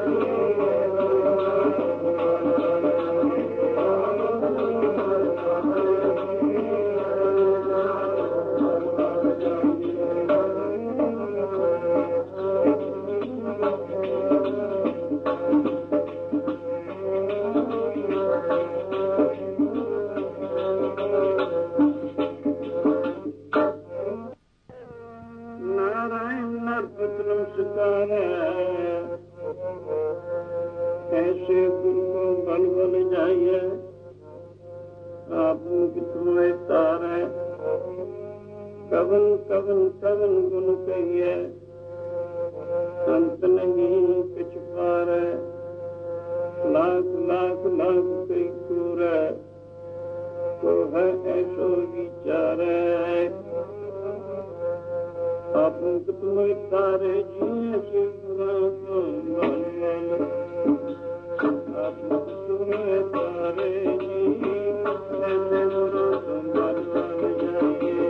ऐसे गुरु को बल बल जाइए आप कितने तारे कवन कवन कवन गुण कहिए अंत नहीं कुछ पार लाख लाख लाख कई कूर को है ऐसो विचार आप कितने तारे जी ऐसे गुरु को बल बल आप कितने तारे जी ऐसे गुरु को बल बल जाइए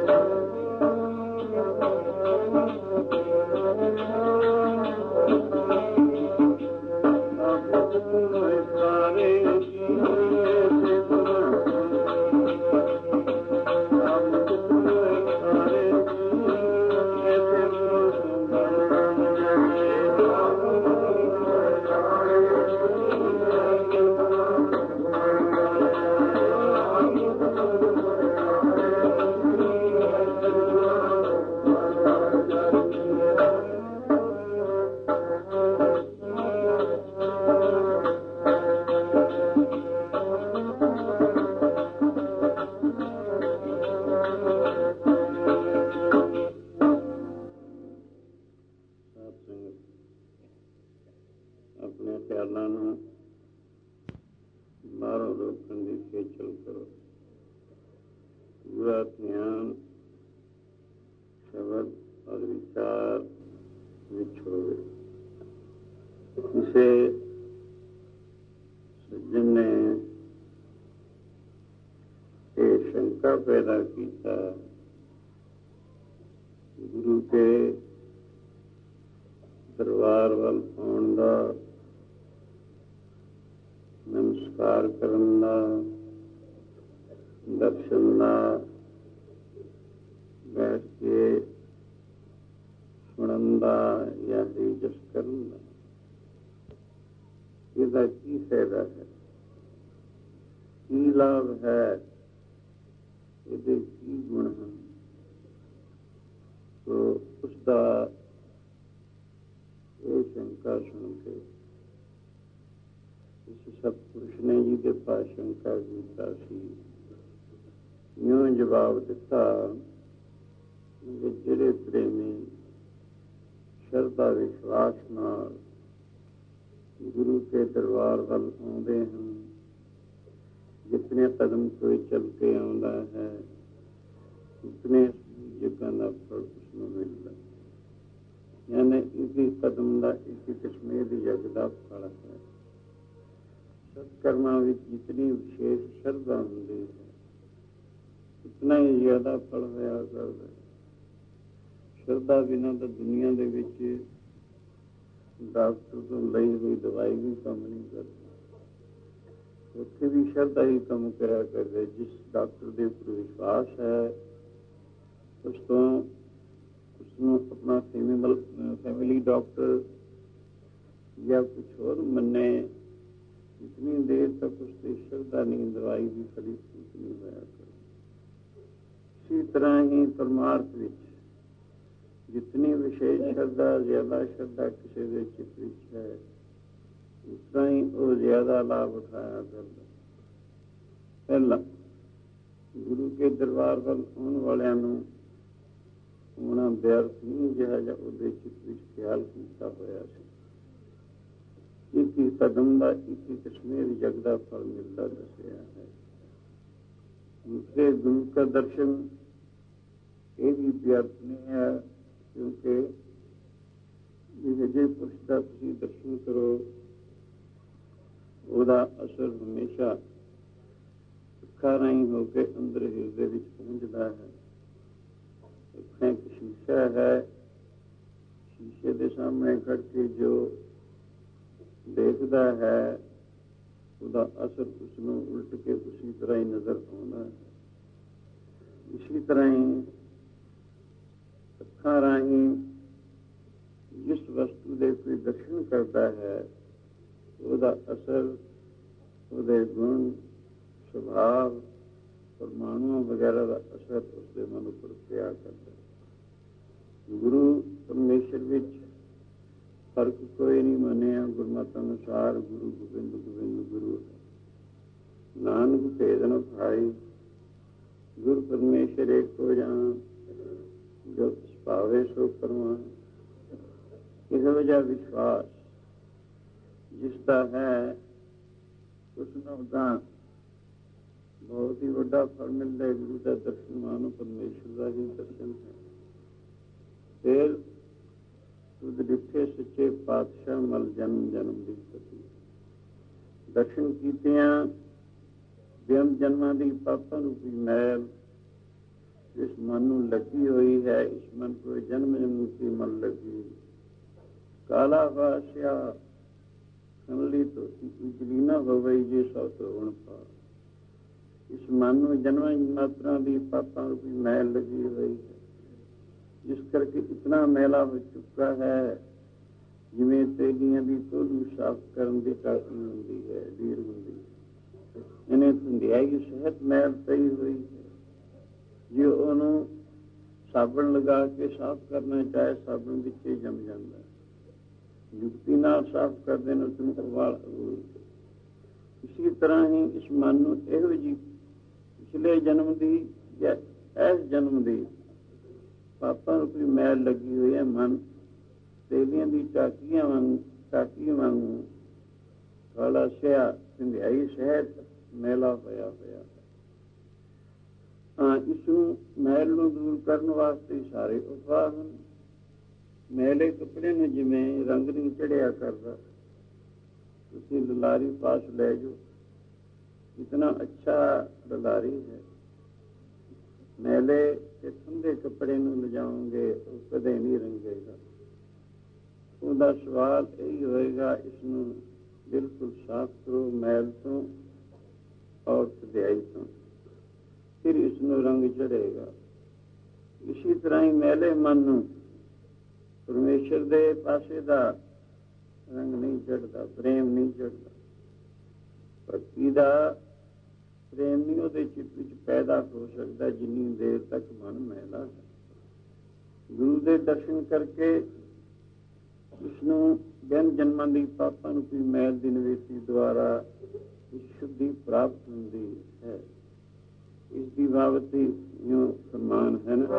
ਆਪਣੇ ਖਿਆਲਾਂ ਨੂੰ ਬਾਹਰੋਂ ਰੋਕਣ ਦੀ ਖੇਚਲ ਕਰੋ। ਪੂਰਾ ਧਿਆਨ ਸ਼ਬਦ ਔਰ ਵਿਚਾਰ ਵਿੱਚ ਹੋਵੇ। ਕਿਸੇ ਸੱਜਣ ਨੇ ਇਹ ਸ਼ੰਕਾ ਪੈਦਾ ਕੀਤਾ, ਗੁਰੂ ਕੇ ਦਰਬਾਰ ਵੱਲ ਆਉਣ ਦਾ, ਨਮਸਕਾਰ ਕਰਨ ਦਾ, ਦਰਸ਼ਨ ਦਾ, ਬੈਠ ਕੇ ਸੁਣਨ ਦਾ ਜਾਂ ਜਸ ਕਰਨ ਦਾ, ਇਹਦਾ ਕੀ ਫਾਇਦਾ ਹੈ, ਕੀ ਲਾਭ ਹੈ, ਇਹਦੇ ਕੀ ਗੁਣ ਹਨ। ਤੋ ਉਸਦਾ ਇਹ ਸ਼ੰਕਾ ਸੁਣ ਕੇ ਇਸ ਸਤਿਪੁਰਸ਼ ਨੇ ਜੀ ਦੇ ਪਾਸ ਸ਼ੰਕਾ ਕੀਤਾ ਸੀ, ਇਉਂ ਜਵਾਬ ਦਿੱਤਾ ਕਿ ਜਿਹੜੇ ਪ੍ਰੇਮੀ ਸ਼ਰਧਾ ਵਿਸ਼ਵਾਸ ਨਾਲ ਗੁਰੂ ਕੇ ਦਰਬਾਰ ਵੱਲ ਆਉਂਦੇ ਹਨ, ਜਿਤਨੇ ਕਦਮ ਕੋਈ ਚੱਲ ਕੇ ਆਉਂਦਾ ਹੈ ਉਤਨੇ ਜਗ੍ਹਾ ਦਾ ਫਲ ਉਸਨੂੰ ਮਿਲਦਾ। ਯਾਨੀ ਇसी ਕਦਮ ਦਾ ਇसी ਕਿਸਮੇ ਦੀ ਜਗ ਦਾ ਫਲ ਹੈ। ਸਤਕਰਮਾਂ ਵਿੱਚ ਜਿਤਨੀ ਵਿਸ਼ੇਸ਼ ਸ਼ਰਧਾ ਹੁੰਦੀ ਹੈ ਉਤਨਾ ਹੀ ਜ਼ਿਆਦਾ ਫਲ ਹੋਇਆ ਕਰਦਾ। ਸ਼ਰਧਾ ਬਿਨਾਂ ਤਾਂ ਦੁਨੀਆ ਦੇ ਵਿੱਚ ਡਾਕਟਰ ਤੋਂ ਲਈ ਹੋਈ ਦਵਾਈ ਵੀ ਕੰਮ ਨਹੀਂ ਕਰਦੀ। ਉੱਥੇ ਵੀ ਸ਼ਰਧਾ ਹੀ ਕੰਮ ਕਰਿਆ ਕਰਦੇ। ਜਿਸ ਡਾਕਟਰ ਦੇ ਉੱਪਰ ਵਿਸ਼ਵਾਸ ਹੈ ਉਸ ਤੋਂ ਉਸਨੂੰ ਆਪਣਾ ਫੈਮਿਲੀ ਡਾਕਟਰ ਜਾਂ ਕੁਛ ਹੋਰ ਮੰਨੇ, ਇਤਨੀ ਦੇਰ ਤੱਕ ਉਸਦੀ ਸ਼ਰਧਾ ਨਹੀਂ, ਦਵਾਈ ਵੀ ਕਦੀ ਠੀਕ ਨਹੀਂ ਹੋਇਆ ਕਰਦੀ। ਇसी ਤਰ੍ਹਾਂ ਹੀ ਪਰਮਾਰਥ ਵਿੱਚ ਜਿਤਨੀ ਵਿਸ਼ੇਸ਼ ਸ਼ਰਧਾ, ਜ਼ਿਆਦਾ ਸ਼ਰਧਾ ਕਿਸੇ ਦੇ ਚਿੱਤ ਵਿੱਚ ਹੈ, ਉਸ ਤਰ੍ਹਾਂ ਹੀ ਉਹ ਜ਼ਿਆਦਾ ਲਾਭ ਉਠਾਇਆ ਕਰਦਾ। ਪਹਿਲਾਂ ਗੁਰੂ ਕੇ ਦਰਬਾਰ ਵੱਲ ਆਉਣ ਵਾਲਿਆਂ ਨੂੰ ਹੋਣਾ ਵਿਅਰਥ ਨਹੀਂ, ਜਿਹੜਾ ਜਿਹਾ ਉਹਦੇ ਚਿੱਤ ਵਿੱਚ ਖਿਆਲ ਕੀਤਾ ਹੋਇਆ ਸੀ। ਇੱਕ ਹੀ ਕਦਮ ਦਾ ਇੱਕ ਹੀ ਕਿਸਮੇ ਦੀ ਜਗ ਦਾ ਫਲ ਮਿਲਦਾ ਦੱਸਿਆ ਹੈ। ਦੂਸਰੇ ਗੁਰੂ ਦਾ ਦਰਸ਼ਨ ਇਹ ਵੀ ਵਿਅਰਥ ਨਹੀਂ ਹੈ, ਕਿਉਂਕਿ ਜੇ ਪੁਰਸ਼ ਦਾ ਤੁਸੀਂ ਦਰਸ਼ਨ ਕਰੋ ਉਹਦਾ ਅਸਰ ਹਮੇਸ਼ਾ ਅੱਖਾਂ ਰਾਹੀਂ ਹੋ ਕੇ ਅੰਦਰ ਹਿਰਦੇ ਵਿੱਚ ਪਹੁੰਚਦਾ ਹੈ। ਅੱਖਾਂ ਇੱਕ ਸ਼ੀਸ਼ਾ ਹੈ, ਸ਼ੀਸ਼ੇ ਦੇ ਸਾਹਮਣੇ ਖੜ ਕੇ ਜੋ ਦੇਖਦਾ ਹੈ ਉਹਦਾ ਅਸਰ ਉਸਨੂੰ ਉਲਟ ਕੇ ਉਸੀ ਤਰ੍ਹਾਂ ਹੀ ਨਜ਼ਰ ਆਉਂਦਾ ਹੈ। ਇਸੀ ਤਰ੍ਹਾਂ ਹੀ ਅੱਖਾਂ ਰਾਹੀਂ ਜਿਸ ਵਸਤੂ ਦੇ ਕੋਈ ਦਰਸ਼ਨ ਕਰਦਾ ਹੈ ਉਹਦਾ ਅਸਰ, ਉਹਦੇ ਗੁਣ, ਸੁਭਾਵ, ਪਰਮਾਣੂਆਂ ਵਗੈਰਾ ਦਾ ਅਸਰ ਉਸਦੇ ਮਨ ਉੱਪਰ ਪਿਆ ਕਰਦਾ ਹੈ। ਗੁਰੂ ਪਰਮੇਸ਼ਰ ਵਿੱਚ ਫਰਕ ਕੋਈ ਨਹੀਂ ਮੰਨਿਆ। ਗੁਰਮਤਿ ਅਨੁਸਾਰ ਗੁਰੂ ਗੋਬਿੰਦ ਗੋਬਿੰਦ ਗੁਰੂ ਹੈ। ਨਾਨਕ ਭੇਦ ਨ ਭਾਈ, ਗੁਰ ਪਰਮੇਸ਼ਰ ਏਕੋ ਜਾਣ, ਜੋ ਤਿਸ ਭਾਵੇ ਸੋ ਕਰਵਾਣ। ਇਹੋ ਜਿਹਾ ਵਿਸ਼ਵਾਸ ਜਿਸਦਾ ਹੈ ਉਸਨੂੰ ਤਾਂ ਬਹੁਤ ਹੀ ਵੱਡਾ ਫਲ ਮਿਲਦਾ ਹੈ। ਗੁਰੂ ਦਾ ਦਰਸ਼ਨ ਮਾਨੋ ਪਰਮੇਸ਼ਰ ਦਾ ਹੀ ਦਰਸ਼ਨ ਹੈ। ਫਿਰ ਤੁਧ ਡਿੱਠੇ ਸੱਚੇ ਪਾਤਸ਼ਾਹ ਮਲ ਜਨਮ ਜਨਮ ਦੀ ਪਤੀ। ਦਰਸ਼ਨ ਕੀਤਿਆਂ ਬੇਅੰਤ ਜਨਮਾਂ ਦੀ ਪਾਪਾਂ ਰੂਪੀ ਮੈਲ ਇਸ मन ਨੂੰ लगी हुई है, इस मन को जन्म जन्म की मन लगी। काला वास्या खनली तो उजली न हो गई जी सौ तो गुण पा। इस मन ਨੂੰ जन्म मात्रा ਦੀ पापां रूपी मैल लगी हुई है, जिस करके इतना मैला हो चुका है ਜਿਵੇਂ ਤੇਲੀਆਂ ਦੀ ਤੋਲੂ ਸਾਫ਼ ਕਰਨ ਦੀ ਕਾਸੀ ਹੁੰਦੀ ਹੈ, ਢੀਰ ਹੁੰਦੀ ਹੈ। ਇਹਨੇ ਧੁੰਦਿਆਈ ਸਹਿਤ ਮੈਲ ਪਈ ਹੋਈ ਹੈ। ਜੇ ਉਹਨੂੰ ਸਾਬਣ ਲਗਾ ਕੇ ਸਾਫ਼ ਕਰਨਾ ਚਾਹੇ, ਸਾਬਣ ਵਿੱਚ ਹੀ ਜੰਮ ਜਾਂਦਾ ਹੈ। ਜੁਗਤੀ ਨਾਲ ਸਾਫ਼ ਕਰਦੇ ਨੇ ਉਸਨੂੰ ਉਬਾਲ। ਇਸੇ ਤਰ੍ਹਾਂ ਹੀ ਇਸ ਮਨ ਨੂੰ ਇਹੋ ਜਿਹੀ ਪਿਛਲੇ ਜਨਮ ਦੀ ਜਾਂ ਇਸ ਜਨਮ ਦੀ ਪਾਪਾਂ ਰੂਪੀ ਮੈਲ ਲੱਗੀ ਹੋਈ ਹੈ। ਮਨ ਤੇਲੀਆਂ ਦੀ ਟਾਕੀ ਵਾਂਗੂ ਕਾਲਾ ਸਿਆ ਧੁੰਦਿਆਈ ਸਹਿਤ ਮੈਲਾ ਹੋਇਆ ਹੋਇਆ ਹੈ। ਇਸ ਨੂੰ ਮੈਲ ਨੂੰ ਦੂਰ ਕਰਨ ਵਾਸਤੇ ਸਾਰੇ ਉਪਾਅ ਹਨ। ਮੈਲੇ ਕੱਪੜੇ ਨੂੰ ਜਿਵੇਂ ਰੰਗ ਨਹੀਂ ਚੜਿਆ ਕਰਦਾ, ਤੁਸੀਂ ਲਲਾਰੀ ਪਾਸ ਲੈ ਜਾਓ, ਇਤਨਾ ਅੱਛਾ ਲਲਾਰੀ ਹੈ। ਮੈਲੇ ਤੇ ਠੰਡੇ ਕੱਪੜੇ ਨੂੰ ਲਿਜਾਓਗੇ ਉਹ ਕਦੇ ਨਹੀਂ ਰੰਗੇਗਾ। ਉਹਦਾ ਸਵਾਲ ਇਹੀ ਹੋਏਗਾ, ਇਸ ਨੂੰ ਬਿਲਕੁਲ ਸਾਫ਼ ਕਰੋ ਮੈਲ ਤੋਂ ਔਰ ਧੁੰਦਿਆਈ ਤੋਂ, ਫਿਰ ਇਸ ਨੂੰ ਰੰਗ ਚੜ੍ਹੇਗਾ। ਇਸੇ ਤਰ੍ਹਾਂ ਹੀ ਮੈਲੇ ਮਨ ਨੂੰ ਪਰਮੇਸ਼ਰ ਦੇ ਪਾਸੇ ਦਾ ਰੰਗ ਨਹੀਂ ਚੜ੍ਹਦਾ, ਪ੍ਰੇਮ ਨਹੀਂ ਚੜ੍ਹਦਾ। ਭਗਤੀ ਦਾ ਪ੍ਰੇਮ ਨਹੀਂ ਉਹਦੇ ਚਿੱਤ ਵਿੱਚ ਪੈਦਾ ਹੋ ਸਕਦਾ ਜਿੰਨੀ ਦੇਰ ਤੱਕ ਮਨ ਮੈਲਾ ਹੈ। ਗੁਰੂ ਦੇ ਦਰਸ਼ਨ ਕਰਕੇ ਇਸਨੂੰ ਜਨ ਜਨਮਾਂ ਦੀ ਪਾਪਾਂ ਨੂੰ ਕੋਈ ਮੈਲ ਦੀ ਨਿਵੇਤੀ ਦੁਆਰਾ ਸ਼ੁੱਧੀ ਪ੍ਰਾਪਤ ਹੁੰਦੀ ਹੈ। ਇਸ ਦੀ ਬਾਬਤ ਹੀ ਇਉਂ ਫਰਮਾਨ ਹੈ ਨਾ,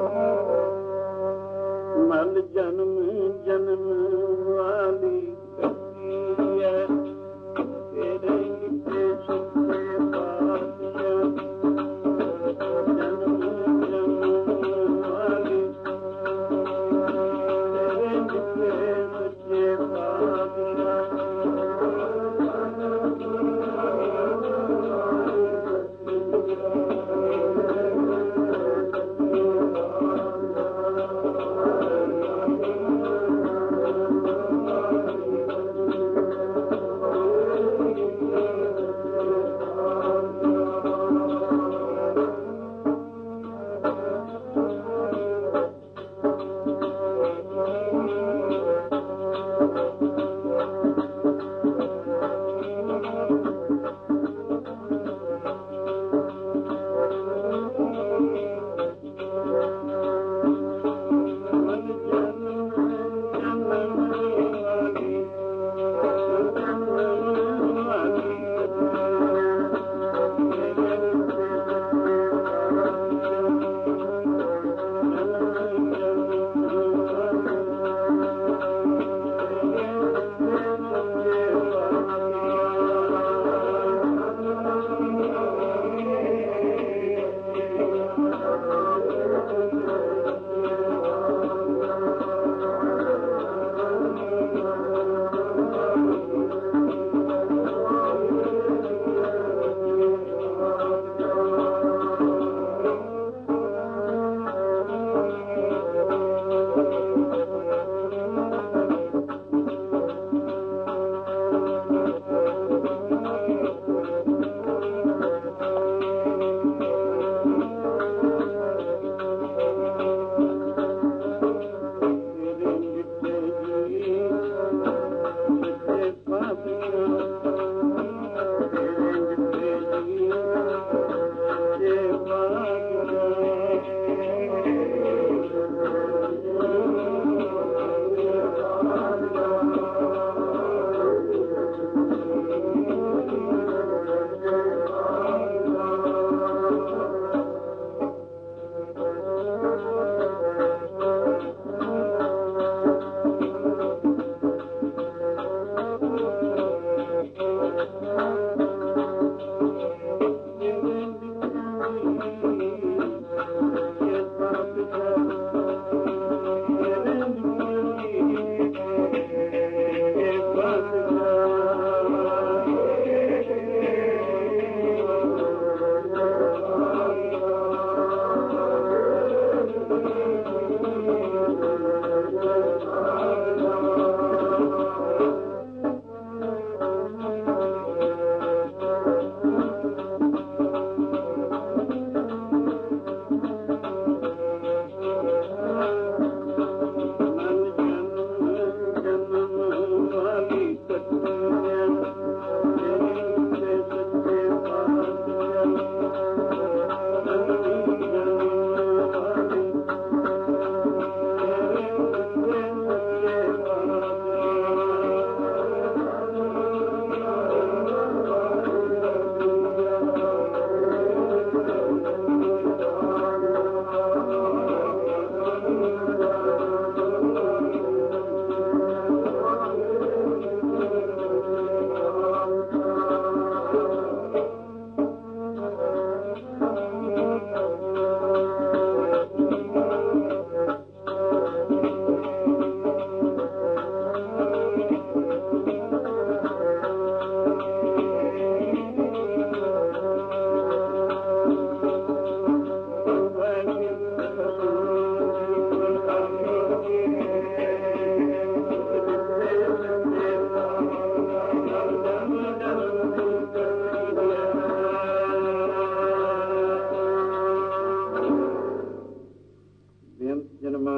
ਮਲ ਜਨਮ ਜਨਮ ਵਾਲੀ ਕਰਦੀ ਹੈ, ਤੇਰੇ ਲਿਖੇ ਸੱਚੇ ਪਾਤਸ਼ਾਹ। ਜਨਮ ਜਨਮ ਵਾਲੀ ਤੇਰੇ ਲਿਖੇ ਸੱਚੇ ਪਾਤਸ਼ਾਹ।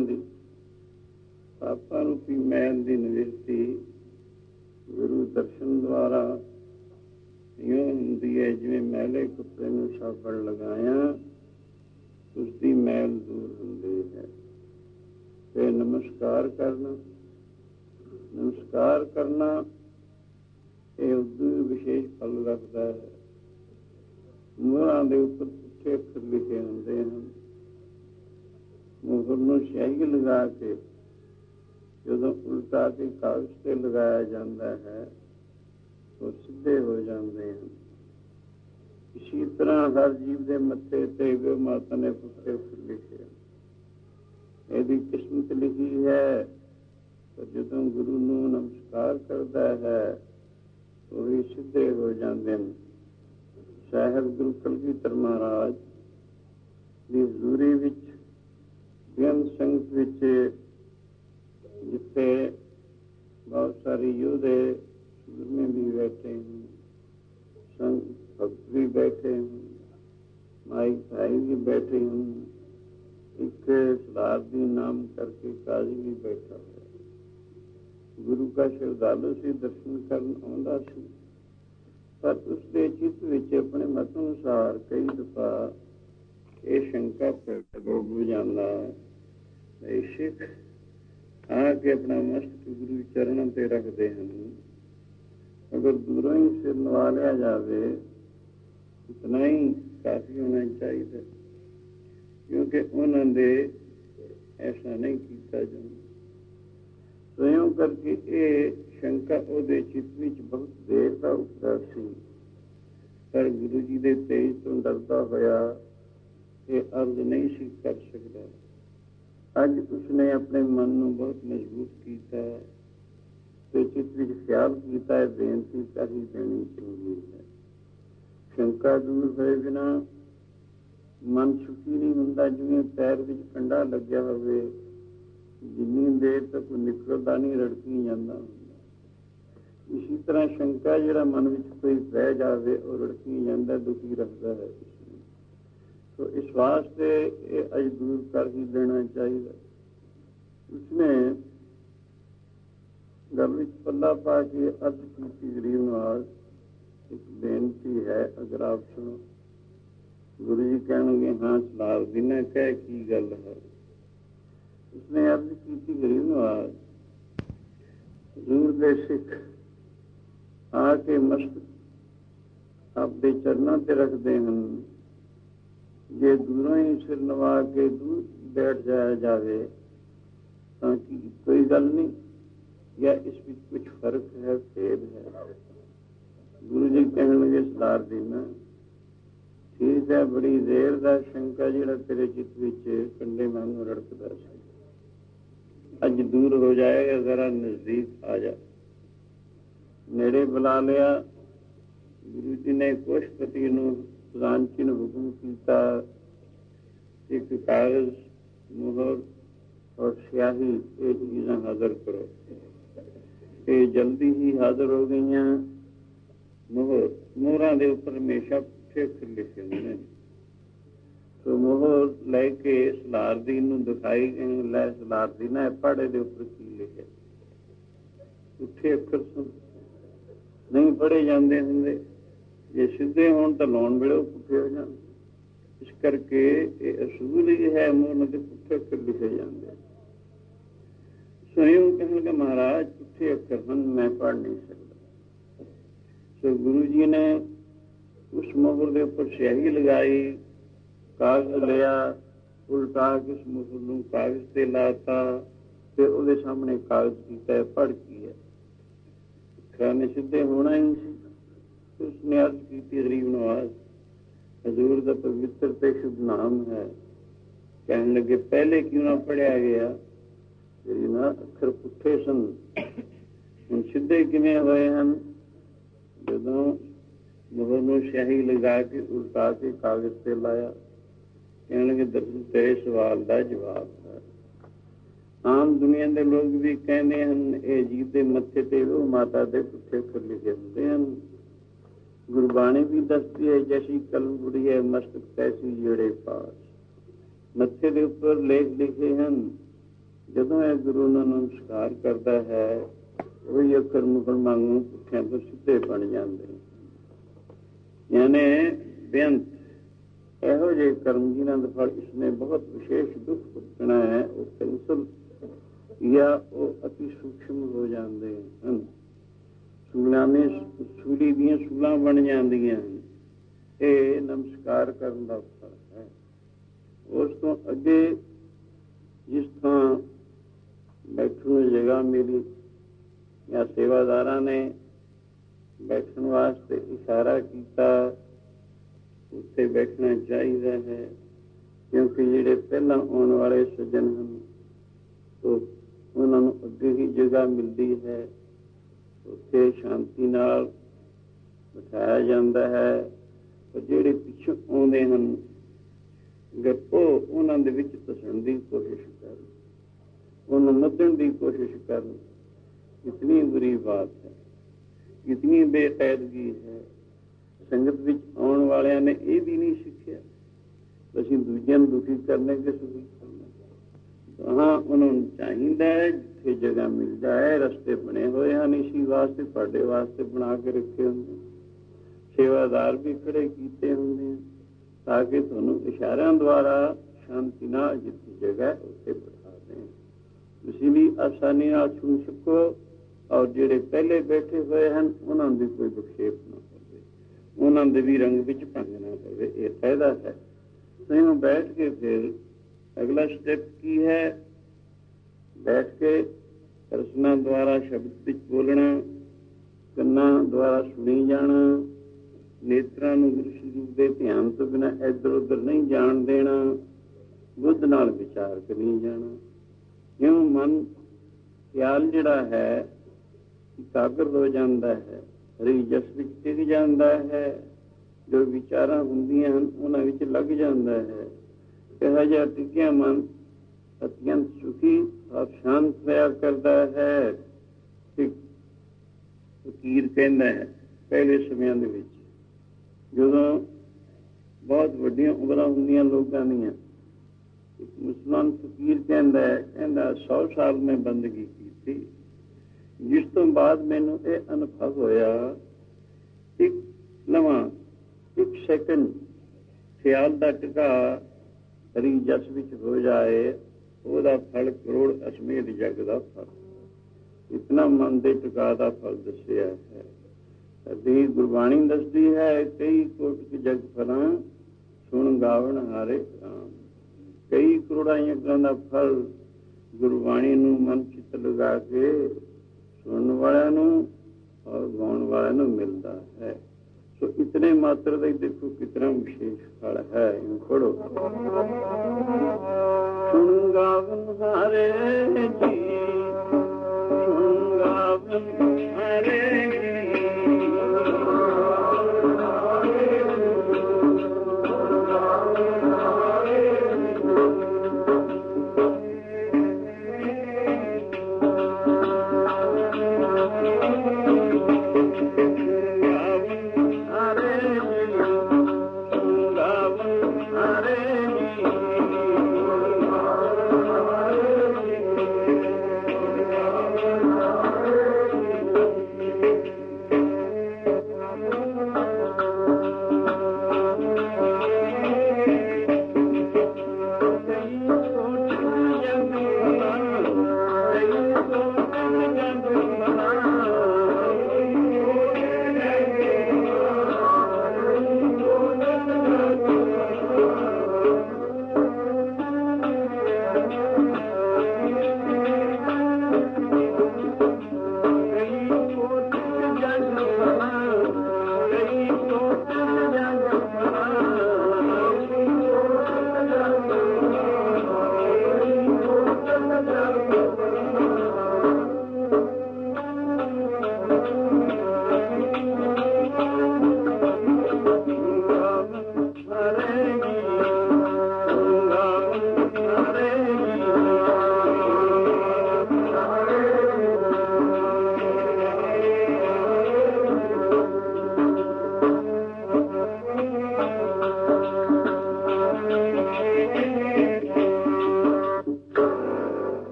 ਦੀ ਪਾਪਾਂ ਰੂਪੀ ਮੈਲ ਦੀ ਨਿਵਰਤੀ ਗੁਰੂ ਦਰਸ਼ਨ ਦੁਆਰਾ ਇਉਂ ਹੁੰਦੀ ਹੈ ਜਿਵੇਂ ਮੈਲੇ ਕੁੱਤੇ ਨੂੰ ਸਾਬਣ ਲਗਾਇਆ ਉਸਦੀ ਮੈਲ ਦੂਰ ਹੁੰਦੀ ਹੈ। ਤੇ ਨਮਸਕਾਰ ਕਰਨਾ ਇਹ ਉਦੋਂ ਵਿਸ਼ੇਸ਼ ਫਲ ਰੱਖਦਾ ਹੈ। ਮੋਹਰਾਂ ਦੇ ਉੱਪਰ ਪੁੱਠੇ ਅੱਖਰ ਲਿਖੇ ਹੁੰਦੇ ਹਨ। ਮੋਹਰ ਨੂੰ ਸਿਆਹੀ ਲਗਾ ਕੇ ਜਦੋਂ ਉਲਟਾ ਕੇ ਕਾਗਜ਼ ਤੇ ਲਗਾਇਆ ਜਾਂਦਾ ਹੈ ਉਹ ਸਿੱਧੇ ਹੋ ਜਾਂਦੇ ਹਨ। ਇਸੀ ਤਰ੍ਹਾਂ ਹਰ ਜੀਵ ਦੇ ਮੱਥੇ ਤੇ ਗੋ ਮਾਤਾ ਨੇ ਪੁੱਠੇ ਅੱਖਰ ਲਿਖੇ, ਇਹਦੀ ਕਿਸਮਤ ਲਿਖੀ ਹੈ। ਪਰ ਜਦੋਂ ਗੁਰੂ ਨੂੰ ਨਮਸਕਾਰ ਕਰਦਾ ਹੈ ਉਹ ਵੀ ਸਿੱਧੇ ਹੋ ਜਾਂਦੇ ਹਨ। ਸਾਹਿਬ ਗੁਰੂ ਕਲਗੀਧਰ ਮਹਾਰਾਜ ਦੀ ਹਜ਼ੂਰੀ ਵਿੱਚ ਬੇਅੰਤ ਸੰਗਤ ਵਿੱਚ ਜਿੱਥੇ ਬਹੁਤ ਸਾਰੇ ਯੋਧੇ ਗੁਰਮੇ ਵੀ ਬੈਠੇ ਹਨ, ਸੰਤ ਭਗਤ ਵੀ ਬੈਠੇ ਹਨ, ਮਾਈ ਭਾਈ ਵੀ ਬੈਠੇ ਹਨ, ਇੱਕ ਸਰਦਾਰ ਦੀ ਨਾਮ ਕਰਕੇ ਕਾਜ਼ੀ ਵੀ ਬੈਠਾ ਹੋਇਆ। ਗੁਰੂ ਕਾ ਸ਼ਰਧਾਲੂ ਸੀ, ਦਰਸ਼ਨ ਕਰਨ ਆਉਂਦਾ ਸੀ, ਪਰ ਉਸਦੇ ਚਿੱਤ ਵਿੱਚ ਆਪਣੇ ਮਤ ਅਨੁਸਾਰ ਕਈ ਦਫਾ ਇਹ ਸ਼ੰਕਾ ਪ੍ਰਗਟ ਹੋ ਜਾਂਦਾ ਹੈ। ਸਿੱਖ ਆ ਕੇ ਆਪਣਾ ਮਸਤਕ ਗੁਰੂ ਚਰਨਾਂ ਤੇ ਰੱਖਦੇ ਹਨ। ਅਗਰ ਦੂਰੋਂ ਹੀ ਸਿਰ ਨਵਾ ਲਿਆ ਜਾਵੇ ਇਤਨਾ ਹੀ ਕਾਫੀ ਹੋਣਾ ਚਾਹੀਦਾ, ਕਿਉਂਕਿ ਉਹਨਾਂ ਦੇ ਐਸਾ ਨਹੀਂ ਕੀਤਾ ਜਾਂਦਾ। ਸਵਯੰ ਕਰਕੇ ਇਹ ਸ਼ੰਕਾ ਉਹਦੇ ਚਿੱਤ ਵਿੱਚ ਬਹੁਤ ਦੇਰ ਦਾ ਉੱਠਦਾ ਸੀ, ਪਰ ਗੁਰੂ ਜੀ ਦੇ ਤੇਜ ਤੋਂ ਡਰਦਾ ਹੋਇਆ ਇਹ ਅਰਜ਼ ਨਹੀਂ ਸੀ ਕਰ ਸਕਦਾ। ਅੱਜ ਉਸਨੇ ਆਪਣੇ ਮਨ ਨੂੰ ਬਹੁਤ ਮਜ਼ਬੂਤ ਕੀਤਾ ਤੇ ਚਿੱਤ ਵਿੱਚ ਖਿਆਲ ਕੀਤਾ ਹੈ ਬੇਨਤੀ ਕਰ ਹੀ ਦੇਣੀ ਚੰਗੀ ਹੈ। ਸ਼ੰਕਾ ਦੂਰ ਹੋਏ ਬਿਨਾ ਮਨ ਸੁਖੀ ਨਹੀਂ ਹੁੰਦਾ। ਜਿਵੇਂ ਪੈਰ ਵਿੱਚ ਕੰਡਾ ਲੱਗਿਆ ਹੋਵੇ, ਜਿੰਨੀ ਦੇਰ ਤੱਕ ਨਿਕਲਦਾ ਨਹੀਂ ਰੜਕੀ ਜਾਂਦਾ ਹੁੰਦਾ। ਇਸੀ ਤਰ੍ਹਾਂ ਸ਼ੰਕਾ ਜਿਹੜਾ ਮਨ ਵਿੱਚ ਕੋਈ ਬਹਿ ਜਾਵੇ ਉਹ ਰੜਕੀ ਜਾਂਦਾ, ਦੁਖੀ ਰੱਖਦਾ ਹੈ। ਸੋ ਇਸ ਵਾਸਤੇ ਇਹ ਅੱਜ ਦੂਰ ਕਰ ਹੀ ਦੇਣਾ ਚਾਹੀਦਾ। ਉਸਨੇ ਗੱਲ ਵਿੱਚ ਪੱਲਾ ਪਾ ਕੇ ਅਰਜ਼ ਕੀਤੀ, ਗਰੀਬ ਨਵਾਜ਼ ਇੱਕ ਬੇਨਤੀ ਹੈ, ਅਗਰ ਆਪ ਸੁਣੋ। ਗੁਰੂ ਜੀ ਕਹਿਣਗੇ ਹਾਂ ਸਲਾਹ ਦਿਨਾ ਕਹਿ ਕੀ ਗੱਲ ਹੈ। ਉਸਨੇ ਅਰਜ਼ ਕੀਤੀ, ਗਰੀਬ ਨਵਾਜ਼ ਹਜ਼ੂਰ ਦੇ ਸਿੱਖ ਆ ਕੇ ਮਸਤਕ ਆਪਣੇ ਚਰਨਾਂ ਤੇ ਰੱਖਦੇ ਹਨ। ਜੇ ਦੂਰੋਂ ਹੀ ਸਿਰ ਨਵਾ ਕੇ ਦੂਰ ਬੈਠ ਜਾਇਆ ਜਾਵੇ ਤਾਂ ਕਿ ਕੋਈ ਗੱਲ ਨਹੀਂ, ਜਾਂ ਇਸ ਵਿੱਚ ਕੁਝ ਫਰਕ ਹੈ, ਭੇਦ ਹੈ। ਗੁਰੂ ਜੀ ਕਹਿਣਗੇ ਸਰਦਾਰ ਦੇਨਾ ਠੀਕ ਹੈ, ਬੜੀ ਦੇਰ ਦਾ ਸ਼ੰਕਾ ਜਿਹੜਾ ਤੇਰੇ ਚਿੱਤ ਵਿੱਚ ਕੰਡੇ ਵਾਂਗੂ ਰੜਕਦਾ ਸੀ, ਅੱਜ ਦੂਰ ਹੋ ਜਾਏਗਾ। ਜ਼ਰਾ ਨਜ਼ਦੀਕ ਆ ਜਾ। ਨੇੜੇ ਬੁਲਾ ਲਿਆ। ਗੁਰੂ ਜੀ ਨੇ ਕੋਸ਼ਪਤੀ ਨੂੰ ਖਜ਼ਾਨਚੀ ਨੂੰ ਹੁਕਮ ਕੀਤਾ, ਇੱਕ ਕਾਗਜ਼, ਮੁਹਰ ਔਰ ਸਿਆਹੀ ਇਹ ਚੀਜ਼ਾਂ ਹਾਜ਼ਰ ਕਰੋ। ਇਹ ਜਲਦੀ ਹੀ ਹਾਜ਼ਰ ਹੋ ਗਈਆਂ। ਮੋਹਰਾਂ ਦੇ ਉੱਪਰ ਹਮੇਸ਼ਾ ਪੁੱਠੇ ਅੱਖਰ ਲਿਖੇ ਹੁੰਦੇ ਨੇ। ਸੋ ਮੋਹਰ ਲੈ ਕੇ ਸਲਾਰਦੀਨ ਨੂੰ ਦਿਖਾਈ, ਲੈ ਸਲਾਰਦੀਨ ਹੈ ਪੜ੍ਹ ਦੇ ਉੱਪਰ ਕੀ ਲਿਖਿਆ। ਪੁੱਠੇ ਅੱਖਰ ਨਹੀਂ ਪੜ੍ਹੇ ਜਾਂਦੇ ਹੁੰਦੇ, ਜੇ ਸਿੱਧੇ ਹੋਣ ਤਾਂ ਲਾਉਣ ਵੇਲੇ ਪੁੱਠੇ ਹੋ ਜਾਣ। ਇਸ ਕਰਕੇ ਇਹ ਅਸੂਲ ਹੀ ਹੈ, ਮੋਹਰ ਦੇ ਪੁੱਠੇ ਅੱਖਰ ਲਿਖੇ ਜਾਂਦੇ। ਸਵਯੰ ਕਹਿਣਗੇ ਮਹਾਰਾਜ ਪੁੱਠੇ ਅੱਖਰ ਹਨ, ਮੈਂ ਪੜ੍ਹ ਨਹੀਂ ਸਕਦਾ। ਸੋ ਗੁਰੂ ਜੀ ਨੇ ਉਸ ਮੋਹਰ ਦੇ ਉੱਪਰ ਸਿਆਹੀ ਲਗਾਈ, ਕਾਗਜ਼ ਲਿਆ, ਉਲਟਾ ਕੇ ਉਸ ਮੋਹਰ ਨੂੰ ਕਾਗਜ਼ ਤੇ ਲਾਤਾ ਤੇ ਉਹਦੇ ਸਾਹਮਣੇ ਕਾਗਜ਼ ਕੀਤਾ, ਪੜ੍ਹ ਕੀ ਹੈ। ਅੱਖਰਾਂ ਨੇ ਸਿੱਧੇ ਹੋਣਾ ਹੀ ਸੀ। ਉਸਨੇ ਅਰਜ਼ ਕੀਤੀ, ਗਰੀਬ ਨਵਾਜ਼ ਹਜ਼ੂਰ ਦਾ ਪਵਿੱਤਰ ਤੇ ਸ਼ੁਭ ਨਾਮ ਹੈ। ਕਹਿਣ ਲੱਗੇ ਪਹਿਲੇ ਕਿਉਂ ਨਾ ਪੜ੍ਹਿਆ ਗਿਆ, ਜਿਹੜੀ ਨਾ ਅੱਖਰ ਪੁੱਠੇ ਸਨ, ਹੁਣ ਸਿੱਧੇ ਕਿਵੇਂ ਹੋਏ ਹਨ। ਜਦੋਂ ਮੋਹਰ ਨੂੰ ਸਿਆਹੀ ਲਗਾ ਕੇ ਉਲਟਾ ਕੇ ਕਾਗਜ਼ ਤੇ ਲਾਇਆ, ਕਹਿਣਗੇ ਦਰਸ਼ਨ ਤੇਰੇ ਸਵਾਲ ਦਾ ਜਵਾਬ ਹੈ। ਆਮ ਦੁਨੀਆ ਦੇ ਲੋਕ ਵੀ ਕਹਿੰਦੇ ਹਨ ਇਹ ਜੀਵ ਦੇ ਮੱਥੇ ਤੇ ਉਹ ਮਾਤਾ ਦੇ ਪੁੱਠੇ ਅੱਖਰ ਲਿਖੇ ਹੁੰਦੇ ਹਨ। ਗੁਰਬਾਣੀ ਵੀ ਦੱਸਦੀ ਹੈ, ਜੈਸੀ ਕਲਮ ਬੁੜੀ ਹੈ ਮਸਤਕ ਤੈਸੀ ਜਿਹੜੇ ਪਾਸ। ਮੱਥੇ ਦੇ ਉੱਪਰ ਲੇਖ ਲਿਖੇ ਹਨ, ਜਦੋਂ ਇਹ ਗੁਰੂ ਨੂੰ ਨਮਸਕਾਰ ਕਰਦਾ ਹੈ, ਉਹੀ ਅੱਖਰ ਮੁਕਣ ਵਾਂਗੂ ਪੁੱਠਿਆਂ ਤੋਂ ਸਿੱਧੇ ਬਣ ਜਾਂਦੇ, ਯਾਨੀ ਬੇਅੰਤ ਇਹੋ ਜਿਹੇ ਕਰਮ ਜਿਨ੍ਹਾਂ ਦਾ ਫਲ ਇਸਨੇ ਬਹੁਤ ਵਿਸ਼ੇਸ਼ ਦੁੱਖ ਭੁਗਤਣਾ ਹੈ, ਉਹ ਕੈਂਸਲ ਜਾਂ ਉਹ ਅਤੀ ਸੂਖਮ ਹੋ ਜਾਂਦੇ ਹਨ। ਸੂਲੀ ਦੀਆਂ ਸੂਲਾਂ ਬਣ ਜਾਂਦੀਆਂ ਹਨ। ਇਹ ਨਮਸਕਾਰ ਕਰਨ ਦਾ ਫਲ ਹੈ। ਉਸ ਤੋਂ ਅੱਗੇ ਜਿਸ ਥਾਂ ਬੈਠਣ ਨੂੰ ਜਗ੍ਹਾ ਮਿਲੀ ਜਾਂ ਸੇਵਾਦਾਰਾਂ ਨੇ ਬੈਠਣ ਵਾਸਤੇ ਇਸ਼ਾਰਾ ਕੀਤਾ, ਉੱਥੇ ਬੈਠਣਾ ਚਾਹੀਦਾ ਹੈ, ਕਿਉਂਕਿ ਜਿਹੜੇ ਪਹਿਲਾਂ ਆਉਣ ਵਾਲੇ ਸੱਜਣ ਹਨ ਉਹਨਾਂ ਨੂੰ ਅੱਗੇ ਹੀ ਜਗ੍ਹਾ ਮਿਲਦੀ ਹੈ। ਉੱਥੇ ਸ਼ਾਂਤੀ ਨਾਲ ਬਿਠਾਇਆ ਜਾਂਦਾ ਹੈ। ਪਰ ਜਿਹੜੇ ਪਿੱਛੋਂ ਆਉਂਦੇ ਹਨ ਉਹ ਉਹਨਾਂ ਦੇ ਵਿੱਚ ਧਸਣ ਦੀ ਕੋਸ਼ਿਸ਼ ਕਰਨ, ਉਹਨੂੰ ਮੱਧਣ ਦੀ ਕੋਸ਼ਿਸ਼ ਕਰਨ। ਕਿਤਨੀ ਬੁਰੀ ਬਾਤ ਹੈ, ਕਿਤਨੀ ਬੇਕੈਦਗੀ ਹੈ। ਸੰਗਤ ਵਿੱਚ ਆਉਣ ਵਾਲਿਆਂ ਨੇ ਇਹ ਵੀ ਨਹੀਂ ਸਿੱਖਿਆ ਅਸੀਂ ਦੂਜਿਆਂ ਨੂੰ ਦੁਖੀ ਕਰਨੇ ਕਿ ਸੁਖੀ ਕਰਨਾ। ਹਾਂ, ਉਹਨਾਂ ਨੂੰ ਚਾਹੀਦਾ ਹੈ ਜਿੱਥੇ ਜਗ੍ਹਾ ਮਿਲ ਜਾਏ, ਰਸਤੇ ਬਣੇ ਹੋਏ ਹਨ ਇਸੀ ਵਾਸਤੇ, ਤੁਹਾਡੇ ਵਾਸਤੇ ਬਣਾ ਕੇ ਰੱਖੇ ਹੁੰਦੇ, ਸੇਵਾਦਾਰ ਵੀ ਖੜੇ ਕੀਤੇ ਹੁੰਦੇ ਤਾਂ ਕਿ ਤੁਹਾਨੂੰ ਇਸ਼ਾਰਿਆਂ ਦੁਆਰਾ ਸ਼ਾਂਤੀ ਨਾਲ ਜਿੱਥੇ ਜਗ੍ਹਾ ਉੱਥੇ ਬਿਠਾ ਦੇਣ। ਇਸ ਲਈ ਆਸਾਨੀ ਨਾਲ ਸੁਣ ਸਕੋ ਔਰ ਜਿਹੜੇ ਪਹਿਲੇ ਬੈਠੇ ਹੋਏ ਹਨ ਉਹਨਾਂ ਦੀ ਕੋਈ ਵਿਖੇਪ ਨਾ ਹੋਵੇ, ਉਹਨਾਂ ਦੇ ਵੀ ਰੰਗ ਵਿੱਚ ਭੰਗ ਨਾ ਹੋਵੇ। ਇਹ ਫਾਇਦਾ ਹੈ। ਤੁਸੀਂ ਬੈਠ ਕੇ ਫਿਰ ਅਗਲਾ ਸਟੈਪ ਕੀ ਹੈ? ਬੈਠ ਕੇ ਰਸਨਾ ਦੁਆਰਾ ਸ਼ਬਦ ਵਿੱਚ ਬੋਲਣਾ, ਕੰਨਾਂ ਦੁਆਰਾ ਸੁਣੀ ਜਾਣਾ, ਨੇਤਰਾਂ ਨੂੰ ਗੁਰੂ ਸਰੂਪ ਦੇ ਧਿਆਨ ਤੋਂ ਬਿਨਾਂ ਇੱਧਰ ਉੱਧਰ ਨਹੀਂ ਜਾਣ ਦੇਣਾ, ਬੁੱਧ ਨਾਲ ਵਿਚਾਰ ਕਰੀ ਜਾਣਾ। ਕਿਉਂ ਮਨ ਖਿਆਲ ਜਿਹੜਾ ਹੈ ਇਕਾਗਰ ਹੋ ਜਾਂਦਾ ਹੈ, ਹਰੀ ਜਸ ਵਿੱਚ ਟਿਕ ਜਾਂਦਾ ਹੈ, ਜੋ ਵਿਚਾਰਾਂ ਹੁੰਦੀਆਂ ਹਨ ਉਹਨਾਂ ਵਿੱਚ ਲੱਗ ਜਾਂਦਾ ਹੈ। ਇਹੋ ਜਿਹਾ ਟਿਕਿਆ ਮਨ ਅਤਿਅੰਤ ਸੁਖੀ ਔਰ ਸ਼ਾਂਤ ਹੋਇਆ ਕਰਦਾ ਹੈ। ਫਕੀਰ ਕਹਿੰਦਾ ਹੈ ਪਹਿਲੇ ਸਮਿਆਂ ਦੇ ਵਿੱਚ ਜਦੋਂ ਬਹੁਤ ਵੱਡੀਆਂ ਉਮਰਾਂ ਹੁੰਦੀਆਂ ਲੋਕਾਂ ਦੀਆਂ, ਮੁਸਲਮਾਨ ਫਕੀਰ ਕਹਿੰਦਾ 100 ਸਾਲ ਮੈਂ ਬੰਦਗੀ ਕੀਤੀ, ਜਿਸ ਤੋਂ ਬਾਅਦ ਮੈਨੂੰ ਇਹ ਅਨੁਭਵ ਹੋਇਆ ਇੱਕ ਸੈਕਿੰਡ ਖਿਆਲ ਦਾ ਟਿਕਾ ਹਰੀ ਜਸ ਵਿੱਚ ਹੋ ਜਾਏ, ਉਹਦਾ ਫਲ ਕਰੋੜ ਅਸ਼ਮੇਧ ਜਗ ਦਾ ਫਲ। ਇਤਨਾ ਮਨ ਦੇ ਟਿਕਾ ਦਾ ਫਲ ਦੱਸਿਆ ਹੈ। ਸਾਡੀ ਗੁਰਬਾਣੀ ਦੱਸਦੀ ਹੈ ਕਈ ਕੋਟਿ ਜਗ ਫਲਾਂ ਸੁਣ ਗਾਵਣ ਹਾਰੇ ਰਾਮ। ਕਈ ਕਰੋੜਾਂ ਯੱਗਾਂ ਦਾ ਫਲ ਗੁਰਬਾਣੀ ਨੂੰ ਮਨ ਚਿੱਤ ਲਗਾ ਕੇ ਸੁਣਨ ਵਾਲਿਆਂ ਨੂੰ ਔਰ ਗਾਉਣ ਵਾਲਿਆਂ ਨੂੰ ਮਿਲਦਾ ਹੈ। ਸੋ ਇਤਨੇ ਮਾਤਰ ਦਾ ਦੇਖੋ ਕਿਤਨਾ ਵਿਸ਼ੇਸ਼ ਫਲ ਹੈ। ਇਹਨੂੰ ਪੜੋ। ਸੁਣ ਗਾਵਨ ਹਾਰੇ ਜੀ, ਸੁਣ ਗਾਵਨ ਹਾਰੇ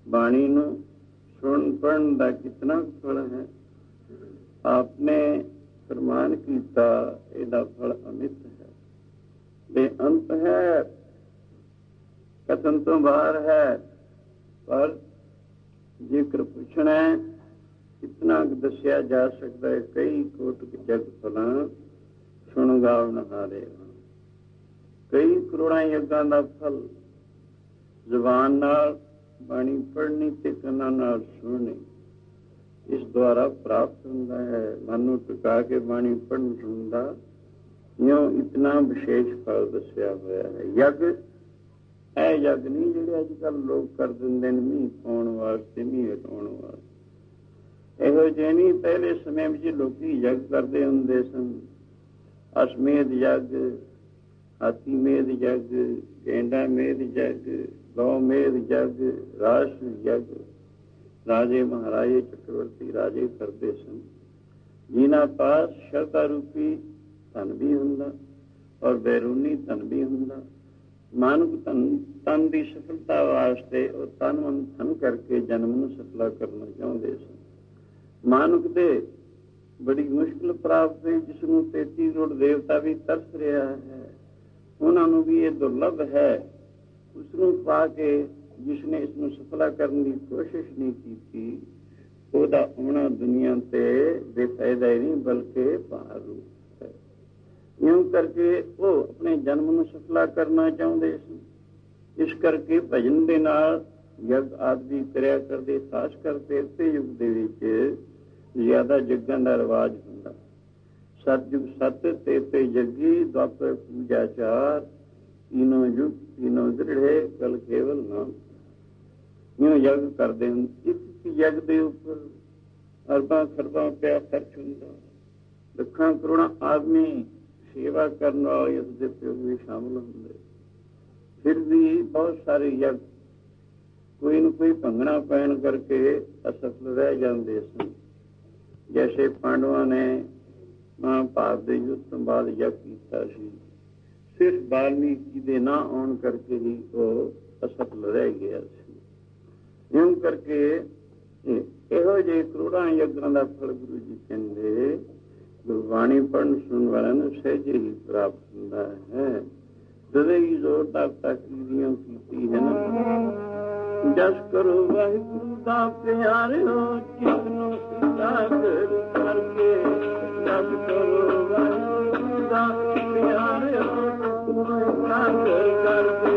ਬਾਣੀ ਨੂੰ ਸੁਣ ਪੜਨ ਦਾ ਕਿਤਨਾ ਫਲ ਹੈ। ਆਪਨੇ ਪ੍ਰਮਾਣ ਕੀਤਾ ਇਹਦਾ ਫਲ ਅਮਿਤ ਹੈ, ਬੇਅੰਤ ਹੈ, ਕਥਨ ਤੋਂ ਬਾਹਰ ਹੈ। ਪਰ ਜੇਕਰ ਪੁੱਛਣਾ ਕਿਤਨਾ ਦੱਸਿਆ ਜਾ ਸਕਦਾ ਹੈ। ਕਈ ਕੋਟਿ ਜਗ ਫਲਾਂ ਸੁਣ ਗਾਵਣ ਹਾਰੇ, ਕਈ ਕਰੋੜਾਂ ਯੱਗਾਂ ਦਾ ਫਲ ਜ਼ੁਬਾਨ ਨਾਲ ਬਾਣੀ ਪੜ੍ਹਨੀ ਤੇ ਕੰਨਾਂ ਨਾਲ ਸੁਣਨੀ, ਇਸ ਦੁਆਰਾ ਪ੍ਰਾਪਤ ਹੁੰਦਾ ਹੈ। ਮਨ ਨੂੰ ਟਿਕਾ ਕੇ ਬਾਣੀ ਪੜ੍ਹਨ ਸੁਣਨ ਦਾ ਇਉਂ ਇਤਨਾ ਵਿਸ਼ੇਸ਼ ਫਲ ਦੱਸਿਆ ਹੋਇਆ ਹੈ। ਯੱਗ ਇਹ ਯੱਗ ਨਹੀਂ ਜਿਹੜੇ ਅੱਜ ਕੱਲ੍ਹ ਲੋਕ ਕਰ ਦਿੰਦੇ ਨੇ ਮੀਂਹ ਪਾਉਣ ਵਾਸਤੇ, ਮੀਂਹ ਹਟਾਉਣ ਵਾਸਤੇ। ਇਹੋ ਜਿਹੇ ਨਹੀਂ, ਪਹਿਲੇ ਸਮੇਂ ਵਿੱਚ ਲੋਕੀ ਯੱਗ ਕਰਦੇ ਹੁੰਦੇ ਸਨ। ਅਸ਼ਮੇਧ ਯੱਗ, ਹਾਥੀ ਮੇਧ ਯੱਗ, ਗੈਂਡਾ ਮੇਧ ਯੱਗ, ਗਊ ਮੇਧ ਯੱਗ, ਰਾਸ਼ ਯੱਗ। ਰਾਜੇ ਮਹਾਰਾਜੇ ਚੱਕਰਵਰਤੀ ਰਾਜੇ ਕਰਦੇ ਸਨ, ਜਿਨ੍ਹਾਂ ਪਾਸ ਸ਼ਰਧਾ ਰੂਪੀ ਧਨ ਵੀ ਹੁੰਦਾ ਔਰ ਬੈਰੂਨੀ ਧਨ ਵੀ ਹੁੰਦਾ। ਮਾਨੁਕ ਤਨ ਦੀ ਸਫਲਤਾ ਵਾਸਤੇ ਉਹ ਤਨ ਮਨ ਧਨ ਕਰਕੇ ਜਨਮ ਨੂੰ ਸਫਲਾ ਕਰਨਾ ਚਾਹੁੰਦੇ ਸਨ। ਮਾਨੁਕ ਦੇ ਬੜੀ ਮੁਸ਼ਕਿਲ ਪ੍ਰਾਪਤ ਹੋਈ, ਜਿਸ ਨੂੰ 33 ਕਰੋੜ ਦੇਵਤਾ ਵੀ ਤਰਸ ਰਿਹਾ ਹੈ। ਉਹਨਾਂ ਨੂੰ ਵੀ ਇਹ ਦੁਰਲਭ ਹੈ। ਉਸ ਨੂੰ ਪਾ ਕੇ ਜਿਸ ਨੇ ਇਸ ਨੂੰ ਸਫਲਾ ਕਰਨ ਦੀ ਕੋਸ਼ਿਸ਼ ਨਹੀਂ ਕੀਤੀ, ਉਹਦਾ ਆਉਣਾ ਦੁਨੀਆ ਤੇ ਬੇਫਾਇਦਾ ਹੀ ਨਹੀਂ ਬਲਕਿ ਭਾਰ ਰੂਪ ਹੈ। ਇਉਂ ਕਰਕੇ ਉਹ ਆਪਣੇ ਜਨਮ ਨੂੰ ਸਫਲਾ ਕਰਨਾ ਚਾਹੁੰਦੇ ਸੀ। ਇਸ ਕਰਕੇ ਭਜਨ ਦੇ ਨਾਲ ਯੱਗ ਆਦਿ ਕਰਿਆ ਕਰਦੇ। ਖਾਸ ਕਰਕੇ ਇਸੇ ਯੁੱਗ ਦੇ ਵਿੱਚ ਜ਼ਿਆਦਾ ਯੱਗਾਂ ਦਾ ਰਿਵਾਜ ਹੁੰਦਾ। ਸਤਿਯੁਗ ਸਤ ਤੇ ਜੱਗੀ, ਦੁਆਪਰ ਪੂਜਾ ਚਾਰ, ਤੀਨੋਂ ਯੁੱਗ ਤੀਨੋਂ ਦ੍ਰਿੜੇ, ਕਲ ਕੇਵਲ ਨਾਮ। ਇਉਂ ਯੱਗ ਕਰਦੇ ਹਨ। ਇੱਕ ਯੱਗ ਦੇ ਉੱਪਰ ਅਰਬਾਂ ਖਰਬਾਂ ਰੁਪਇਆ ਖਰਚ ਹੁੰਦਾ। ਲੱਖਾਂ ਕਰੋੜਾਂ ਆਦਮੀ ਸੇਵਾ ਕਰਨ ਵਾਲੇ ਉਸ ਦੇ ਪਿਓ ਵੀ ਸ਼ਾਮਲ ਹੁੰਦੇ। ਫਿਰ ਵੀ ਬਹੁਤ ਸਾਰੇ ਯੱਗ ਕੋਈ ਨਾ ਕੋਈ ਭੰਗਣਾ ਪੈਣ ਕਰਕੇ ਅਸਫਲ ਰਹਿ ਜਾਂਦੇ ਸਨ। ਜੈਸੇ ਪਾਂਡਵਾਂ ਨੇ ਮਹਾਭਾਰਤ ਦੇ ਯੁੱਧ ਤੋਂ ਬਾਅਦ ਯੱਗ ਕੀਤਾ ਸੀ, ਸਿਰਫ ਵਾਲਮੀਕੀ ਦੇ ਨਾ ਆਉਣ ਕਰਕੇ ਹੀ ਉਹ ਅਸਫਲ ਰਹਿ ਗਿਆ ਸੀ। ਇਉਂ ਕਰਕੇ ਇਹੋ ਜਿਹੇ ਕਰੋੜਾਂ ਯੱਗਾਂ ਦਾ ਫਲ ਗੁਰੂ ਜੀ ਕਹਿੰਦੇ ਗੁਰਬਾਣੀ ਪੜ੍ਹਨ ਸੁਣਨ ਵਾਲਿਆਂ ਨੂੰ ਸਹਿਜੇ ਹੀ ਪ੍ਰਾਪਤ ਹੁੰਦਾ ਹੈ। ਜਦੋਂ ਹੀ ਜ਼ੋਰਦਾਰ ਤਾਕੀਦੀਆਂ ਕੀਤੀ ਹੈ ਨਾ, ਜਸ ਕਰੋ ਵਾਹਿਗੁਰੂ ਦਾ ਪਿਆਰਿਓ, ਜਿਸ ਨੂੰ ਉਜਾਗਰ ਕਰਕੇ। ਜਸ ਕਰੋ ਵਾਹਿਗੁਰੂ ਦਾ ਪਿਆਰਿਓ, ਜਿਸ ਨੂੰ ਉਜਾਗਰ ਕਰਕੇ।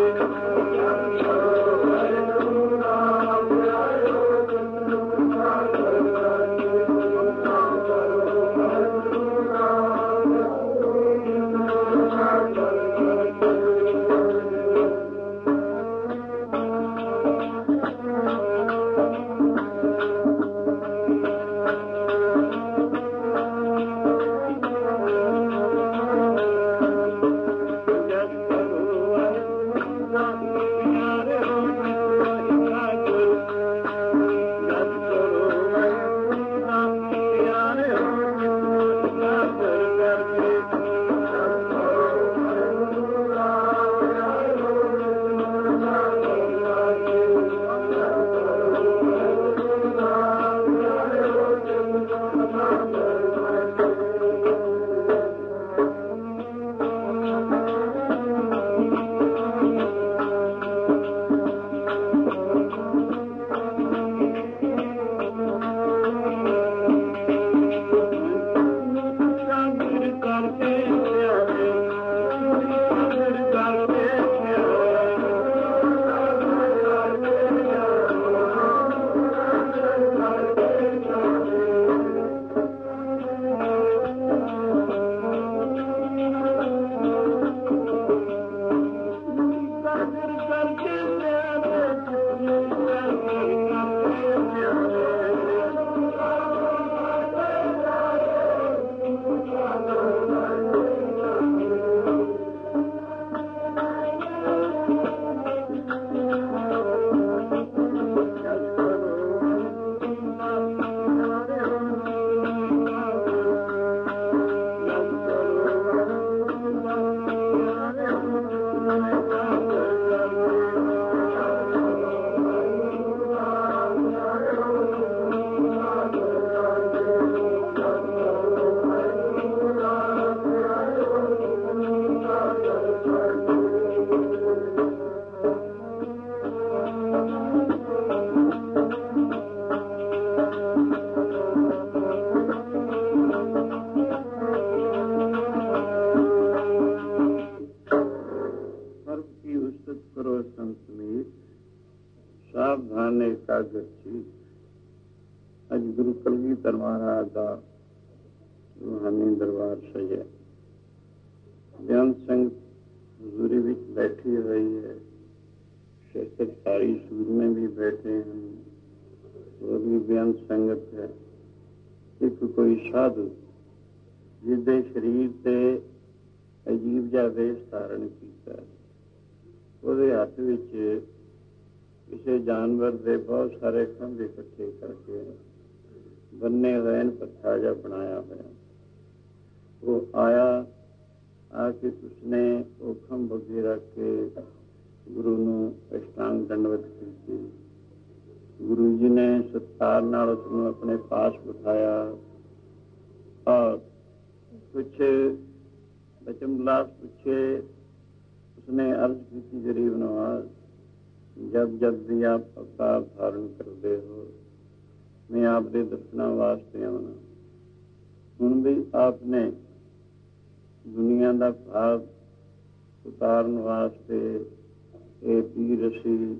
ਸੁਦਾਗਰ ਸੀ। ਅੱਜ ਗੁਰੂ ਕਲਗੀਧਰ ਮਹਾਰਾਜ ਦਾ ਰੂਹਾਨੀ ਦਰਬਾਰ ਸਜਿਆ। ਬੇਅੰਤ ਸੰਗਤ ਹਜ਼ੂਰੀ ਵਿੱਚ ਬੈਠੀ ਹੋਈ ਹੈ। ਸ਼ਸਤਰਧਾਰੀ ਸੂਰਮੇ ਵੀ ਬੈਠੇ ਹਨ, ਹੋਰ ਵੀ ਬੇਅੰਤ ਸੰਗਤ ਹੈ। ਇੱਕ ਕੋਈ ਸਾਧੂ ਜਿਸਦੇ ਸਰੀਰ ਤੇ ਅਜੀਬ ਜਿਹਾ ਵੇਸ਼ ਧਾਰਨ ਕੀਤਾ, ਉਹਦੇ ਹੱਥ ਵਿੱਚ ਕਿਸੇ ਜਾਨਵਰ ਦੇ ਬਹੁਤ ਸਾਰੇ ਖੰਭ ਇਕੱਠੇ ਕਰਕੇ ਬੰਨੇ ਹੋਏ ਨੇ, ਪੱਥਾ ਜਿਹਾ ਬਣਾਇਆ ਹੋਇਆ। ਉਹ ਆਇਆ, ਆ ਕੇ ਉਸਨੇ ਉਹ ਖੰਭ ਅੱਗੇ ਰੱਖ ਕੇ ਗੁਰੂ ਨੂੰ ਅਸ਼ਟਾਂਗ ਦੰਡਵਤ ਕੀਤੀ। ਗੁਰੂ ਜੀ ਨੇ ਸਤਿਕਾਰ ਨਾਲ ਉਸਨੂੰ ਆਪਣੇ ਪਾਸ ਬਿਠਾਇਆ ਔਰ ਕੁਛ ਬਚਨ ਵਿਲਾਸ ਪੁੱਛੇ। ਉਸਨੇ ਅਰਜ਼ ਕੀਤੀ, ਗਰੀਬ ਨਵਾਜ਼, ਜਦ ਜਦ ਵੀ ਆਪ ਅਵਤਾਰ ਧਾਰਨ ਕਰਦੇ ਹੋ, ਮੈਂ ਆਪ ਦੇ ਦਰਸ਼ਨਾਂ ਵਾਸਤੇ ਆਉਣਾ। ਹੁਣ ਵੀ ਆਪ ਨੇ ਦੁਨੀਆ ਦਾ ਭਾਵ ਉਤਾਰਨ ਵਾਸਤੇ ਇਹ ਪੀਰ ਰਸੀ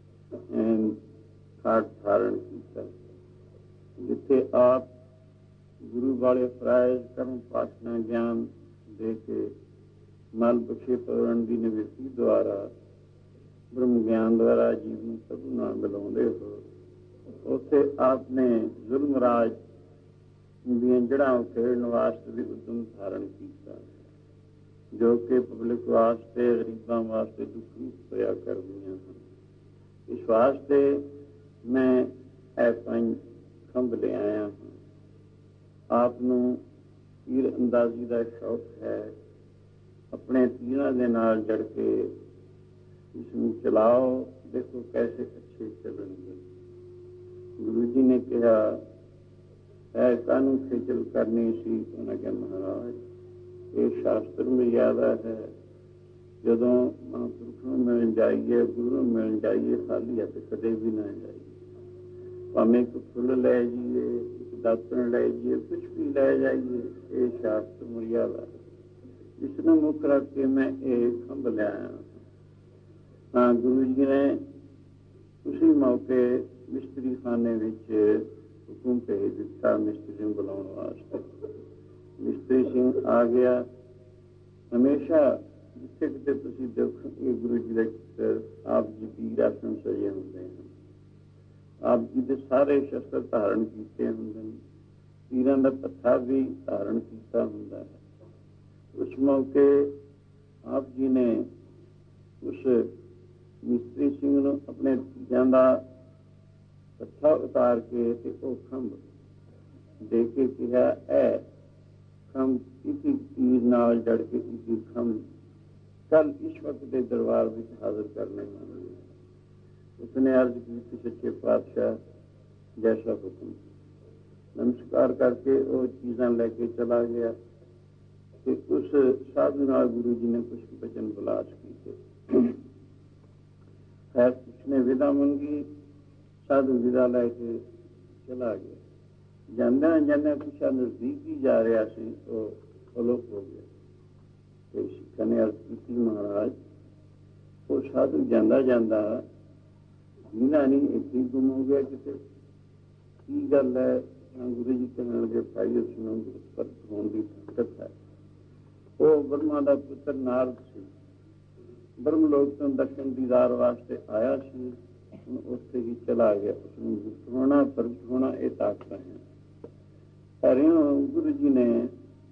ਕਾਟ ਧਾਰਨ ਕੀਤਾ, ਜਿੱਥੇ ਆਪ ਗੁਰੂ ਵਾਲੇ ਫਰਾਇਜ਼ ਕਰਮ ਪਾਸ਼ਨਾ ਗਿਆਨ ਦੇ ਕੇ ਮਲ ਬਖਸ਼ੇ ਪਵਨ ਦੀ ਨਿਵਿਰਤੀ ਦੁਆਰਾ ਬ੍ਰਹਮ ਗਿਆਨ ਦੁਆਰਾ ਜੀਵ ਨੂੰ ਪ੍ਰਭੂ ਨਾਲ ਮਿਲਾਉਂਦੇ ਹੋ। ਉੱਥੇ ਆਪ ਨੇ ਜ਼ੁਲਮ ਰਾਜ ਦੀਆਂ ਜੜ੍ਹਾਂ ਉਖੇੜਨ ਵਾਸਤੇ ਵੀ ਉਦਮ ਧਾਰਨ ਕੀਤਾ, ਜੋ ਕਿ ਪਬਲਿਕ ਵਾਸਤੇ, ਗਰੀਬਾਂ ਵਾਸਤੇ ਦੁੱਖ ਰੂਪ ਹੋਇਆ ਕਰਦੀਆਂ ਹਨ। ਇਸ ਵਾਸਤੇ ਮੈਂ ਇਹ 5 ਖੰਭ ਲੈ ਆਇਆ ਹਾਂ। ਆਪ ਨੂੰ ਤੀਰ ਅੰਦਾਜ਼ੀ ਦਾ ਸ਼ੌਕ ਹੈ, ਆਪਣੇ ਤੀਰਾਂ ਦੇ ਨਾਲ ਜੜ ਕੇ ਇਸ ਨੂੰ ਚਲਾਓ, ਦੇਖੋ ਕੈਸੇ ਅੱਛੇ ਚੱਲਣਗੇ। ਗੁਰੂ ਜੀ ਨੇ ਕਿਹਾ, ਇਹ ਕਾਹਨੂੰ ਖੇਚਲ ਕਰਨੀ ਸੀ? ਉਹਨਾਂ ਕਿਹਾ, ਮਹਾਰਾਜ, ਇਹ ਸ਼ਾਸਤਰ ਮਰਿਆਦਾ ਹੈ। ਜਦੋਂ ਮਹਾਂਪੁਰਖ ਨੂੰ ਮਿਲਣ ਜਾਈਏ, ਗੁਰੂ ਨੂੰ ਮਿਲਣ ਜਾਈਏ, ਖਾਲੀ ਹੱਥ ਕਦੇ ਵੀ ਨਾ ਜਾਈਏ। ਭਾਵੇਂ ਇੱਕ ਫੁੱਲ ਲੈ ਜਾਈਏ, ਇੱਕ ਦਾਤਣ ਲੈ ਜਾਈਏ, ਕੁਛ ਵੀ ਲੈ ਜਾਈਏ, ਇਹ ਸ਼ਾਸਤਰ ਮਰਿਆਦਾ। ਇਸ ਨੂੰ ਮੁੱਖ ਰੱਖ ਕੇ ਮੈਂ ਇਹ ਖੰਭ ਲਿਆਇਆ। ਤਾਂ ਗੁਰੂ ਜੀ ਨੇ ਉਸੇ ਮੌਕੇ ਮਿਸਤਰੀ ਖਾਨੇ ਵਿੱਚ ਹੁਕਮ ਭੇਜ ਦਿੱਤਾ ਮਿਸਤਰੀ ਨੂੰ ਬੁਲਾਉਣ ਵਾਸਤੇ। ਮਿਸਤਰੀ ਸਿੰਘ ਆ ਗਿਆ। ਹਮੇਸ਼ਾ ਜਿੱਥੇ ਕਿਤੇ ਤੁਸੀਂ ਦੇਖੋਗੇ ਗੁਰੂ ਜੀ ਦਾ ਚਿੱਤਰ, ਆਪ ਜੀ ਦੀ ਆਸਣ ਸਜੇ ਹੁੰਦੇ ਹਨ, ਆਪ ਜੀ ਦੇ ਸਾਰੇ ਸ਼ਸਤਰ ਧਾਰਨ ਕੀਤੇ ਹੁੰਦੇ ਨੇ, ਤੀਰਾਂ ਦਾ ਪੱਥਾ ਵੀ ਧਾਰਨ ਕੀਤਾ ਹੁੰਦਾ ਹੈ। ਉਸ ਮੌਕੇ ਆਪ ਜੀ ਨੇ ਉਸ ਮਿਸਤਰੀ ਸਿੰਘ ਨੂੰ ਆਪਣੇ ਤੀਰਾਂ ਦਾ ਪੱਥਾ ਉਤਾਰ ਕੇ ਤੇ ਉਹ ਖੰਭ ਦੇ ਕੇ ਕਿਹਾ, ਇਹ ਖੰਭ ਇੱਕ ਤੀਰ ਨਾਲ ਜੜ ਕੇ ਇੱਕ ਖੰਭ ਕੱਲ ਇਸ ਵਕਤ ਦੇ ਦਰਬਾਰ ਵਿੱਚ ਹਾਜ਼ਰ ਕਰਨੇ ਹੋਣਗੇ। ਉਸਨੇ ਅਰਜ਼ ਕੀਤੀ, ਸੱਚੇ ਪਾਤਸ਼ਾਹ, ਜੈਸਾ ਹੁਕਮ। ਨਮਸਕਾਰ ਕਰਕੇ ਉਹ ਚੀਜ਼ਾਂ ਲੈ ਕੇ ਚਲਾ ਗਿਆ ਤੇ ਉਸ ਸਾਧੂ ਨਾਲ ਗੁਰੂ ਜੀ ਨੇ ਕੁਛ ਬਚਨ ਵਿਲਾਸ ਕੀਤੇ। ਖੈਰ ਉਸਨੇ ਵਿਦਾ ਮੰਗੀ, ਸਾਧੂ ਵਿਦਾ ਲੈ ਕੇ ਚਲਾ ਗਿਆ। ਜਾਂਦਿਆਂ ਜਾਂਦਿਆਂ ਕੁਛ ਨਜ਼ਦੀਕ ਹੀ ਜਾ ਰਿਹਾ ਸੀ, ਉਹ ਅਲੋਪ ਹੋ ਗਿਆ। ਤੇ ਸਿੱਖਾਂ ਨੇ ਅਰਜ਼ ਕੀਤੀ, ਮਹਾਰਾਜ, ਉਹ ਸਾਧੂ ਜਾਂਦਾ ਜਾਂਦਾ ਜੀਣਾ ਨਹੀਂ, ਇੱਥੇ ਗੁੰਮ ਹੋ ਗਿਆ ਕਿਤੇ, ਕੀ ਗੱਲ ਹੈ? ਗੁਰੂ ਜੀ ਕਹਿਣ ਲੱਗੇ, ਭਾਈ ਉਸ ਨੂੰ ਗੁਰਪ੍ਰਗਟ ਹੋਣ ਦੀ ਤਾਕਤ ਹੈ। ਉਹ ਬ੍ਰਹਮਾ ਦਾ ਪੁੱਤਰ ਨਾਰਦ ਸੀ, ਬ੍ਰਹਮ ਲੋਕ ਤੋਂ ਦਰਸ਼ਨ ਦੀਦਾਰ ਵਾਸਤੇ ਆਇਆ ਸੀ, ਹੁਣ ਉੱਥੇ ਹੀ ਚਲਾ ਗਿਆ। ਉਸਨੂੰ ਗੁਪਤ ਹੋਣਾ, ਪ੍ਰਗਟ ਹੋਣਾ, ਇਹ ਤਾਕਤਾਂ ਹੈ। ਹਰਿਓਂ ਗੁਰੂ ਜੀ ਨੇ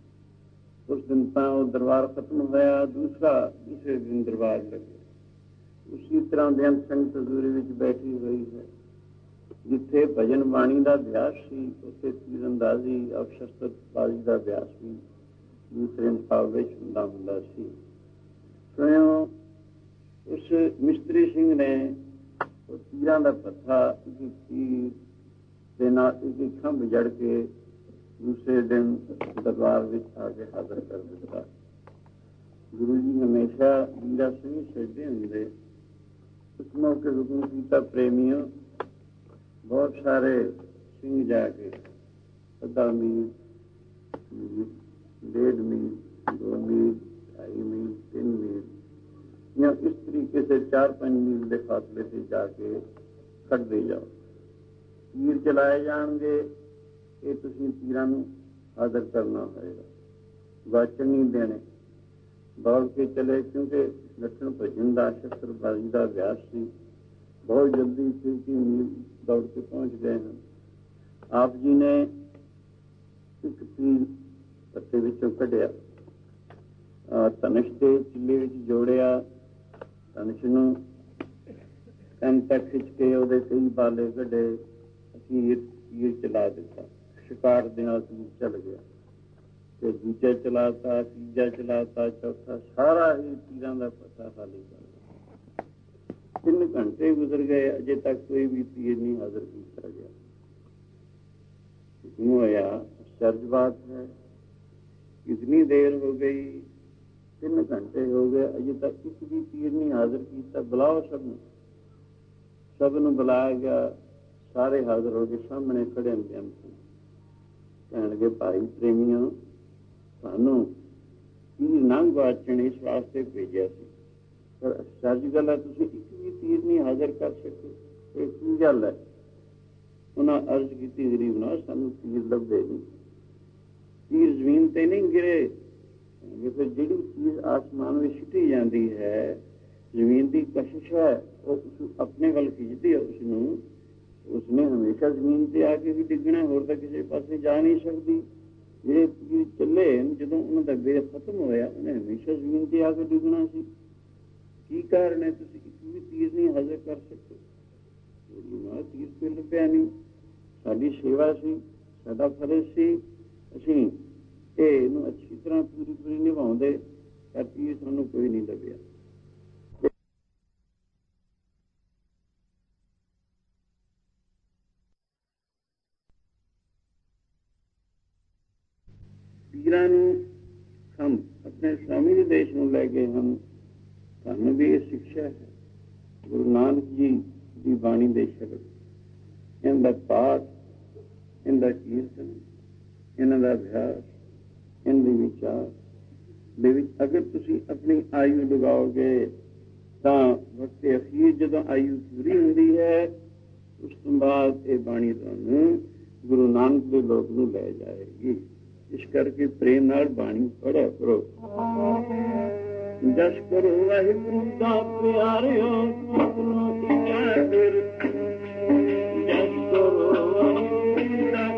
ਉਸ ਦਿਨ ਤਾਂ ਉਹ ਦਰਬਾਰ ਖਤਮ ਹੋਇਆ, ਦੂਸਰੇ ਦਿਨ ਦਰਬਾਰ ਲੱਗਿਆ। ਉਸੀ ਤਰ੍ਹਾਂ ਬੇਅੰਤ ਸੰਗਤ ਹਜ਼ੂਰੀ ਵਿੱਚ ਬੈਠੀ ਹੋਈ ਹੈ। ਜਿੱਥੇ ਭਜਨ ਬਾਣੀ ਦਾ ਅਭਿਆਸ ਸੀ, ਉੱਥੇ ਤੀਰਅੰਦਾਜ਼ੀ, ਸ਼ਸਤਰਬਾਜ਼ੀ ਦਾ ਅਭਿਆਸ ਵੀ ਦੂਸਰੇ ਮੁਕਾਬਲੇ ਵਿੱਚ ਹੁੰਦਾ ਸੀ। ਸੁਣਿਓ, ਉਸ ਮਿਸਤਰੀ ਸਿੰਘ ਨੇ ਉਹ ਤੀਰਾਂ ਦਾ ਪੱਥਾ ਇੱਕ ਤੀਰ ਦੇ ਨਾਲ ਇੱਕ ਖੰਭ ਜੜ ਕੇ ਦੂਸਰੇ ਦਿਨ ਦਰਬਾਰ ਵਿੱਚ ਆ ਕੇ ਹਾਜ਼ਰ ਕਰ ਦਿੱਤਾ। ਗੁਰੂ ਜੀ ਹਮੇਸ਼ਾ ਲੀਲਾ ਸਿੰਘ ਸਜਦੇ ਹੁੰਦੇ। ਉਸ ਮੌਕੇ ਹੁਕਮ ਕੀਤਾ, ਪ੍ਰੇਮੀਓ, ਬਹੁਤ ਸਾਰੇ ਸਿੰਘ ਜਾ ਕੇ ਅੱਧਾ ਮੀਲ, 1.5 ਮੀਲ, 2 ਮੀਲ, 2.5 ਮੀਲ, 3 ਮੀਲ ਜਾਂ ਇਸ ਤਰੀਕੇ से 4-5 मील के फासले से जाके खड़ते जाओ। ਤੀਰ ਚਲਾਏ ਜਾਣਗੇ, ਇਹ ਤੁਸੀਂ ਤੀਰਾਂ ਨੂੰ ਆਦਰ ਕਰਨਾ ਹੋਏਗਾ, ਵਾਚਣ ਨਹੀਂ ਦੇਣੇ, ਦੌੜ ਕੇ ਚਲੇ, ਕਿਉਂਕਿ ਨੱਠਣ ਭੱਜਣ ਦਾ ਸ਼ਸਤਰਬਾਜ਼ੀ ਦਾ ਅਭਿਆਸ ਸੀ। ਬਹੁਤ ਜਲਦੀ 30 ਮੀਲ ਦੌੜ ਕੇ ਪਹੁੰਚ ਗਏ ਹਨ। ਆਪ ਜੀ ਨੇ ਇੱਕ ਤੀਰ ਪੱਤੇ ਵਿੱਚੋਂ ਕੱਢਿਆ, ਧਨੁਸ਼ ਦੇ ਚਿੱਲੇ ਵਿੱਚ ਜੋੜਿਆ, ਧਨੁਸ਼ ਨੂੰ ਕੰਨ ਤੱਕ ਖਿੱਚ ਕੇ ਉਹਦੇ ਕਈ ਬਾਲੇ ਕੱਢੇ, ਤੀਰ ਚਲਾ ਦਿੱਤਾ, ਸ਼ਿਕਾਰ ਦੇ ਨਾਲ ਤੀਰ ਚੱਲ ਗਿਆ, ਤੇ ਦੂਜਾ ਚਲਾਤਾ, ਤੀਜਾ ਚਲਾਤਾ, ਚੌਥਾ, ਸਾਰਾ ਹੀ ਤੀਰਾਂ ਦਾ ਪਤਾ ਖਾਲੀ ਕਰ ਗਿਆ। 3 ਘੰਟੇ ਗੁਜ਼ਰ ਗਏ, ਅਜੇ ਤੱਕ ਕੋਈ ਵੀ ਤੀਰ ਨਹੀਂ ਹਾਜ਼ਰ ਕੀਤਾ ਗਿਆ। ਕਿਉਂ ਹੋਇਆ? ਆश्चर्य बात है, इतनी देर हो गई, 3 घंटे हो गए, अजे तक एक भी तीर नहीं हाजिर किया। बुलाओ सब नूं बुलाया गया, सारे हाजिर हो गए, सामने खड़े हैं। कहणगे भाई प्रेमियों, सानू तीर ना गवाचण इस वास्ते भेजिया सी, पर आश्चर्य गल है तुसीं एक भी तीर नहीं हाजिर कर सके, ये की गल है? उन्हें अर्ज की, गरीब ना सानू तीर लभदे नहीं, तीर जमीन ते नहीं गिरे। फिर जी चीज़ आसमान में छिटी जाती है, जमीन की कशिश है, वो अपने वाल खिंचती है, उसने हमेशा जमीन से आके ही डिगना, होर तां किसी पासे जा नहीं सकती। जे तीर चले जदों उन्होंने बेर खत्म होया, उन्हें हमेशा जमीन से आके डिगना सी। की कारण है तुसीं एक भी तीर नहीं हाजिर कर सकते? तीर कोई लभ्या नहीं, साडी सेवा सी, साडा फर्ज सी, ਅਸੀਂ ਇਹਨੂੰ ਅੱਛੀ ਤਰ੍ਹਾਂ ਪੂਰੀ ਨਿਭਾਉਂਦੇ, ਪਰ ਤੀਰ ਸਾਨੂੰ ਕੋਈ ਨਹੀਂ ਲੱਭਿਆ। ਤੀਰਾਂ ਨੂੰ ਹਮ ਆਪਣੇ ਸਵਾਮੀ ਦੇ ਦੇਸ਼ ਨੂੰ ਲੈ ਗਏ ਹਨ। ਸਾਨੂੰ ਵੀ ਇਹ ਸਿੱਖਿਆ ਹੈ, ਗੁਰੂ ਨਾਨਕ ਜੀ ਦੀ ਬਾਣੀ ਦੇ ਸ਼ਬਦ, ਇਹਦਾ ਪਾਠ, ਇਹਦਾ ਕੀਰਤਨ, ਇਹਨਾਂ ਦਾ ਅਭਿਆਸ, ਇਹਦੇ ਵਿਚਾਰ ਦੇ ਵਿੱਚ ਅਗਰ ਤੁਸੀਂ ਆਪਣੀ ਆਯੂ ਲਗਾਓਗੇ ਤਾਂ ਵਕਤ ਅਖੀਰ ਜਦੋਂ ਆਯੂ ਪੂਰੀ ਹੁੰਦੀ ਹੈ, ਉਸ ਤੋਂ ਬਾਅਦ ਇਹ ਬਾਣੀ ਤੁਹਾਨੂੰ ਗੁਰੂ ਨਾਨਕ ਦੇ ਲੋਕ ਨੂੰ ਲੈ ਜਾਏਗੀ। ਇਸ ਕਰਕੇ ਪ੍ਰੇਮ ਨਾਲ ਬਾਣੀ ਪੜ੍ਹਿਆ ਕਰੋ। ਜਸ ਕਰੋ ਵਾਹਿਗੁਰੂ ਦਾ ਪਿਆਰਿਓ, ਸਤਿਗੁਰੂ ਇਜਾਜ਼ਤ, ਜਸ ਕਰੋ ਵਾਹਿਗੁਰੂ ਦਾ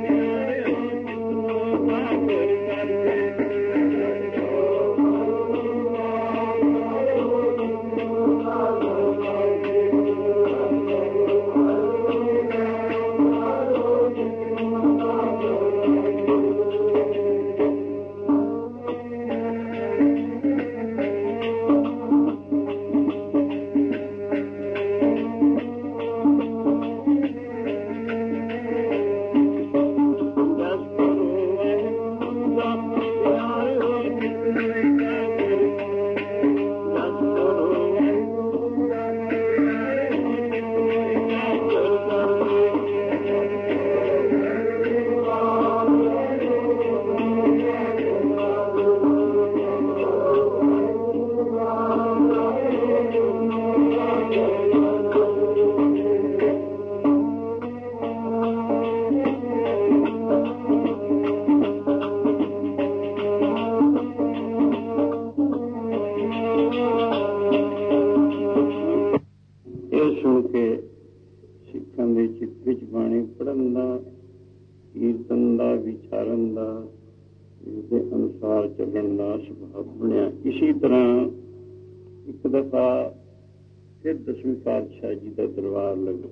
इसी तरह एक दफा फिर 10वीं पातशाह जी का दरबार लगा।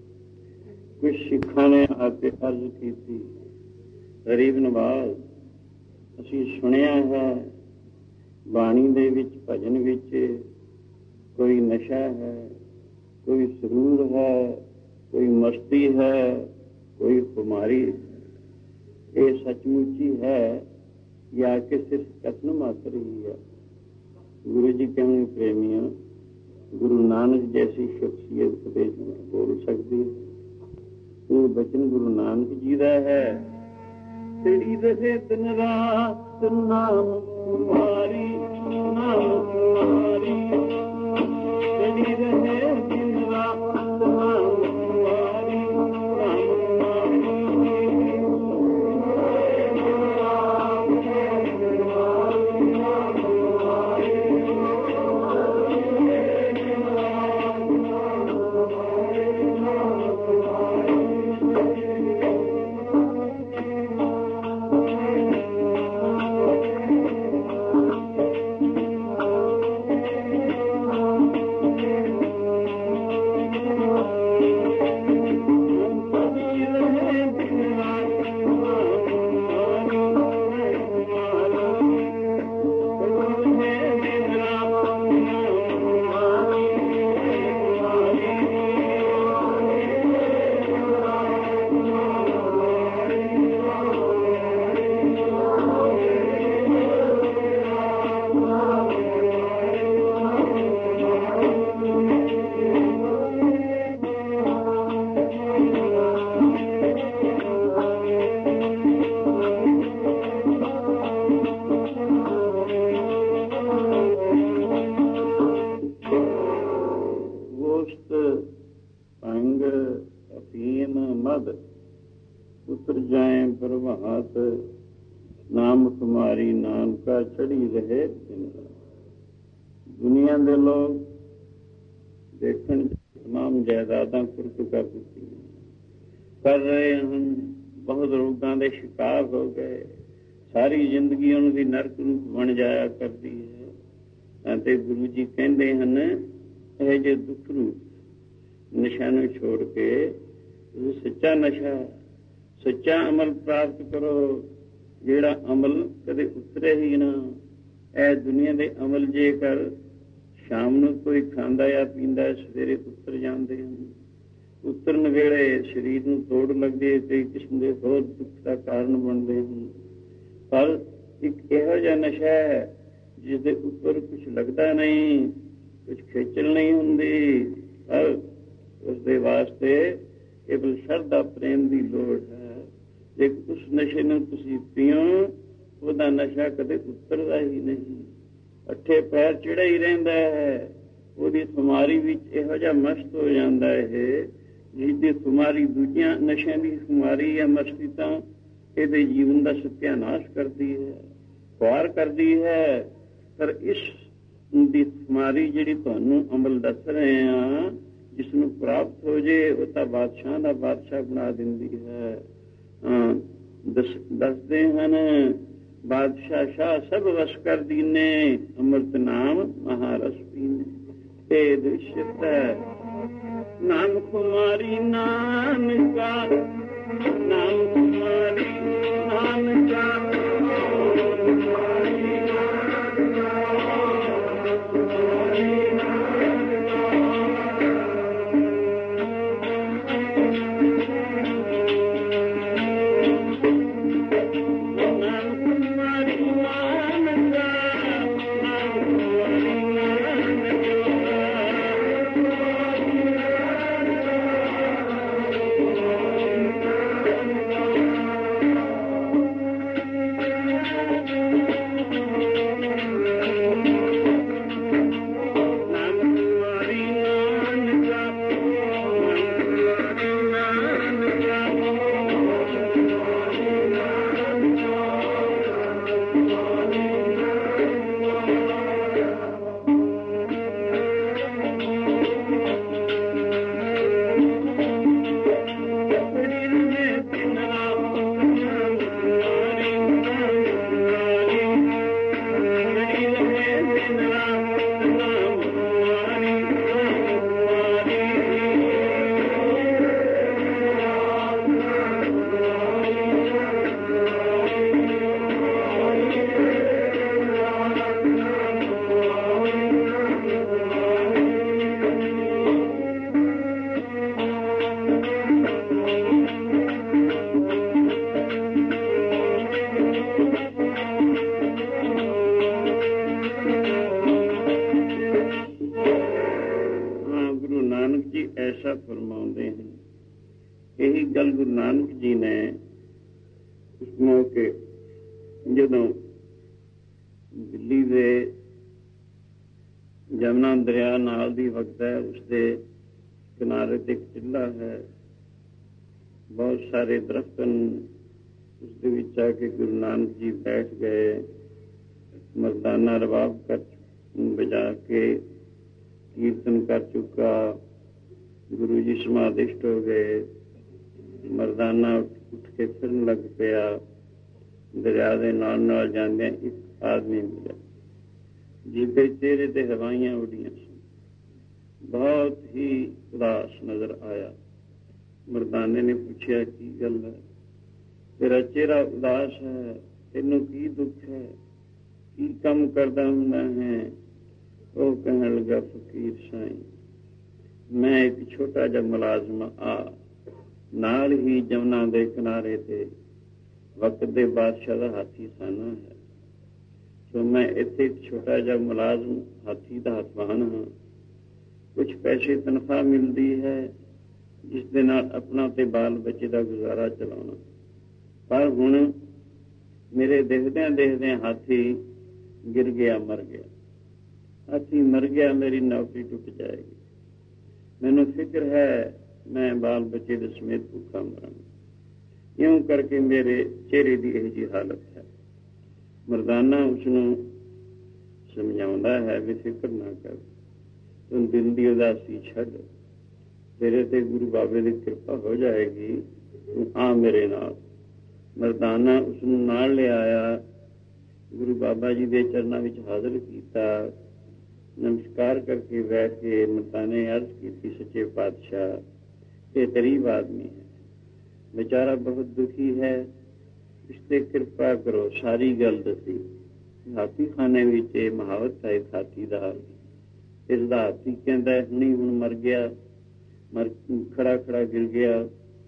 कुछ सिखा ने आके अर्ज की थी, गरीब नवाज, असी सुनिया है बाणी दे विच भजन विच कोई नशा है, कोई सरूर है, कोई मस्ती है, कोई खुमारी, ये सचमुची है या कि सिर्फ कथन मात्र ही है? गुरु जी कहेंगे प्रेमियों, गुरु नानक जैसी शख्सियत उपदेश में बोल सकती है? ये बचन गुरु नानक जी का है। तेरी रहे दिन रात नाम तुम्हारी, नाम तुम्हारी, तेरी रहे दिन रात नाम तुम्हारी, नाम ਪ੍ਰਭਾਤ, ਨਾਮ ਕੁਮਾਰੀ ਨਾਨਕਾ ਚੜੀ ਰਹੇ ਦਿਨ ਰਾਤ। ਦੁਨੀਆ ਦੇ ਲੋਕ ਦੇਖਣ ਤਮਾਮ ਜਾਇਦਾਦਾਂ ਕੁਰਕ ਕਰ ਦਿੱਤੀਆਂ, ਕਰ ਰਹੇ ਹਨ, ਬਹੁਤ ਰੋਗਾਂ ਦੇ ਸ਼ਿਕਾਰ ਹੋ ਗਏ, ਸਾਰੀ ਜ਼ਿੰਦਗੀ ਉਹਨਾਂ ਦੀ ਨਰਕ ਰੂਪ ਬਣ ਜਾਇਆ ਕਰਦੀ ਹੈ। ਅਤੇ ਗੁਰੂ ਜੀ ਕਹਿੰਦੇ ਹਨ, ਇਹ ਜੇ ਦੁੱਖ ਰੂਪ ਨਸ਼ਾ ਨੂੰ ਛੋੜ ਕੇ ਤੁਸੀਂ ਸੱਚਾ ਨਸ਼ਾ, ਸੱਚਾ ਅਮਲ ਪ੍ਰਾਪਤ ਕਰੋ, ਜਿਹੜਾ ਅਮਲ ਕਦੇ ਉਤਰੇ ਹੀ ਨਾ। ਇਹ ਦੁਨੀਆ ਦੇ ਅਮਲ ਜੇਕਰ ਸ਼ਾਮ ਨੂੰ ਕੋਈ ਖਾਂਦਾ ਜਾਂ ਪੀਂਦਾ, ਸਵੇਰੇ ਉਤਰ ਜਾਂਦੇ ਹਨ। ਉਤਰਨ ਵੇਲੇ ਸਰੀਰ ਨੂੰ ਤੋੜ ਲੱਗਦੇ, ਕਈ ਕਿਸਮ ਦੇ ਹੋਰ ਦੁੱਖ ਦਾ ਕਾਰਨ ਬਣਦੇ ਹਨ। ਪਰ ਇੱਕ ਇਹੋ ਜਿਹਾ ਨਸ਼ਾ ਹੈ ਜਿਸ ਦੇ ਉੱਪਰ ਕੁਝ ਲੱਗਦਾ ਨਹੀਂ, ਕੁਝ ਖੇਚਲ ਨਹੀਂ ਹੁੰਦੀ, ਪਰ ਉਸਦੇ ਵਾਸਤੇ ਕੇਵਲ ਸ਼ਰਧਾ ਪ੍ਰੇਮ ਦੀ ਲੋੜ ਹੈ। ਜੇ ਉਸ ਨਸ਼ੇ ਨੂੰ ਤੁਸੀਂ ਪੀਓ, ਉਹਦਾ ਨਸ਼ਾ ਕਦੇ ਉਤਰਦਾ ਹੀ ਨਹੀਂ, ਅੱਠੇ ਪੈਰ ਚੜ੍ਹਿਆ ਹੀ ਰਹਿੰਦਾ ਹੈ। ਉਹਦੀ ਖੁਮਾਰੀ ਵਿੱਚ ਇਹੋ ਜਿਹਾ ਮਸਤ ਹੋ ਜਾਂਦਾ ਹੈ, ਜਿਸਦੀ ਖੁਮਾਰੀ ਦੂਜਿਆਂ ਨਸ਼ਿਆਂ ਦੀ ਖੁਮਾਰੀ ਜਾਂ ਮਸਤੀ ਤਾਂ ਇਹਦੇ ਜੀਵਨ ਦਾ ਸਤਿਆਨਾਸ਼ ਕਰਦੀ ਹੈ, ਖੁਆਰ ਕਰਦੀ ਹੈ। ਪਰ ਇਸ ਦੀ ਖੁਮਾਰੀ ਜਿਹੜੀ ਤੁਹਾਨੂੰ ਅਮਲ ਦੱਸ ਰਹੇ ਹਾਂ, ਜਿਸ ਨੂੰ ਪ੍ਰਾਪਤ ਹੋ ਜੇ, ਉਹ ਤਾਂ ਬਾਦਸ਼ਾਹ ਦਾ ਬਾਦਸ਼ਾਹ ਬਣਾ ਦਿੰਦੀ ਹੈ। ਦੱਸਦੇ ਹਨ, ਬਾਦਸ਼ਾਹ ਸ਼ਾਹ ਸਭ ਵਸ ਕਰ ਦੀਨੇ, ਅੰਮ੍ਰਿਤ ਨਾਮ ਮਹਾਰਸ ਪੀਨੇ। ਇਹ ਦ੍ਰਿਸ਼ਤ ਹੈ ਨਾਮ ਕੁਮਾਰੀ ਨਾਨਕਾ, ਨਾਮ ਕੁਮਾਰੀ ਨਾਨਕਾ, ਫਰਮਾਉਂਦੇ ਹਨ। ਇਹੀ ਗੱਲ ਗੁਰੂ ਨਾਨਕ ਜੀ ਨੇ ਇਸ ਮੌਕੇ ਜਦੋਂ ਦਿੱਲੀ ਦੇ ਜਮਨਾ ਦਰਿਆ ਨਾਲ ਦੀ ਵਗਦਾ ਹੈ, ਉਸਦੇ ਕਿਨਾਰੇ ਤੇ ਇੱਕ ਟਿੱਲਾ ਹੈ, ਬਹੁਤ ਸਾਰੇ ਦਰਖਤ ਹਨ। ਉਸਦੇ ਵਿੱਚ ਆ ਕੇ ਗੁਰੂ ਨਾਨਕ ਜੀ ਬੈਠ ਗਏ, ਮਰਦਾਨਾ ਰਬਾਬ ਕਰ ਵਜਾ ਕੇ ਕੀਰਤਨ ਕਰ ਚੁੱਕਾ। ਗੁਰੂ ਜੀ ਸਮਾਧਿਸ਼ਟ ਹੋ ਗਏ, ਮਰਦਾਨਾ ਉੱਠ ਕੇ ਫਿਰਨ ਲੱਗ ਪਿਆ। ਦਰਿਆ ਦੇ ਨਾਲ ਨਾਲ ਜਾਂਦਿਆਂ ਇੱਕ ਆਦਮੀ ਮਿਲਿਆ, ਜਿਹਦੇ ਚਿਹਰੇ ਤੇ ਹਵਾਈਆਂ ਉੱਡੀਆਂ ਸਨ, ਬਹੁਤ ਹੀ ਉਦਾਸ ਨਜ਼ਰ ਆਇਆ। ਮਰਦਾਨੇ ਨੇ ਪੁੱਛਿਆ, ਕੀ ਗੱਲ ਹੈ, ਤੇਰਾ ਚਿਹਰਾ ਉਦਾਸ ਹੈ, ਤੈਨੂੰ ਕੀ ਦੁੱਖ ਹੈ, ਕੀ ਕੰਮ ਕਰਦਾ ਹੁੰਦਾ ਹੈ? ਉਹ ਕਹਿਣ ਲੱਗਾ, ਫਕੀਰ ਸਾਈਂ, ਮੈਂ ਇੱਕ ਛੋਟਾ ਜਿਹਾ ਮੁਲਾਜ਼ਮ ਆ, ਨਾਲ ਹੀ ਜਮਨਾ ਦੇ ਕਿਨਾਰੇ ਤੇ ਵਕਤ ਦੇ ਬਾਦਸ਼ਾਹ ਦਾ ਹਾਥੀ ਸਾਨਾ ਹੈ, ਸੋ ਮੈਂ ਇੱਥੇ ਇੱਕ ਛੋਟਾ ਜਿਹਾ ਮੁਲਾਜ਼ਮ ਹਾਥੀ ਦਾ ਹਥਵਾਨ ਹਾਂ। ਕੁਝ ਪੈਸੇ ਤਨਖਾਹ ਮਿਲਦੀ ਹੈ, ਜਿਸ ਦੇ ਨਾਲ ਆਪਣਾ ਤੇ ਬਾਲ ਬੱਚੇ ਦਾ ਗੁਜ਼ਾਰਾ ਚਲਾਉਣਾ। ਪਰ ਹੁਣ ਮੇਰੇ ਦੇਖਦਿਆਂ ਦੇਖਦਿਆਂ ਹਾਥੀ ਗਿਰ ਗਿਆ, ਮਰ ਗਿਆ। ਹਾਥੀ ਮਰ ਗਿਆ, ਮੇਰੀ ਨੌਕਰੀ ਟੁੱਟ ਜਾਏਗੀ। ਮੈਨੂੰ ਫਿਕਰ ਹੈ, ਮੈਂ ਬਾਲ ਬੱਚੇ ਦੇ ਸਮੇਤ ਭੁੱਖਾ ਮਰਾਂਗਾ। ਇਉਂ ਕਰਕੇ ਮੇਰੇ ਚਿਹਰੇ ਦੀ ਇਹ ਜਿਹੀ ਹਾਲਤ ਹੈ। ਮਰਦਾਨਾ ਉਸਨੂੰ ਸਮਝਾਉਂਦਾ ਹੈ ਵੀ ਫਿਕਰ ਨਾ ਕਰ, ਤੂੰ ਦਿਲ ਦੀ ਉਦਾਸੀ ਛੱਡ, ਤੇਰੇ ਤੇ ਗੁਰੂ ਬਾਬੇ ਦੀ ਕਿਰਪਾ ਹੋ ਜਾਏਗੀ, ਤੂੰ ਆ ਮੇਰੇ ਨਾਲ। ਮਰਦਾਨਾ ਉਸਨੂੰ ਨਾਲ ਲਿਆਇਆ, ਗੁਰੂ ਬਾਬਾ ਜੀ ਦੇ ਚਰਨਾਂ ਵਿੱਚ ਹਾਜ਼ਰ ਕੀਤਾ। ਨਮਸਕਾਰ ਕਰਕੇ ਬੈਠ ਕੇ ਮਾਤਾ ਨੇ ਅਰਜ਼ ਕੀਤੀ, ਸੱਚੇ ਪਾਤਸ਼ਾਹ ਇਹ ਗਰੀਬ ਆਦਮੀ ਹੈ, ਵਿਚਾਰਾ ਬਹੁਤ ਦੁਖੀ ਹੈ, ਇਸ ਤੇ ਕਿਰਪਾ ਕਰੋ। ਸਾਰੀ ਗੱਲ ਦੱਸੀ। ਹਾਥੀ ਖਾਨੇ ਵਿੱਚ ਇਹ ਮੁਹਾਵਤ ਹੈ ਹਾਥੀ ਦਾ, ਇਸ ਦਾ ਹਾਥੀ ਕਹਿੰਦਾ ਹੁਣੀ ਹੁਣ ਮਰ ਗਿਆ, ਖੜਾ ਖੜਾ ਗਿਰ ਗਿਆ,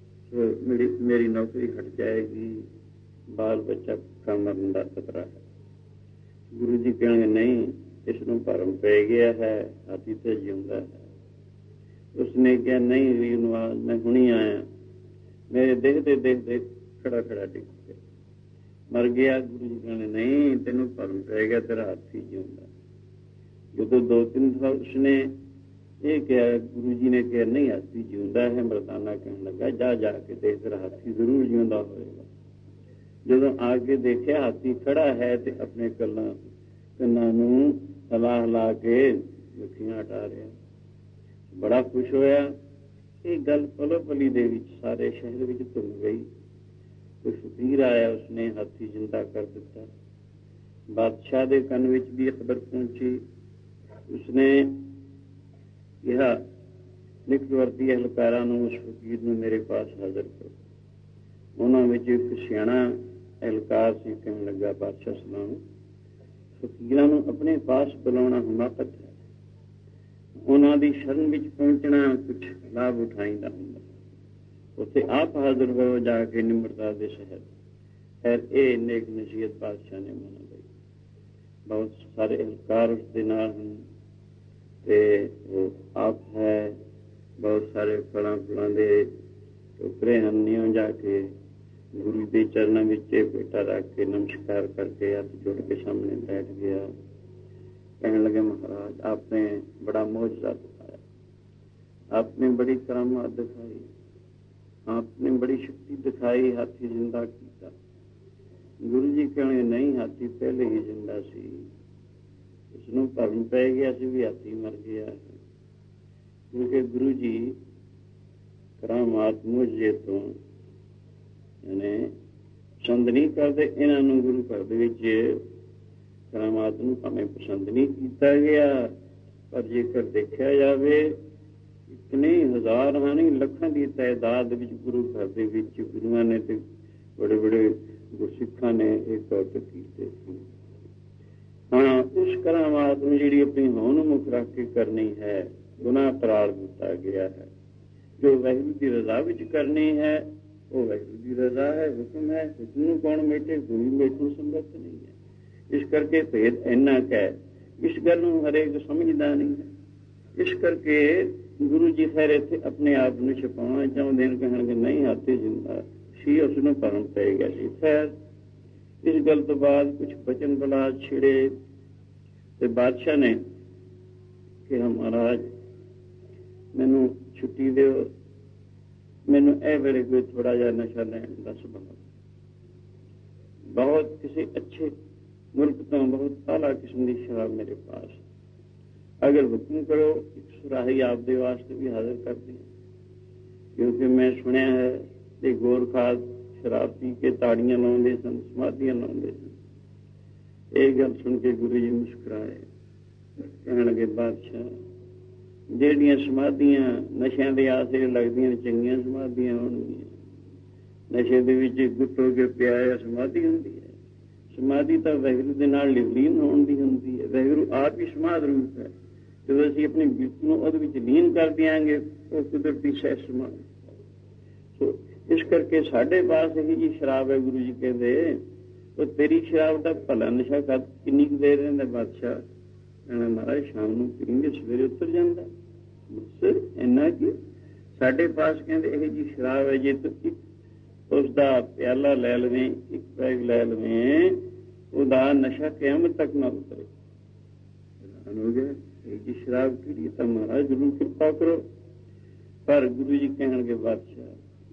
ਮੇਰੀ ਨੌਕਰੀ ਹਟ ਜਾਏਗੀ, ਬਾਲ ਬੱਚਾ ਭੁੱਖਾ ਮਰਨ ਦਾ ਖਤਰਾ ਹੈ। ਗੁਰੂ ਜੀ ਕਹਿਣਗੇ ਨਹੀਂ, ਇਸ ਨੂੰ ਭਰਮ ਪੈ ਗਿਆ ਹੈ, ਹਾਥੀ ਤੇ ਜਿਉਂਦਾ ਹੈ। ਉਸਨੇ ਕਿਹਾ ਨਹੀਂ ਵੀਰ ਨਵਾਜ਼, ਮੈਂ ਹੁਣੀ ਆਇਆ, ਮੇਰੇ ਦੇਖਦੇ ਦੇਖਦੇ ਖੜਾ ਖੜਾ ਡਿੱਗ ਗਿਆ, ਮਰ ਗਿਆ। ਗੁਰੂ ਜੀ ਕਹਿੰਦੇ ਨਹੀਂ, ਤੈਨੂੰ ਭਰਮ ਪੈ ਗਿਆ, ਤੇਰਾ ਹਾਥੀ ਜਿਉਂਦਾ। ਜਦੋਂ 2-3 ਦਫਾ ਉਸਨੇ ਇਹ ਕਿਹਾ, ਗੁਰੂ ਜੀ ਨੇ ਕਿਹਾ ਨਹੀਂ ਹਾਥੀ ਜਿਉਂਦਾ ਹੈ। ਮਰਦਾਨਾ ਕਹਿਣ ਲੱਗਾ ਜਾ ਕੇ ਦੇਖ, ਤੇਰਾ ਹਾਥੀ ਜ਼ਰੂਰ ਜਿਉਂਦਾ ਹੋਏਗਾ। ਜਦੋਂ ਆ ਕੇ ਦੇਖਿਆ ਹਾਥੀ ਖੜਾ ਹੈ ਤੇ ਆਪਣੇ ਕੰਨਾਂ ਨੂੰ ਹਿਲਾ ਕੇ ਮੱਖੀਆਂ ਹਟਾ ਰਿਹਾ, ਬੜਾ ਖੁਸ਼ ਹੋਇਆ। ਇਹ ਗੱਲ ਪਲੋ ਪਲੀ ਦੇ ਵਿੱਚ ਸਾਰੇ ਸ਼ਹਿਰ ਵਿੱਚ ਧੁੰਮ ਗਈ। ਕੋਈ ਫਕੀਰ ਆਇਆ, ਉਸਨੇ ਹਾਥੀ ਜਿੰਦਾ ਕਰ ਦਿੱਤਾ। ਬਾਦਸ਼ਾਹ ਦੇ ਕੰਨ ਵਿੱਚ ਵੀ ਖਬਰ ਪਹੁੰਚੀ। ਉਸਨੇ ਕਿਹਾ ਨਿਕਟਵਰਤੀ ਅਹਿਲਕਾਰਾਂ ਨੂੰ ਉਸ ਫਕੀਰ ਨੂੰ ਮੇਰੇ ਪਾਸ ਹਾਜ਼ਰ ਕਰੋ। ਉਹਨਾਂ ਵਿੱਚ ਇੱਕ ਸਿਆਣਾ ਅਹਿਲਕਾਰ ਸੀ, ਕਹਿਣ ਲੱਗਾ ਬਾਦਸ਼ਾਹ ਸਲਾਮ, ਫਕੀਰਾਂ ਨੂੰ ਆਪਣੇ ਪਾਸ ਬੁਲਾਉਣਾ ਹਮਾਕਤ ਹੈ, ਉਹਨਾਂ ਦੀ ਸ਼ਰਨ ਵਿੱਚ ਪਹੁੰਚਣਾ ਕੁਛ ਲਾਭ ਉਠਾਈਦਾ ਹੁੰਦਾ। ਉੱਥੇ ਆਪ ਹਾਜ਼ਰ ਹੋ ਜਾ ਕੇ ਨਿਮਰਤਾ ਦੇ ਸ਼ਹਿਰ। ਖੈਰ ਇਹ ਨੇਕ ਨਸੀਹਤ ਬਾਦਸ਼ਾਹ ਨੇ ਮੰਨ ਲਈ। ਬਹੁਤ ਸਾਰੇ ਅਹਿਲਕਾਰ ਉਸ ਦੇ ਨਾਲ ਹਨ ਤੇ ਉਹ ਆਪ ਹੈ। ਬਹੁਤ ਸਾਰੇ ਫਲਾਂ ਦੇ ਟੋਕਰੇ ਹਨ। ਨਿਉਂ ਜਾ ਕੇ ਗੁਰੂ ਦੇ ਚਰਨਾਂ ਵਿੱਚ ਬੇਟਾ ਰੱਖ ਕੇ ਨਮਸਕਾਰ ਕਰਕੇ ਹੱਥ ਜੋੜ ਕੇ ਸਾਹਮਣੇ ਬੈਠ ਗਿਆ। ਕਹਿਣ ਲੱਗੇ ਮਹਾਰਾਜ ਆਪਨੇ ਬੜਾ ਮੋਜਜ਼ਾ ਦਿਖਾਇਆ, आपने बड़ी करामात दिखाई, आपने बड़ी शक्ति दिखाई, हाथी जिंदा किया। गुरु जी कहने नहीं, हाथी पहले ही जिंदा सी, उसनों भरम पै गया सी भी हाथी मर गया है। क्योंकि गुरु जी करामात मुझे तो यानी पसंद नहीं करते। इन्होंने गुरु घर के करामात ਨੂੰ ਭਾਵੇਂ ਪਸੰਦ ਨਹੀਂ ਕੀਤਾ ਗਿਆ, ਪਰ ਜੇਕਰ ਦੇਖਿਆ ਜਾਵੇ ਇਤਨੇ ਹਜ਼ਾਰਾਂ ਨਹੀਂ ਲੱਖਾਂ ਦੀ ਤਾਦਾਦ ਵਿੱਚ ਗੁਰੂ ਘਰ ਦੇ ਵਿੱਚ ਗੁਰੂਆਂ ਨੇ ਤੇ ਬੜੇ ਬੜੇ ਗੁਰਸਿੱਖਾਂ ਨੇ ਇਹ ਕਰਤੱਵ ਕੀਤੇ ਸੀ। ਹਾਂ, ਉਸ ਕਰਾਮਾਤ ਨੂੰ ਜਿਹੜੀ ਆਪਣੀ ਹੋਂਦ ਮੁੱਖ ਰੱਖ ਕੇ ਕਰਨੀ ਹੈ, ਗੁਨਾਹ ਕਰਾਰ ਦਿੱਤਾ ਗਿਆ ਹੈ। ਜੋ ਵਾਹਿਗੁਰੂ ਦੀ ਰਜ਼ਾ ਵਿੱਚ ਕਰਨੀ ਹੈ ਉਹ ਵਾਹਿਗੁਰੂ ਦੀ ਰਜ਼ਾ ਹੈ, ਹੁਕਮ ਹੈ। ਹੁਕਮ ਨੂੰ ਕੌਣ ਮੇਟੇ, ਗੁਰੂ ਮੇਟੂ ਸਮਰੱਥ ਨਹੀਂ ਹੈ। ਇਸ ਕਰਕੇ ਭੇਦ ਇੰਨਾ ਕਹਿ, ਇਸ ਗੱਲ ਨੂੰ ਹਰੇਕ ਸਮਝਦਾ ਨਹੀਂ ਹੈ। ਇਸ ਕਰਕੇ ਗੁਰੂ ਜੀ ਖੈਰ ਇੱਥੇ ਆਪਣੇ ਆਪ ਨੂੰ ਛੁਪਾਉਣਾ ਚਾਹੁੰਦੇ ਨੇ, ਕਹਿਣਗੇ ਨਹੀਂ ਹਾਥੀ ਜਿੰਦਾ ਸੀ, ਉਸ ਨੂੰ ਭਰਮ ਪੈ ਗਿਆ ਸੀ। ਖੈਰ ਇਸ ਗੱਲ ਤੋਂ ਬਾਅਦ ਕੁਛ ਬਚਨ ਬਲਾ ਛਿੜੇ ਤੇ ਬਾਦਸ਼ਾਹ ਨੇ ਕਿਹਾ ਮਹਾਰਾਜ ਮੈਨੂੰ ਛੁੱਟੀ ਦਿਓ, ਮੈਨੂੰ ਇਹ ਵੇਲੇ ਕੋਈ ਥੋੜਾ ਜਿਹਾ ਨਸ਼ਾ ਲੈਣ ਦਾ ਸੁਭਾਅ, ਬਹੁਤ ਕਿਸੇ ਅੱਛੇ मुल्क तो बहुत आला किस्म की शराब मेरे पास, अगर हुक्म करो एक सुराही आपके वास्ते भी हाजिर कर दें। क्योंकि मैं सुनिया है कि गोरखाल शराब पी के ताड़ियां लाते सन, समाधियां लाते सन। ये गल सुन के गुरु जी मुस्कुराए, कहने लगे बादशाह ਜਿਹੜੀਆਂ ਸਮਾਧੀਆਂ ਨਸ਼ਿਆਂ ਦੇ ਆਸਰੇ ਲੱਗਦੀਆਂ ਨੇ, ਚੰਗੀਆਂ ਸਮਾਧੀਆਂ ਹੋਣਗੀਆਂ। ਨਸ਼ੇ ਦੇ ਵਿੱਚ ਗੁੱਟ ਹੋ ਕੇ ਪਿਆ ਸਮਾਧੀ ਹੁੰਦੀ ਹੈ। ਸਮਾਧੀ ਤਾਂ ਵਾਹਿਗੁਰੂ ਦੇ ਨਾਲ ਲੀਨ ਹੋਣ ਦੀ ਹੁੰਦੀ ਹੈ। ਵਾਹਿਗੁਰੂ ਆਪ ਹੀ ਸਮਾਧ ਰੂਪ ਹੈ। ਜਦੋਂ ਅਸੀਂ ਆਪਣੀ ਬਿਰਤ ਨੂੰ ਉਹਦੇ ਵਿੱਚ ਲੀਨ ਕਰ ਦਿਆਂਗੇ ਉਹ ਕੁਦਰਤੀ ਸਹਿ ਸਮਾਧ। ਸੋ ਇਸ ਕਰਕੇ ਸਾਡੇ ਪਾਸ ਇਹੀ ਜੀ ਸ਼ਰਾਬ ਹੈ। ਗੁਰੂ ਜੀ ਕਹਿੰਦੇ ਉਹ ਤੇਰੀ ਸ਼ਰਾਬ ਦਾ ਭਲਾ ਨਸ਼ਾ ਕਿੰਨੀ ਕੁ ਦੇਰ ਰਹਿੰਦਾ ਬਾਦਸ਼ਾਹ? कहना महाराज शाम ਨੂੰ ਪੀਂਗੇ ਸਵੇਰੇ ਉਤਰ ਜਾਂਦਾ। ਬਸ ਇੰਨਾ ਕਿ ਸਾਡੇ ਪਾਸ ਕਹਿੰਦੇ ਇਹ ਜੀ ਸ਼ਰਾਬ ਹੈ, ਜੇ ਤੂੰ ਉਸਦਾ ਪਿਆਲਾ ਲੈ ਲਵੇਂ, ਇੱਕ ਪੈਗ ਲੈ ਲਵੇਂ, ਉਹਦਾ ਨਸ਼ਾ ਕਿਆਮਤ ਤੱਕ ਨਾ ਉਤਰੇ। ਹੋ ਗਿਆ ਇਹ ਜੀ ਸ਼ਰਾਬ ਕਿਹੜੀ? ਤਾਂ ਮਹਾਰਾਜ ਜ਼ਰੂਰ ਕਿਰਪਾ ਕਰੋ। ਪਰ ਗੁਰੂ ਜੀ ਕਹਿਣਗੇ ਬਾਦਸ਼ਾਹ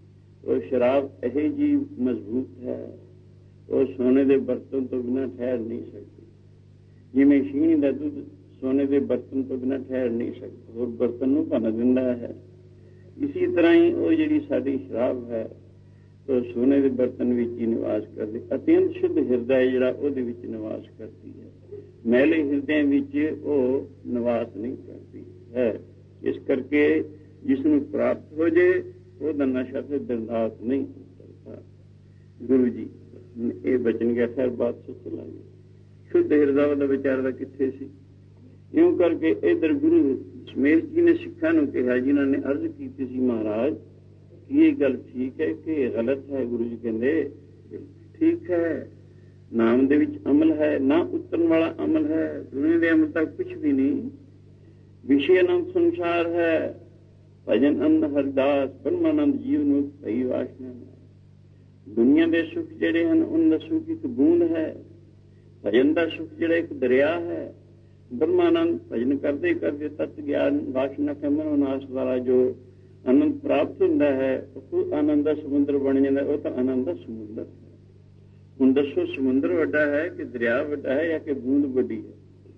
ਉਹ ਸ਼ਰਾਬ ਇਹੋ ਜਿਹੀ ਮਜ਼ਬੂਤ ਹੈ, ਉਹ ਸੋਨੇ ਦੇ ਬਰਤਨ ਤੋਂ ਬਿਨਾਂ ਠਹਿਰ ਨਹੀਂ ਸਕਦੀ। ਜਿਵੇਂ ਛੀਣੀ ਦਾ ਦੁੱਧ ਸੋਨੇ ਦੇ ਬਰਤਨ ਤੋਂ ਬਿਨਾਂ ਠਹਿਰ ਨਹੀਂ ਸਕਦਾ, ਹੋਰ ਬਰਤਨ ਨੂੰ ਭੰਨ ਦਿੰਦਾ ਹੈ। ਇਸੇ ਤਰ੍ਹਾਂ ਹੀ ਉਹ ਜਿਹੜੀ ਸਾਡੀ ਸ਼ਰਾਬ ਹੈ ਉਹ ਸੋਨੇ ਦੇ ਬਰਤਨ ਵਿੱਚ ਹੀ ਨਿਵਾਸ ਕਰਦੀ, ਅਤਿਅੰਤ ਸ਼ੁੱਧ ਹਿਰਦਾ ਜਿਹੜਾ ਉਹਦੇ ਵਿੱਚ ਨਿਵਾਸ ਕਰਦੀ ਹੈ। ਮੈਲੇ ਹਿਰਦਿਆਂ ਵਿੱਚ ਉਹ ਨਿਵਾਸ ਨਹੀਂ ਕਰਦੀ ਹੈ। ਇਸ ਕਰਕੇ ਜਿਸ ਨੂੰ ਪ੍ਰਾਪਤ ਹੋ ਜੇ ਉਹਦਾ ਨਸ਼ਾ ਤੇ ਦਰਦਾਤ ਨਹੀਂ ਹੋ ਸਕਦਾ। ਗੁਰੂ ਜੀ ਇਹ ਬਚਨ ਗਿਆ, ਖੈਰ ਬਾਤ ਤੋਂ ਚਲਾਂਗੇ। ਸ਼ੁੱਧ ਹਿਰਦਾ ਉਹਦਾ ਵਿਚਾਰ ਦਾ ਕਿੱਥੇ ਸੀ? ਇਉਂ ਕਰਕੇ ਇਧਰ ਗੁਰੂ ਸਮੇਤ ਜੀ ਨੇ ਸਿੱਖਾਂ ਨੂੰ ਕਿਹਾ, ਜਿਨ੍ਹਾਂ ਨੇ ਅਰਜ਼ ਕੀਤੀ ਸੀ ਮਹਾਰਾਜ ਕੀ ਇਹ ਗੱਲ ਠੀਕ ਹੈ ਕਿ ਗਲਤ ਹੈ? ਗੁਰੂ ਜੀ ਕਹਿੰਦੇ ਠੀਕ ਹੈ, ਨਾਮ ਦੇ ਵਿੱਚ ਅਮਲ ਹੈ, ਨਾ ਉਤਰਨ ਵਾਲਾ ਅਮਲ ਹੈ। ਦੁਨੀਆ ਦੇ ਅਮਲ ਤੱਕ ਕੁਛ ਵੀ ਨਹੀਂ। ਵਿਸ਼ੇ ਅਨੰਦ ਸੰਸਾਰ ਹੈ, ਭਜਨ ਆਨੰਦ ਹਰਦਾਸ, ਬ੍ਰਹਮਾਨੰਦ ਜੀਵ ਨੂੰ ਭਈ ਵਾਸ਼ਨਾ। ਦੁਨੀਆ ਦੇ ਸੁੱਖ ਜਿਹੜੇ ਹਨ ਉਹਨਾਂ ਦਾ ਸੁੱਖ ਇੱਕ ਬੂੰਦ ਹੈ, ਭਜਨ ਦਾ ਸੁੱਖ ਜਿਹੜਾ ਇੱਕ ਦਰਿਆ ਹੈ। ਬ੍ਰਹਮਾਨੰਦ ਭਜਨ ਕਰਦੇ ਕਰਦੇ ਤਤ ਗਿਆਨ ਵਾਸ਼ਨਾ ਕੇ ਮਨੋ ਨਾਸ਼ ਵਾਲਾ ਜੋ ਆਨੰਦ ਪ੍ਰਾਪਤ ਹੁੰਦਾ ਹੈ ਉਹ ਆਨੰਦ ਦਾ ਸਮੁੰਦਰ ਬਣ ਜਾਂਦਾ। ਉਹ ਤਾਂ ਆਨੰਦ ਦਾ ਸਮੁੰਦਰ ਹੈ। ਹੁਣ ਦੱਸੋ ਸਮੁੰਦਰ ਵੱਡਾ ਹੈ ਕਿ ਦਰਿਆ ਵੱਡਾ ਹੈ ਜਾਂ ਕਿ ਬੂੰਦ ਵੱਡੀ ਹੈ?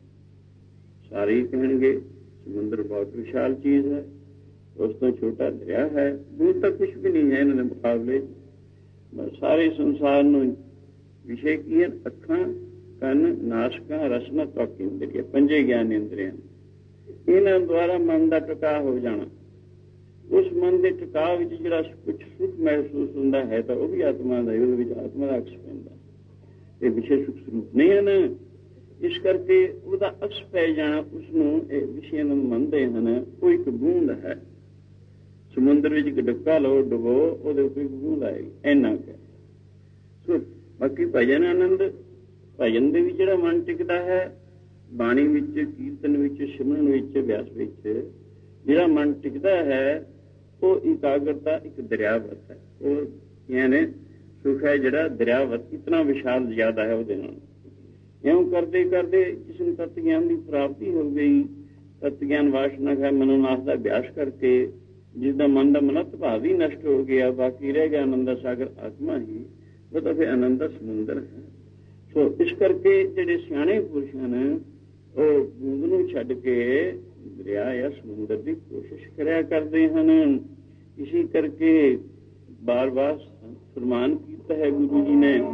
ਸਾਰੇ ਕਹਿਣਗੇ ਸਮੁੰਦਰ ਬਹੁਤ ਵਿਸ਼ਾਲ ਚੀਜ਼ ਹੈ, ਉਸ ਤੋਂ ਛੋਟਾ ਦਰਿਆ ਹੈ। ਬੂੰਦ ਤਾਂ ਕੁਛ ਵੀ ਨਹੀਂ ਹੈ ਇਹਨਾਂ ਦੇ ਮੁਕਾਬਲੇ। ਸਾਰੇ ਸੰਸਾਰ ਨੂੰ ਵਿਸ਼ੇ ਕੀ ਹੈ? ਅੱਖਾਂ, ਕੰਨ, ਨਾਸਕਾਂ, ਰਸਨਾ, ਤਵਕ ਇੰਦਰੀਆਂ, ਪੰਜੇ ਗਿਆਨ ਇੰਦਰੀਆਂ। ਇਹਨਾਂ ਦੁਆਰਾ ਮਨ ਦਾ ਟਿਕਾ ਹੋ ਜਾਣਾ। ਉਸ ਮਨ ਦੇ ਟਿਕਾਅ ਵਿੱਚ ਜਿਹੜਾ ਕੁਛ ਸੁੱਖ ਮਹਿਸੂਸ ਹੁੰਦਾ ਹੈ ਤਾਂ ਉਹ ਵੀ ਆਤਮਾ ਦਾ, ਉਹਦੇ ਵਿੱਚ ਆਤਮਾ ਦਾ ਅਕਸ ਪੈਂਦਾ। ਇਹ ਵਿਸ਼ੇ ਸੁੱਖ ਸਰੂਪ ਨਹੀਂ ਹਨ। ਇਸ ਕਰਕੇ ਉਹਦਾ ਅਕਸ ਪੈ ਜਾਣਾ, ਉਸਨੂੰ ਇਹ ਵਿਸ਼ੇ ਨੂੰ ਮੰਨਦੇ ਹਨ। ਉਹ ਇੱਕ ਬੂੰਦ ਹੈ। ਸਮੁੰਦਰ ਵਿੱਚ ਇੱਕ ਡੱਕਾ ਲਓ, ਡੁਬੋ, ਉਹਦੇ ਉੱਤੇ ਇੱਕ ਬੂੰਦ ਆਏਗੀ, ਇੰਨਾ ਕੁ। ਸੋ ਬਾਕੀ ਭਜਨ ਆਨੰਦ, ਭਜਨ ਦੇ ਵਿੱਚ ਜਿਹੜਾ ਮਨ ਟਿਕਦਾ ਹੈ, ਬਾਣੀ ਵਿੱਚ, ਕੀਰਤਨ ਵਿੱਚ, ਸਿਮਰਨ ਵਿੱਚ, ਅਭਿਆਸ ਵਿੱਚ ਜਿਹੜਾ ਮਨ ਟਿਕਦਾ ਹੈ ਉਹ ਇਕਾਗਰਤਾ ਇੱਕ ਦਰਿਆਵਤ ਹੈ। ਉਹ ਯਾਨੀ ਸੁੱਖ ਹੈ ਜਿਹੜਾ ਦਰਿਆਵਤ, ਇਤਨਾ ਵਿਸ਼ਾਲ ਜ਼ਿਆਦਾ ਹੈ ਉਹਦੇ ਨਾਲ। ਇਉਂ ਕਰਦੇ ਕਰਦੇ ਜਿਸ ਨੂੰ ਤਤ ਗਿਆਨ ਦੀ ਪ੍ਰਾਪਤੀ ਹੋ ਗਈ, ਤਤ ਗਿਆਨ ਵਾਸ਼ਨਾ ਹੈ ਮਨੋਨਾਸ਼ ਦਾ ਅਭਿਆਸ ਕਰਕੇ ਜਿਸਦਾ ਮਨ ਦਾ ਮਨਤ ਭਾਵ ਹੀ ਨਸ਼ਟ ਹੋ ਗਿਆ, ਬਾਕੀ ਰਹਿ ਗਿਆ ਆਨੰਦ ਦਾ ਸਾਗਰ ਆਤਮਾ ਹੀ, ਉਹ ਤਾਂ ਫਿਰ ਆਨੰਦ ਦਾ ਸਮੁੰਦਰ ਹੈ। ਸੋ ਇਸ ਕਰਕੇ ਜਿਹੜੇ ਸਿਆਣੇ ਪੁਰਸ਼ ਹਨ ਉਹ ਬੂੰਦ ਨੂੰ ਛੱਡ ਕੇ ਦਰਿਆ ਜਾਂ ਸਮੁੰਦਰ ਦੀ ਕੋਸ਼ਿਸ਼ ਕਰਿਆ ਕਰਦੇ ਹਨ। ਇਸੇ ਕਰਕੇ ਬਾਰ-ਬਾਰ ਫਰਮਾਨ ਕੀਤਾ ਹੈ ਗੁਰੂ ਜੀ ਨੇ,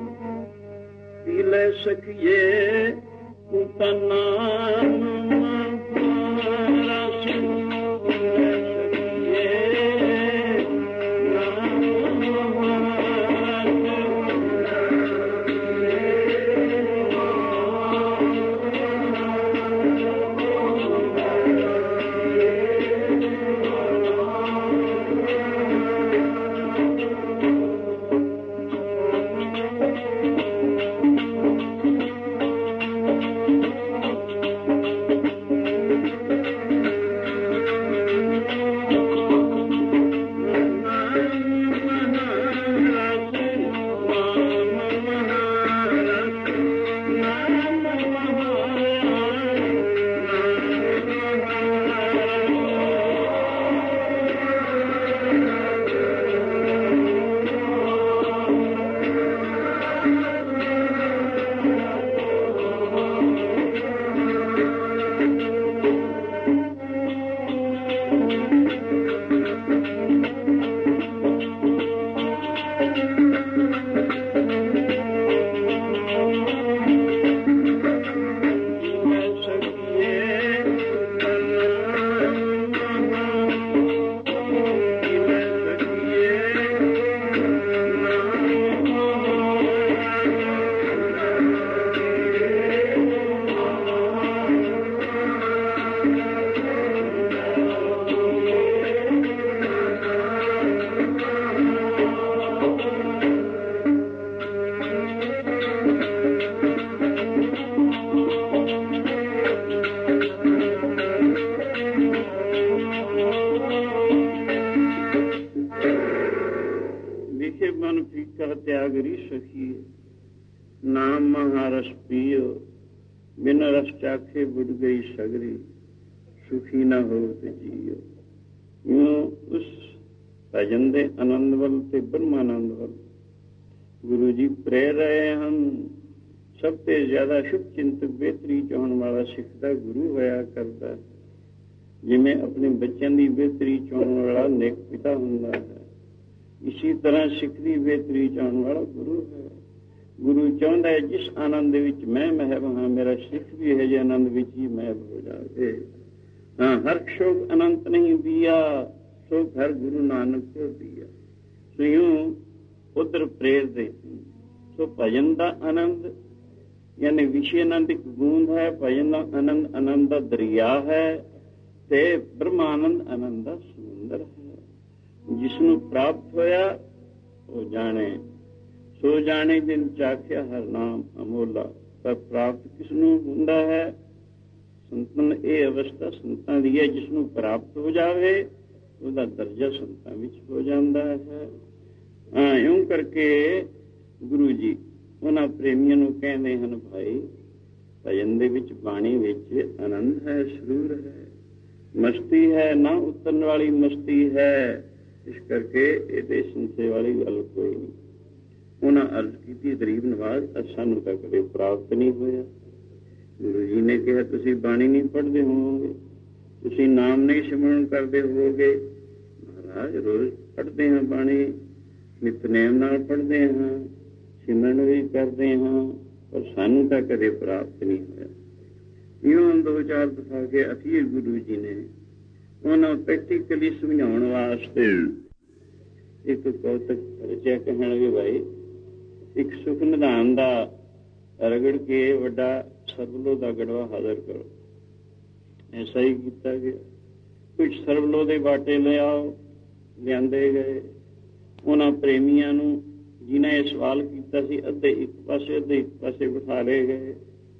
ਪੀ ਲੈ ਸਕੀਏ ਤਨ ਨਾਮ ਰਸ ਤਿਆਗਰੀ ਸਖੀ ਨਾਮ ਮਹਾਰਸ ਪੀਓ, ਬਿਨ ਰਸ ਚਾਖੇ ਬੁੱਝ ਗਈ ਸਗਰੀ, ਸੁਖੀ ਨਾ ਹੋ ਤੇ ਜੀਓ। ਉਸ ਭਜਨ ਦੇ ਆਨੰਦ ਵੱਲ ਤੇ ਬ੍ਰਹਮਾਨੰਦ ਵੱਲ ਗੁਰੂ ਜੀ ਪ੍ਰੇਰ ਰਹੇ ਹਨ। ਸਭ ਤੋਂ ਜ਼ਿਆਦਾ ਸ਼ੁਭ ਚਿੰਤਕ ਬਿਹਤਰੀ ਚਾਹੁਣ ਵਾਲਾ ਸਿੱਖ ਦਾ ਗੁਰੂ ਹੋਇਆ ਕਰਦਾ, ਜਿਵੇਂ ਆਪਣੇ ਬੱਚਿਆਂ ਦੀ ਬਿਹਤਰੀ ਚਾਹੁਣ ਵਾਲਾ ਨੇਕ ਪਿਤਾ ਹੁੰਦਾ ਹੈ, ਇਸੀ ਤਰ੍ਹਾਂ ਸਿੱਖ ਦੀ ਬਿਹਤਰੀ ਚਾਹੁਣ ਵਾਲਾ ਗੁਰੂ ਹੈ। ਗੁਰੂ ਚਾਹੁੰਦਾ ਹੈ ਜਿਸ ਆਨੰਦ ਦੇ ਵਿੱਚ ਮੈਂ ਮਹਿਬ ਹਾਂ, ਮੇਰਾ ਸਿੱਖ ਵੀ ਇਹੋ ਜਿਹੇ ਆਨੰਦ ਵਿੱਚ ਹੀ ਮਹਿਬ ਹੋ ਜਾਵੇ। ਹਾਂ, ਹਰ ਸ਼ੋਕ ਅਨੰਤ ਨਹੀਂ ਦੀਆ, ਸ਼ੋਕ ਹਰ ਗੁਰੂ ਨਾਨਕ ਕੋ ਦੀਆ। ਸੋ ਇਉਂ ਉਧਰ ਪ੍ਰੇਰਦੇ। ਸੋ ਭਜਨ ਦਾ ਆਨੰਦ ਯਾਨੀ ਵਿਸ਼ੇ ਆਨੰਦ ਇੱਕ ਬੂੰਦ ਹੈ, ਭਜਨ ਦਾ ਆਨੰਦ ਆਨੰਦ ਦਾ ਦਰਿਆ ਹੈ, ਤੇ ਬ੍ਰਹਮਾਨੰਦ ਆਨੰਦ ਦਾ ਸਮੁੰਦਰ ਹੈ। ਜਿਸਨੂੰ ਪ੍ਰਾਪਤ ਹੋਇਆ ਉਹ ਜਾਣੇ, ਸੋ ਜਾਣੇ ਜਿਨ ਚਾਖਿਆ ਹਰ ਨਾਮ ਅਮੋਲਾ। ਪਰ ਪ੍ਰਾਪਤ ਕਿਸ ਨੂੰ ਹੁੰਦਾ ਹੈ? ਸੰਤਨ ਇਹ ਅਵਸਥਾ ਸੰਤਾਂ ਦੀ ਹੈ, ਜਿਸਨੂੰ ਪ੍ਰਾਪਤ ਹੋ ਜਾਵੇ ਉਹਦਾ ਦਰਜਾ ਸੰਤਾਂ ਵਿੱਚ ਹੋ ਜਾਂਦਾ ਹੈ। ਇਉਂ ਕਰਕੇ ਗੁਰੂ ਜੀ ਉਹਨਾਂ ਪ੍ਰੇਮੀਆਂ ਨੂੰ ਕਹਿੰਦੇ ਹਨ, ਭਾਈ ਭਜਨ ਦੇ ਵਿੱਚ ਬਾਣੀ ਵਿੱਚ ਆਨੰਦ ਹੈ, ਸਰੂਰ ਹੈ, ਮਸਤੀ ਹੈ, ਨਾ ਉਤਰਨ ਵਾਲੀ ਮਸਤੀ ਹੈ। ਇਸ ਕਰਕੇ ਇਹਦੇ ਸੰਸ਼ੇ ਵਾਲੀ ਗੱਲ ਕੋਈ ਨਹੀਂ। ਉਹਨਾਂ ਅਰਜ਼ ਕੀਤੀ, ਗਰੀਬ ਨਵਾਜ਼ ਸਾਨੂੰ ਤਾਂ ਕਦੇ ਪ੍ਰਾਪਤ ਨਹੀਂ ਹੋਇਆ। ਗੁਰੂ ਜੀ ਨੇ ਕਿਹਾ, ਤੁਸੀਂ ਬਾਣੀ ਨਹੀਂ ਪੜ੍ਹਦੇ ਹੋਵੋਗੇ, ਤੁਸੀਂ ਨਾਮ ਨਹੀਂ ਸਿਮਰਨ ਕਰਦੇ ਹੋਵੋਗੇ। ਮਹਾਰਾਜ ਰੋਜ਼ ਪੜ੍ਹਦੇ ਹਾਂ ਬਾਣੀ, ਨਿਤਨੇਮ ਨਾਲ ਪੜ੍ਹਦੇ ਹਾਂ, ਸਿਮਰਨ ਵੀ ਕਰਦੇ ਹਾਂ, ਪਰ ਸਾਨੂੰ ਤਾਂ ਕਦੇ ਪ੍ਰਾਪਤ ਨਹੀਂ ਹੋਇਆ। ਇਉਂ ਦੋ ਚਾਰ ਦਿਖਾ ਕੇ ਅਖੀਰ ਗੁਰੂ ਜੀ ਨੇ ਉਹਨਾਂ ਪ੍ਰੈਕਟੀਕਲੀ ਸਮਝਾਉਣ ਵਾਸਤੇ ਇੱਕ ਕੌਤਕ ਰਚਿਆ। ਕਹਿਣ ਲੱਗੇ, ਭਾਈ ਇੱਕ ਸੁਖ ਨਿਧਾਨ ਦਾ ਰਗੜ ਕੇ ਵੱਡਾ ਸਰਬਲੋ ਦਾ ਗੜਵਾ ਹਾਜ਼ਰ ਕਰੋ। ਐਸਾ ਹੀ ਕੀਤਾ ਗਿਆ। ਕੁਝ ਸਰਬਲੋ ਦੇ ਬਾਟੇ ਲਿਆਓ, ਲਿਆਂਦੇ ਗਏ। ਉਹਨਾਂ ਪ੍ਰੇਮੀਆਂ ਨੂੰ ਜਿਨ੍ਹਾਂ ਇਹ ਸਵਾਲ ਕੀਤਾ ਸੀ, ਅੱਧੇ ਇੱਕ ਪਾਸੇ ਅੱਧੇ ਇੱਕ ਪਾਸੇ ਬਿਠਾ ਲਏ ਗਏ।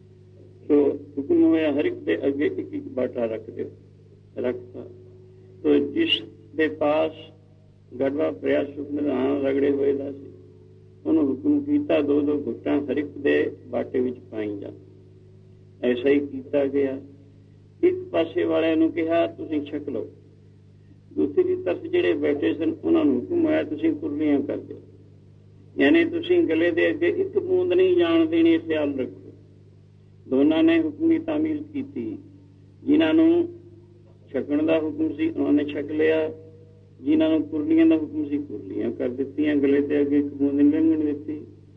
ਸੋ ਹੁਕਮ ਹੋਇਆ, ਹਰ ਇੱਕ ਦੇ ਅੱਗੇ ਇੱਕ ਇੱਕ ਬਾਟਾ ਰੱਖ ਦਿਓ। ਰੱਖਤਾ। ਸੋ ਜਿਸ ਦੇ ਪਾਸ ਗੜਵਾ ਪਿਆ ਸੁਖ ਨਿਧਾਨ ਰਗੜੇ ਹੋਏ ਦਾ ਸੀ, ਉਹਨੂੰ ਹੁਕਮ ਕੀਤਾ, ਦੋ ਦੋ ਗੁੱਟਾਂ ਹਰ ਇੱਕ ਦੇ ਬਾਟੇ ਵਿੱਚ ਪਾਈ ਜਾ। ਐਸਾ ਹੀ ਕੀਤਾ ਗਿਆ। ਇੱਕ ਪਾਸੇ ਵਾਲਿਆਂ ਨੂੰ ਕਿਹਾ, ਤੁਸੀਂ ਛਕ ਲਓ। ਦੂਸਰੀ ਤਰਫ ਜਿਹੜੇ ਬੈਠੇ ਸਨ ਉਹਨਾਂ ਨੂੰ ਹੁਕਮ ਆਇਆ, ਤੁਸੀਂ ਕੁਰਲੀਆਂ ਕਰ ਦਿਓ। ਯਾਨੀ ਤੁਸੀਂ ਗਲੇ ਦੇ ਅੱਗੇ ਇੱਕ ਬੂੰਦ ਨਹੀਂ ਜਾਣ ਦੇਣੀ, ਖਿਆਲ ਰੱਖੋ। ਦੋਨਾਂ ਨੇ ਹੁਕਮ ਦੀ ਤਾਮੀਲ ਕੀਤੀ। ਜਿਨ੍ਹਾਂ ਨੂੰ ਛਕਣ ਦਾ ਹੁਕਮ ਸੀ ਉਹਨਾਂ ਨੇ ਛਕ ਲਿਆ, ਜਿਨ੍ਹਾਂ ਨੂੰ ਕੁਰਲੀਆਂ ਦਾ ਹੁਕਮ ਸੀ ਕੁਰਲੀਆਂ ਕਰ ਦਿੱਤੀਆਂ, ਗਲੇ ਦੇ ਅੱਗੇ ਇੱਕ ਬੂੰਦ ਨਹੀਂ ਲੰਘਣ ਦਿੱਤੀ।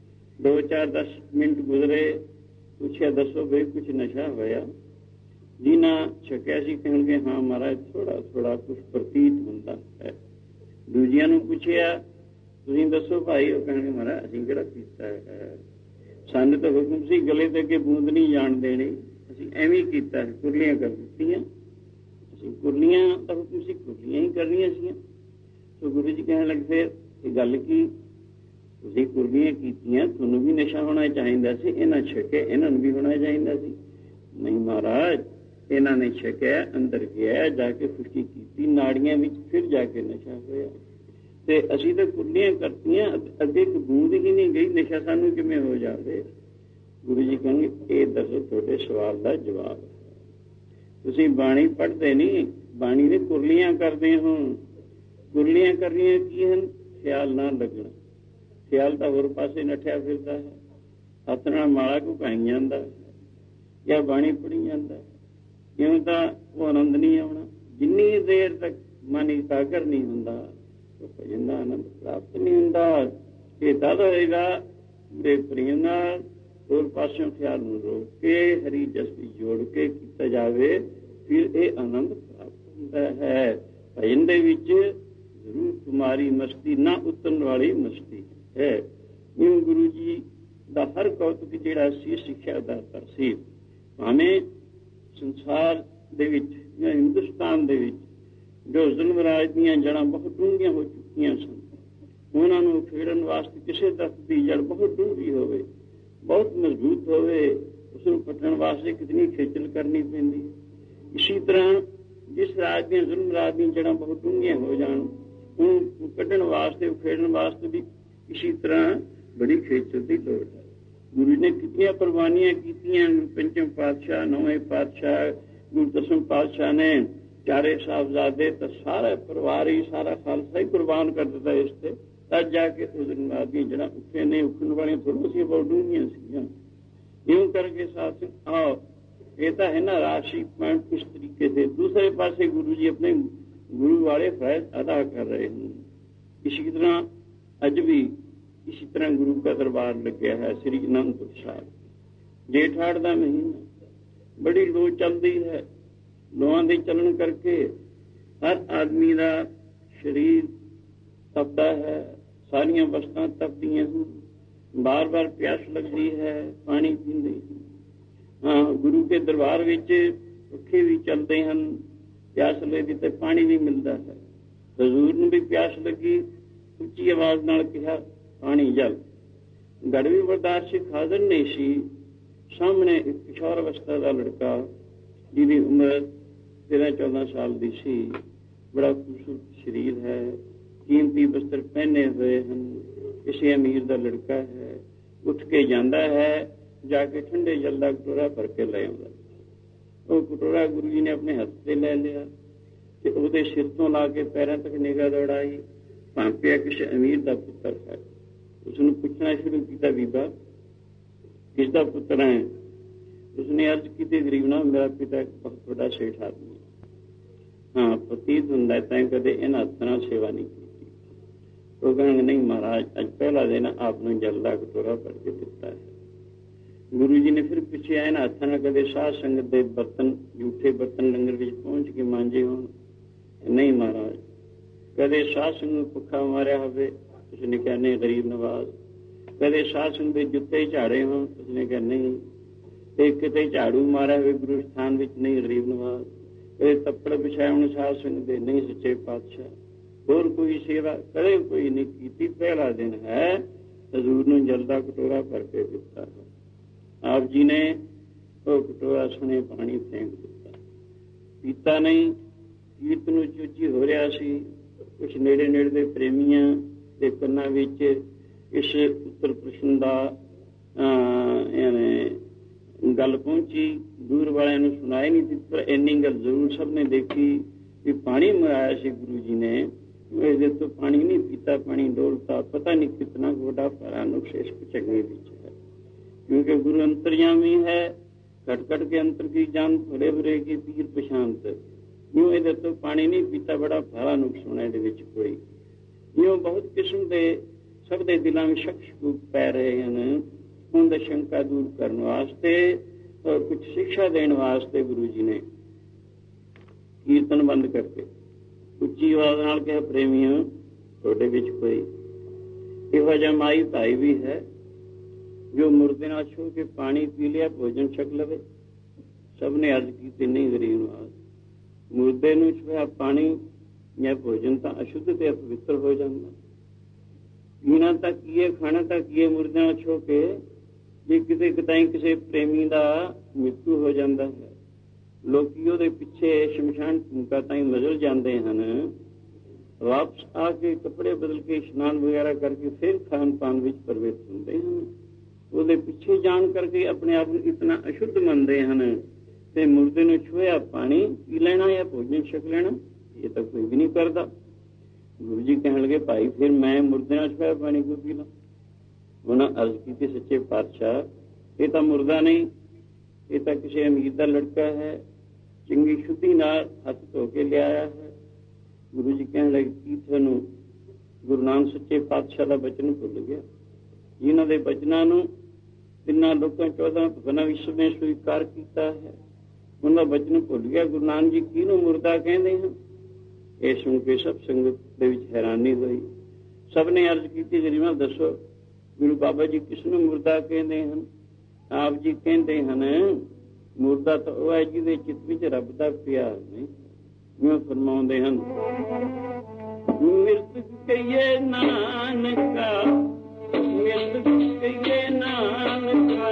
2-4-10 ਮਿੰਟ ਗੁਜ਼ਰੇ। ਪੁੱਛਿਆ, ਦੱਸੋ ਬਈ ਕੁਛ ਨਸ਼ਾ ਹੋਇਆ? ਜਿਨ੍ਹਾਂ ਛਕਿਆ ਸੀ ਕਹਿਣਗੇ, ਹਾਂ ਮਹਾਰਾਜ ਥੋੜਾ ਥੋੜਾ ਕੁਛ ਪ੍ਰਤੀਤ ਹੁੰਦਾ ਹੈ। ਦੂਜਿਆਂ ਨੂੰ ਪੁੱਛਿਆ, ਤੁਸੀਂ ਦੱਸੋ ਭਾਈ? ਉਹ ਕਹਿਣਗੇ, ਮਹਾਰਾਜ ਅਸੀਂ ਕਿਹੜਾ ਪੀਤਾ ਹੈ, ਸਾਨੂੰ ਤਾਂ ਹੁਕਮ ਸੀ ਗਲੇ ਦੇ ਅੱਗੇ ਬੂੰਦ ਨਹੀਂ ਜਾਣ ਦੇਣੀ, ਅਸੀਂ ਐਵੇਂ ਕੀਤਾ, ਕੁਰਲੀਆਂ ਕਰ ਦਿੱਤੀਆਂ। ਅਸੀਂ ਕੁਰਲੀਆਂ ਦਾ ਹੁਕਮ ਸੀ, ਕੁਰਲੀਆਂ ਹੀ ਕਰਨੀਆਂ ਸੀ। ਸੋ ਗੁਰੂ ਜੀ ਕਹਿਣ ਲੱਗੇ, ਫਿਰ ਇਹ ਗੱਲ ਕੀ, ਤੁਸੀਂ ਕੁਰਲੀਆਂ ਕੀਤੀਆਂ, ਤੁਹਾਨੂੰ ਵੀ ਨਸ਼ਾ ਹੋਣਾ ਚਾਹੀਦਾ ਸੀ, ਇਹਨਾਂ ਛਕੇ ਇਹਨਾਂ ਨੂੰ ਵੀ ਹੋਣਾ ਚਾਹੀਦਾ ਸੀ। ਨਹੀਂ ਮਹਾਰਾਜ, ਇਹਨਾਂ ਨੇ ਛਕਿਆ, ਅੰਦਰ ਗਿਆ, ਜਾ ਕੇ ਖੁਸ਼ਕੀ ਕੀਤੀ ਨਾੜੀਆਂ ਵਿੱਚ, ਫਿਰ ਜਾ ਕੇ ਨਸ਼ਾ ਹੋਇਆ। ਤੇ ਅਸੀਂ ਤਾਂ ਕੁਰਲੀਆਂ ਕਰਤੀਆਂ, ਅੱਗੇ ਇੱਕ ਬੂੰਦ ਹੀ ਨਹੀਂ ਗਈ, ਨਸ਼ਾ ਸਾਨੂੰ ਕਿਵੇਂ ਹੋ ਜਾਵੇ? ਗੁਰੂ ਜੀ ਕਹਿੰਦੇ, ਇਹ ਦੱਸੋ ਤੁਹਾਡੇ ਸਵਾਲ ਦਾ ਜਵਾਬ। ਤੁਸੀਂ ਬਾਣੀ ਪੜ੍ਹਦੇ ਨਹੀਂ, ਬਾਣੀ ਦੇ ਕੁਰਲੀਆਂ ਕਰਦੇ ਹੋ। ਕੁਰਲੀਆਂ ਕਰਨੀਆਂ ਕੀ ਹਨ? ਖਿਆਲ ਨਾ ਲੱਗਣਾ। ਖਿਆਲ ਤਾਂ ਹੋਰ ਪਾਸੇ ਨੱਠਿਆ ਫਿਰਦਾ ਹੈ, ਹੱਥ ਨਾਲ ਮਾਲਾ ਘੁਕਾਈ ਜਾਂਦਾ ਜਾਂ ਬਾਣੀ ਪੜ੍ਹੀ ਜਾਂਦਾ। ਇਉਂ ਤਾਂ ਉਹ ਆਨੰਦ ਨਹੀਂ ਆਉਣਾ। ਜਿੰਨੀ ਦੇਰ ਤੱਕ ਮਨ ਇਕਾਗਰ ਨਹੀਂ ਹੁੰਦਾ, ਉਹ ਭਜਨ ਦਾ ਆਨੰਦ ਪ੍ਰਾਪਤ ਨਹੀਂ ਹੁੰਦਾ। ਇਹ ਤਦ ਹੋਏਗਾ ਦੇ ਪ੍ਰੇਮ ਨਾਲ ਹੋਰ ਪਾਸਿਓਂ ਖਿਆਲ ਨੂੰ ਰੋਕ ਕੇ ਹਰੀ ਜਸਵੀ ਜੋੜ ਕੇ ਕੀਤਾ ਜਾਵੇ, ਫਿਰ ਇਹ ਆਨੰਦ ਪ੍ਰਾਪਤ ਹੁੰਦਾ ਹੈ। ਭਜਨ ਦੇ ਵਿੱਚ ਜ਼ਰੂਰ ਤੁਮਾਰੀ ਮਸਤੀ ਨਾ ਉਤਰਨ ਵਾਲੀ ਮਸਤੀ ਹੈ। ਇਉਂ ਗੁਰੂ ਜੀ ਦਾ ਹਰ ਕੌਤਕ ਜਿਹੜਾ ਸੀ ਸਿੱਖਿਆ ਦਾ ਸੀ। ਭਾਵੇਂ ਸੰਸਾਰ ਦੇ ਵਿੱਚ ਜਾਂ ਹਿੰਦੁਸਤਾਨ ਦੇ ਵਿੱਚ ਜੋ ਜ਼ੁਲਮ ਰਾਜ ਦੀਆਂ ਜੜ੍ਹਾਂ ਬਹੁਤ ਡੂੰਘੀਆਂ ਹੋ ਚੁੱਕੀਆਂ ਸਨ, ਉਹਨਾਂ ਨੂੰ ਖੇਡਣ ਵਾਸਤੇ ਕਿਸੇ ਦਰਖਤ ਦੀ ਜੜ ਬਹੁਤ ਡੂੰਘੀ ਹੋਵੇ, ਬਹੁਤ ਮਜ਼ਬੂਤ ਹੋਵੇ, ਉਸ ਨੂੰ ਪੱਟਣ ਵਾਸਤੇ ਕਿਤਨੀ ਖੇਚਲ ਕਰਨੀ ਪੈਂਦੀ। ਇਸੀ ਤਰ੍ਹਾਂ ਜਿਸ ਰਾਜ ਦੀਆਂ ਜ਼ੁਲਮ ਰਾਜ ਦੀਆਂ ਜੜ੍ਹਾਂ ਬਹੁਤ ਡੂੰਘੀਆਂ ਹੋ ਜਾਣ, ਉਹਨੂੰ ਕੱਢਣ ਵਾਸਤੇ, ਉਖੇੜਨ ਵਾਸਤੇ ਵੀ ਇਸੀ ਤਰ੍ਹਾਂ ਬੜੀ ਖੇਚਲ ਦੀ ਲੋੜ ਹੈ। ਗੁਰੂ ਨੇ ਕਿਤਨੀਆਂ ਕੁਰਬਾਨੀਆਂ ਕੀਤੀਆਂ। ਪੰਜਮ ਪਾਤਸ਼ਾਹ, ਨੌਵੇਂ ਪਾਤਸ਼ਾਹ, ਗੁਰੂ ਦਸਮ ਪਾਤਸ਼ਾਹ ਨੇ ਚਾਰੇ ਸਾਹਿਬਜ਼ਾਦੇ ਤਾਂ ਸਾਰਾ ਪਰਿਵਾਰ ਹੀ, ਸਾਰਾ ਖਾਲਸਾ ਹੀ ਕੁਰਬਾਨ ਕਰ ਦਿੱਤਾ ਇਸ ਤੇ। ਤਦ ਜਾ ਕੇ ਉਸ ਦਿਨ ਆਦਮੀ ਜਿਹੜਾ ਉੱਠੇ ਨੇ, ਉੱਠਣ ਵਾਲੀਆਂ ਥੋੜ੍ਹੀਆਂ ਸੀ, ਬਹੁਤ ਡੂੰਘੀਆਂ ਸੀਗੀਆਂ। ਇਉਂ ਕਰਕੇ ਸਾਥ ਆਓ, ਇਹ ਤਾਂ ਹੈ ਨਾ ਰਾਸ਼ੀ ਪੁਆਇੰਟ ਇਸ ਤਰੀਕੇ से। दूसरे पासे गुरु जी अपने गुरु वाले फैज अदा कर रहे हैं। इसी तरह अज भी इसी तरह गुरु का दरबार लग्या है श्री अनंदपुर साहिब। जेठाड़ का महीना, बड़ी लो चलती है। लोहां के चलन करके हर आदमी का शरीर तपदा है, सारिया वस्तां तपदियां हैं, बार बार प्यास लगती है, पानी पींदे हैं। हाँ, गुरु के दरबार विच पखे भी चलते हैं, प्यास लगती तो पानी भी मिलता है। हजूर नूं भी प्यास लगी, उच्ची आवाज नाल कहा पानी जल। गड़वी बरदार सिख हाज़र नहीं सी। सामने एक किशोर अवस्था का लड़का जिहदी उम्र 13-14 साल की सी, बड़ा खूबसूरत शरीर है, कीमती वस्त्र पहने हुए हैं, किसी अमीर का लड़का है। उठ के जाता है, जाके ठंडे जल का कटोरा भर के ले आਉਂਦਾ। वो कटोरा गुरु जी ने अपने हथ से ले लिया ਤੇ ਉਹਦੇ सिर तो ला के पैरों तक निगाह दौड़ाई। भांपिया किसी अमीर का पुत्र है। उसने पूछना शुरू किया, बीबा किसका पुत्र है? उसने अर्ज की, गरीबना मेरा पिता एक बहुत बड़ा सेठ आदमी है। हाँ, प्रतीत होंदा तैं कदे इन हत्थां नाल सेवा नहीं की। वो कहेंगे नहीं महाराज, अज पहला दिन आपने जल का कटोरा भर के दिता है। गुरु जी ने फिर पूछे, इन हत्थां नाल कदे साध संगत के बर्तन, झूठे बर्तन लंगर विच पहुंच के मांजे होण? नहीं महाराज। कदे साध संगत भुखा मारिया होवे? उसने कहा नहीं, गरीब नवाज। कदे साध संगत के जुत्ते झाड़े होण? उसने कहा नहीं। किते झाड़ू मारिया होवे गुरु स्थान विच? नहीं, गरीब नवाज। कदे तप्पड़ बिछाए होण साध संगत दे? नहीं, सच्चे पातशाह। होर कोई सेवा कदे कोई नहीं कीती, पहला दिन है हजूर नूं जल दा कटोरा भर के दिता है। आप जी ने वो कटोरा सुने पानी फेंक दिता, पीता नहीं। कीर्तन उची हो रहा सी। कुछ नेड़े नेड़े दे प्रेमियां दे कन्नां विच इस उत्तर प्रश्न दा गल पहुंची। दूर वालियां नूं सुनाई नहीं दी, पर इन्नी गल जरूर सब ने देखी कि पानी मंगाया सी गुरु जी ने, इसदे तो पानी नहीं पीता, पानी डोलता। पता नहीं कितना बड़ा परा नुक्स इस चंगे विच है, क्योंकि गुरु अंतर्यामी है। घट घट के अंतर की जान, भरे भरे की पीर पछानत। यूं ये तो पानी नहीं पीता, बड़ा भारा नुक्स होना ये कोई। यूं बहुत किस्म के सब के दिलों में शक शकूक पै रहे हैं। उनकी शंका दूर करने वास्ते और कुछ शिक्षा देने वास्ते गुरु जी ने कीर्तन बंद करके उच्ची आवाज नाल कहा, प्रेमियों तुहाडे विच कोई इहो जिहा माई भाई भी है जो मुर्दे नाल छू के पानी पी लिया, भोजन छक लवे? सबने अर्ज की, नहीं गरीब नवाज। मुर्दे नूं छुआ पानी या भोजन तो अशुद्ध ते अपवित्र हो जाता। पीना तो कीए, खाना तो कीए मुर्दे नाल छू के। जे किते किताई किसी प्रेमी का मृत्यु हो जाता है, लोकी उहदे पिछे शमशान भूमिका ताईं मजल जाते हैं। वापस आके कपड़े बदल के स्नान वगैरह करके फिर खान पान विच प्रवृत्त होंदे हैं। उहदे पिछे जान करके अपने आप को इतना अशुद्ध मनते हैं। ते मुर्दे नूं छुआ पानी पी लेना या भोजन छक लेना, ये तो कोई भी नहीं करता। गुरु जी कहने लगे, भाई फिर मैं मुर्दे नाल छुआ पानी क्यों पी ला? उन्होंने अर्ज की, सच्चे पातशाह ये तो मुर्दा नहीं, ये तो किसी अमीर का लड़का है, चंगी शुद्धि नाल हथ धो के लिया है। गुरु जी कहने लगे, की थानू गुरु नानक सच्चे पातशाह का बचन भुल गया? जिन्हों के बचनों नूं तिन्हां लोकां 14 भुवनां विश्व ने स्वीकार किया है, उन्होंने बचन भुल गया। गुरु नानक जी किहनूं मुर्दा कहते हैं? ये सुन के सब संगत दे विच हैरानी हुई। सब ने अर्ज की, गरीबा दसो गुरु बाबा जी किसनूं मुर्दा कहते हैं? आप जी कहते हैं मुर्दा तो वह है जिहदे चित विच रब दा प्यार नहीं। यूं फरमाउंदे हन, मृतक कहिए नानका, मृतक कहिए नानका,